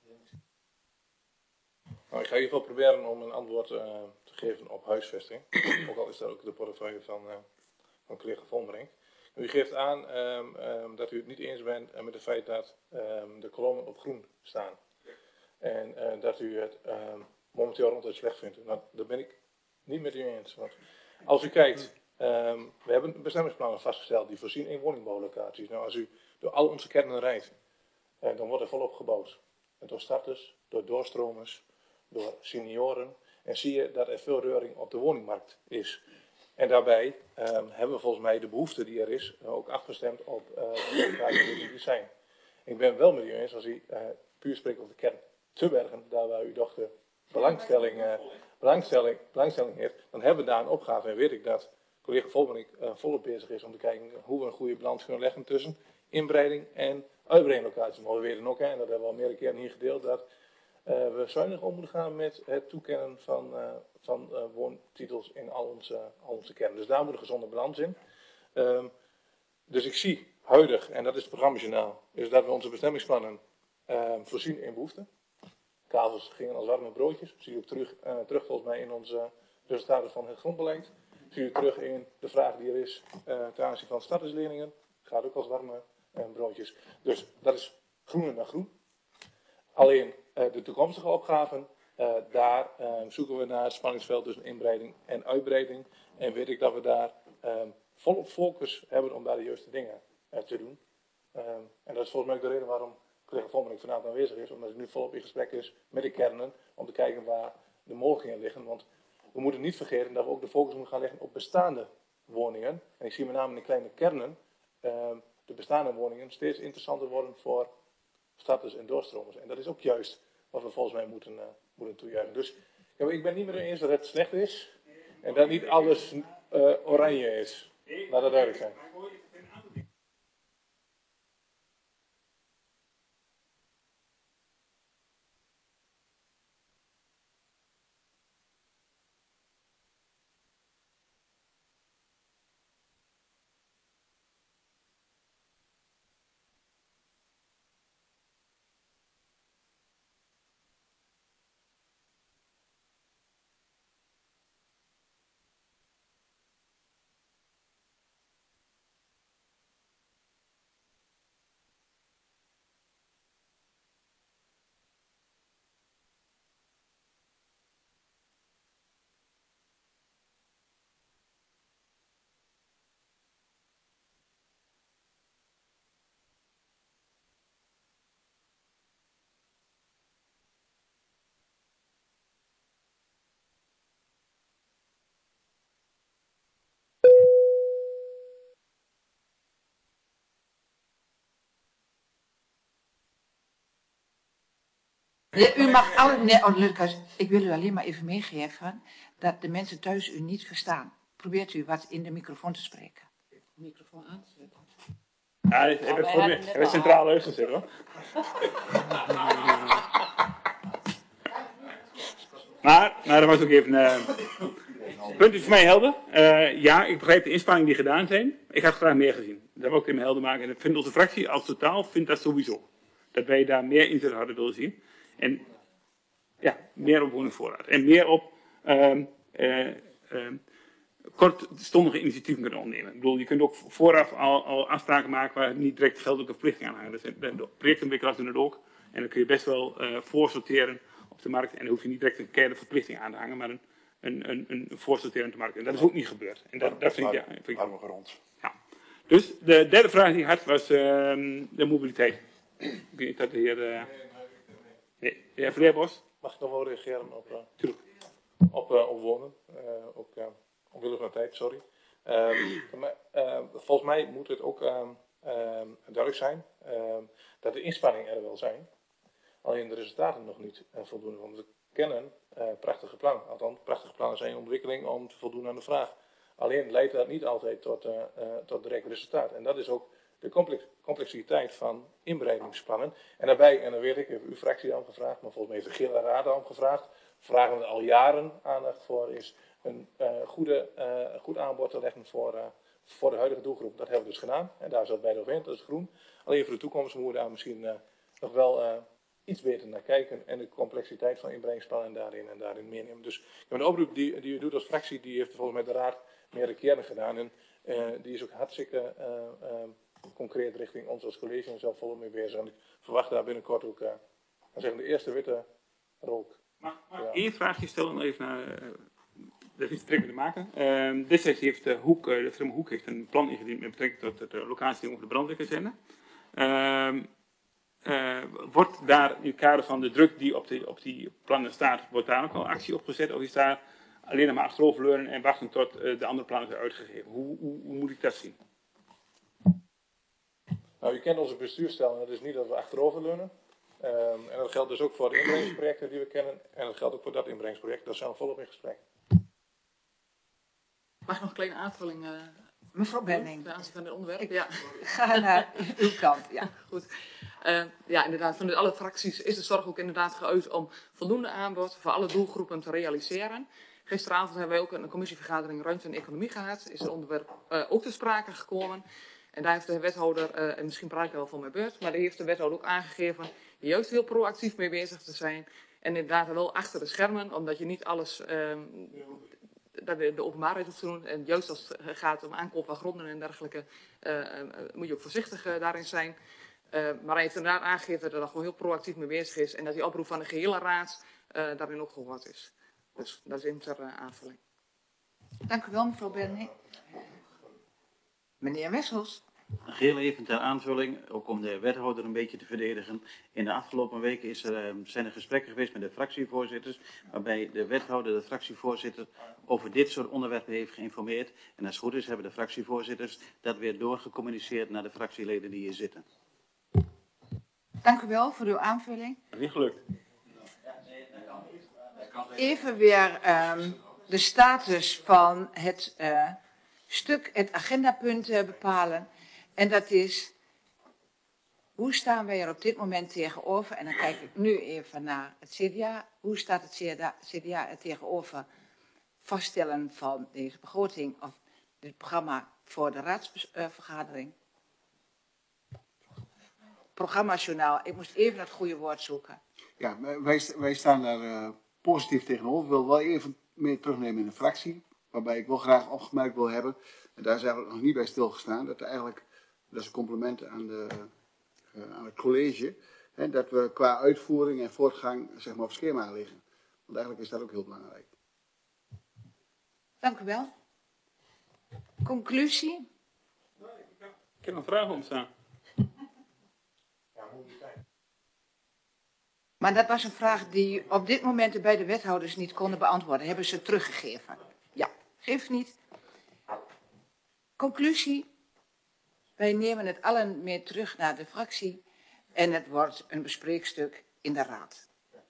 Nou, ik ga in ieder geval proberen om een antwoord uh, te geven op huisvesting. Ook al is dat ook de portefeuille van, uh, van collega Vonbrink. U geeft aan um, um, dat u het niet eens bent met het feit dat um, de kolommen op groen staan. En uh, dat u het um, momenteel ronduit slecht vindt. Nou, daar ben ik niet met u eens. Want als u kijkt, um, we hebben bestemmingsplannen vastgesteld die voorzien in woningbouwlocaties. Nou, als u door al onze kernen rijdt, uh, dan wordt er volop gebouwd. Door starters, door doorstromers, door senioren. En zie je dat er veel reuring op de woningmarkt is. En daarbij um, hebben we volgens mij de behoefte die er is uh, ook afgestemd op uh, de vragen die er zijn. Ik ben wel met u eens als u uh, puur spreekt over de kern te bergen, daar waar uw dochter belangstelling, uh, belangstelling, belangstelling heeft, dan hebben we daar een opgave. En weet ik dat collega Volmerink uh, volop bezig is om te kijken hoe we een goede balans kunnen leggen tussen inbreiding en uitbreidinglocaties. Maar we weten ook, hè, en dat hebben we al meerdere keren hier gedeeld, dat uh, we zuinig om moeten gaan met het toekennen van, uh, van uh, woontitels in al onze, al onze kernen. Dus daar moet een gezonde balans in. Um, dus ik zie huidig, en dat is het programmajournaal, is dat we onze bestemmingsplannen uh, voorzien in behoeften. Kavels gingen als warme broodjes. Zie je ook terug, uh, terug volgens mij in onze resultaten van het grondbeleid. Zie je terug in de vraag die er is uh, ten aanzien van startersleerlingen. Gaat ook als warme uh, broodjes. Dus dat is groener naar groen. Alleen uh, de toekomstige opgaven, uh, daar uh, zoeken we naar het spanningsveld tussen inbreiding en uitbreiding. En weet ik dat we daar um, volop focus hebben om daar de juiste dingen uh, te doen. Um, en dat is volgens mij ook de reden waarom collega Vonnerik vanavond aanwezig is. Omdat hij nu volop in gesprek is met de kernen om te kijken waar de mogelijkheden liggen. Want we moeten niet vergeten dat we ook de focus moeten gaan leggen op bestaande woningen. En ik zie met name in de kleine kernen um, de bestaande woningen steeds interessanter worden voor starters en doorstromers. En dat is ook juist wat we volgens mij moeten, uh, moeten toejuichen. Dus ja, ik ben niet meer eens dat het slecht is. En dat niet alles uh, oranje is. Laat dat duidelijk zijn. Ja, u mag alle... Nee, oh, Lucas, ik wil u alleen maar even meegeven dat de mensen thuis u niet verstaan. Probeert u wat in de microfoon te spreken. Microfoon aan te zetten. Ja, ik heb het voor me. Hij heeft centraal uitgezet hoor. Maar, maar dat was ook even... Uh, het punt is voor mij helder. Uh, ja, ik begrijp de inspanningen die gedaan zijn. Ik had graag meer gezien. Dat wil ik even helder maken. En ik vind onze fractie als totaal vindt dat sowieso. Dat wij daar meer inzet hadden willen zien. En ja, meer op woningvoorraad. En meer op uh, uh, uh, kortstondige initiatieven kunnen ondernemen. Ik bedoel, je kunt ook vooraf al, al afspraken maken waar niet direct geldelijke verplichtingen aan hangen. Dus de projectontwikkelaars doen dat ook. En dan kun je best wel uh, voorsorteren op de markt. En dan hoef je niet direct een keerde verplichting aan te hangen, maar een, een, een, een voorsorteren op de markt. En dat is ook niet gebeurd. En dat, dat vind ik, ja, vind ik gerond. Ja. Dus de derde vraag die ik had was uh, de mobiliteit. Ik weet niet dat de heer... Uh, nee, de heer Vreebos. Mag ik nog wel reageren op, uh, op, uh, op wonen? Uh, ook uh, omwille van de tijd, sorry. Um, maar, uh, volgens mij moet het ook uh, uh, duidelijk zijn uh, dat de inspanningen er wel zijn. Alleen de resultaten nog niet uh, voldoende. Want we kennen uh, prachtige plannen. Althans, prachtige plannen zijn in ontwikkeling om te voldoen aan de vraag. Alleen leidt dat niet altijd tot, uh, uh, tot direct resultaat. En dat is ook de complex, complexiteit van inbreidingsplannen. En daarbij, en dan weet ik, heeft uw fractie al gevraagd, maar volgens mij heeft de gele raad al gevraagd, vragen we er al jaren aandacht voor, is een uh, goede, uh, goed aanbod te leggen voor, uh, voor de huidige doelgroep. Dat hebben we dus gedaan. En daar zat bij de overheen, dat is groen. Alleen voor de toekomst moeten we daar misschien uh, nog wel uh, iets beter naar kijken. En de complexiteit van inbreidingsplannen daarin en daarin meenemen. Dus ja, de oproep die, die u doet als fractie, die heeft volgens mij de raad meerdere keren gedaan. En uh, die is ook hartstikke uh, uh, concreet richting ons als college en zelf volop mee bezig. En ik verwacht daar binnenkort ook uh, zeggen, de eerste witte rook. Mag ik ja. één vraagje stellen even naar... Uh, dat is niet direct mee te maken. Uh, destijds heeft de Hoek, uh, de firma Hoek heeft een plan ingediend met betrekking tot de locatie over de brandweerkazerne. Uh, uh, wordt daar in het kader van de druk die op, de, op die plannen staat, wordt daar ook al actie op gezet? Of is daar alleen nog maar achteroverleunen en wachten tot uh, de andere plannen zijn uitgegeven? Hoe, hoe, hoe moet ik dat zien? Nou, u kent onze bestuurstijl en dat is niet dat we achteroverleunen. Um, en dat geldt dus ook voor de inbrengingsprojecten die we kennen. En dat geldt ook voor dat inbrengingsproject. Daar zijn we volop in gesprek. Mag ik nog een kleine aanvulling? Uh, Mevrouw Benning. Ten aanzien van dit onderwerp. Ja. Ga naar uw kant. Ja, goed. Uh, ja, inderdaad. Vanuit alle fracties is de zorg ook inderdaad geuit om voldoende aanbod voor alle doelgroepen te realiseren. Gisteravond hebben wij ook een commissievergadering ruimte en economie gehad. Is het onderwerp uh, ook ter sprake gekomen. En daar heeft de wethouder, uh, en misschien praat ik wel van mijn beurt, maar daar heeft de wethouder ook aangegeven juist heel proactief mee bezig te zijn. En inderdaad wel achter de schermen, omdat je niet alles, um, dat de, de openbaarheid hoeft te doen. En juist als het gaat om aankoop van gronden en dergelijke, uh, uh, moet je ook voorzichtig uh, daarin zijn. Uh, maar hij heeft inderdaad aangegeven dat hij er gewoon heel proactief mee bezig is. En dat die oproep van de gehele raad uh, daarin ook gehoord is. Dus dat is in ter uh, aanvulling. Dank u wel, mevrouw Berning. Meneer Wessels. Heel even ter aanvulling, ook om de wethouder een beetje te verdedigen. In de afgelopen weken is er, zijn er gesprekken geweest met de fractievoorzitters, waarbij de wethouder de fractievoorzitter over dit soort onderwerpen heeft geïnformeerd. En als het goed is, hebben de fractievoorzitters dat weer doorgecommuniceerd naar de fractieleden die hier zitten. Dank u wel voor uw aanvulling. Niet gelukt. Even weer um, de status van het uh, stuk, het agendapunt uh, bepalen. En dat is, hoe staan wij er op dit moment tegenover? En dan kijk ik nu even naar het C D A. Hoe staat het C D A er tegenover vaststellen van deze begroting of dit programma voor de raadsvergadering? Programmajournaal, ik moest even het goede woord zoeken. Ja, wij, wij staan daar uh, positief tegenover. Ik wil wel even meer terugnemen in de fractie, waarbij ik wel graag opgemerkt wil hebben, en daar is eigenlijk nog niet bij stilgestaan, dat er eigenlijk, dat is een compliment aan, de, uh, aan het college, hè, dat we qua uitvoering en voortgang zeg maar, op schema liggen. Want eigenlijk is dat ook heel belangrijk. Dank u wel. Conclusie? Ik heb een vraag ontstaan. Maar dat was een vraag die op dit moment de beide wethouders niet konden beantwoorden. Hebben ze teruggegeven? Ja, geeft niet. Conclusie. Wij nemen het allen mee terug naar de fractie. En het wordt een bespreekstuk in de raad.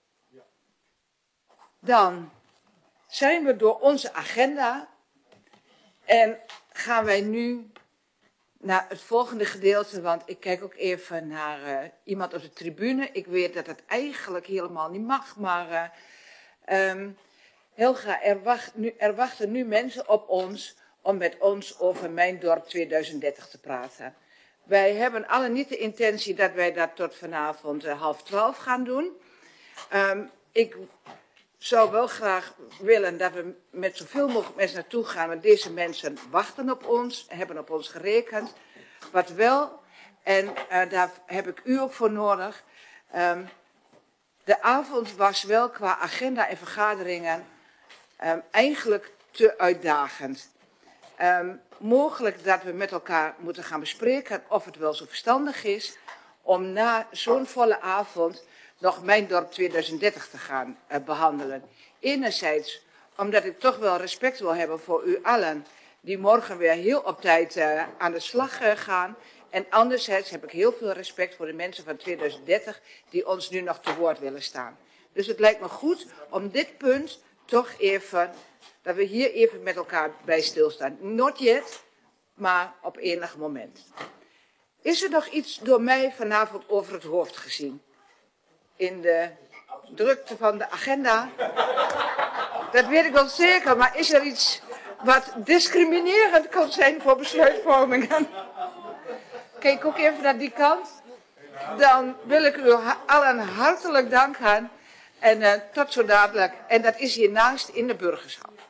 Dan zijn we door onze agenda. En gaan wij nu naar het volgende gedeelte, want ik kijk ook even naar uh, iemand op de tribune. Ik weet dat het eigenlijk helemaal niet mag, maar uh, um, Helga, er, wacht nu, er wachten nu mensen op ons om met ons over Mijn Dorp tweeduizend dertig te praten. Wij hebben alle niet de intentie dat wij dat tot vanavond uh, half twaalf gaan doen. Um, ik zou wel graag willen dat we met zoveel mogelijk mensen naartoe gaan, want deze mensen wachten op ons, hebben op ons gerekend. Wat wel, en uh, daar heb ik u ook voor nodig, um, de avond was wel qua agenda en vergaderingen um, eigenlijk te uitdagend. Um, mogelijk dat we met elkaar moeten gaan bespreken of het wel zo verstandig is om na zo'n volle avond nog Mijn Dorp tweeduizend dertig te gaan uh, behandelen. Enerzijds omdat ik toch wel respect wil hebben voor u allen, die morgen weer heel op tijd uh, aan de slag uh, gaan. En anderzijds heb ik heel veel respect voor de mensen van tweeduizend dertig die ons nu nog te woord willen staan. Dus het lijkt me goed om dit punt toch even, dat we hier even met elkaar bij stilstaan. Not yet, maar op enig moment. Is er nog iets door mij vanavond over het hoofd gezien? In de drukte van de agenda. Dat weet ik wel zeker, maar is er iets wat discriminerend kan zijn voor besluitvormingen? Kijk ook even naar die kant. Dan wil ik u allen hartelijk danken en uh, tot zo dadelijk. En dat is hiernaast in de burgerschap.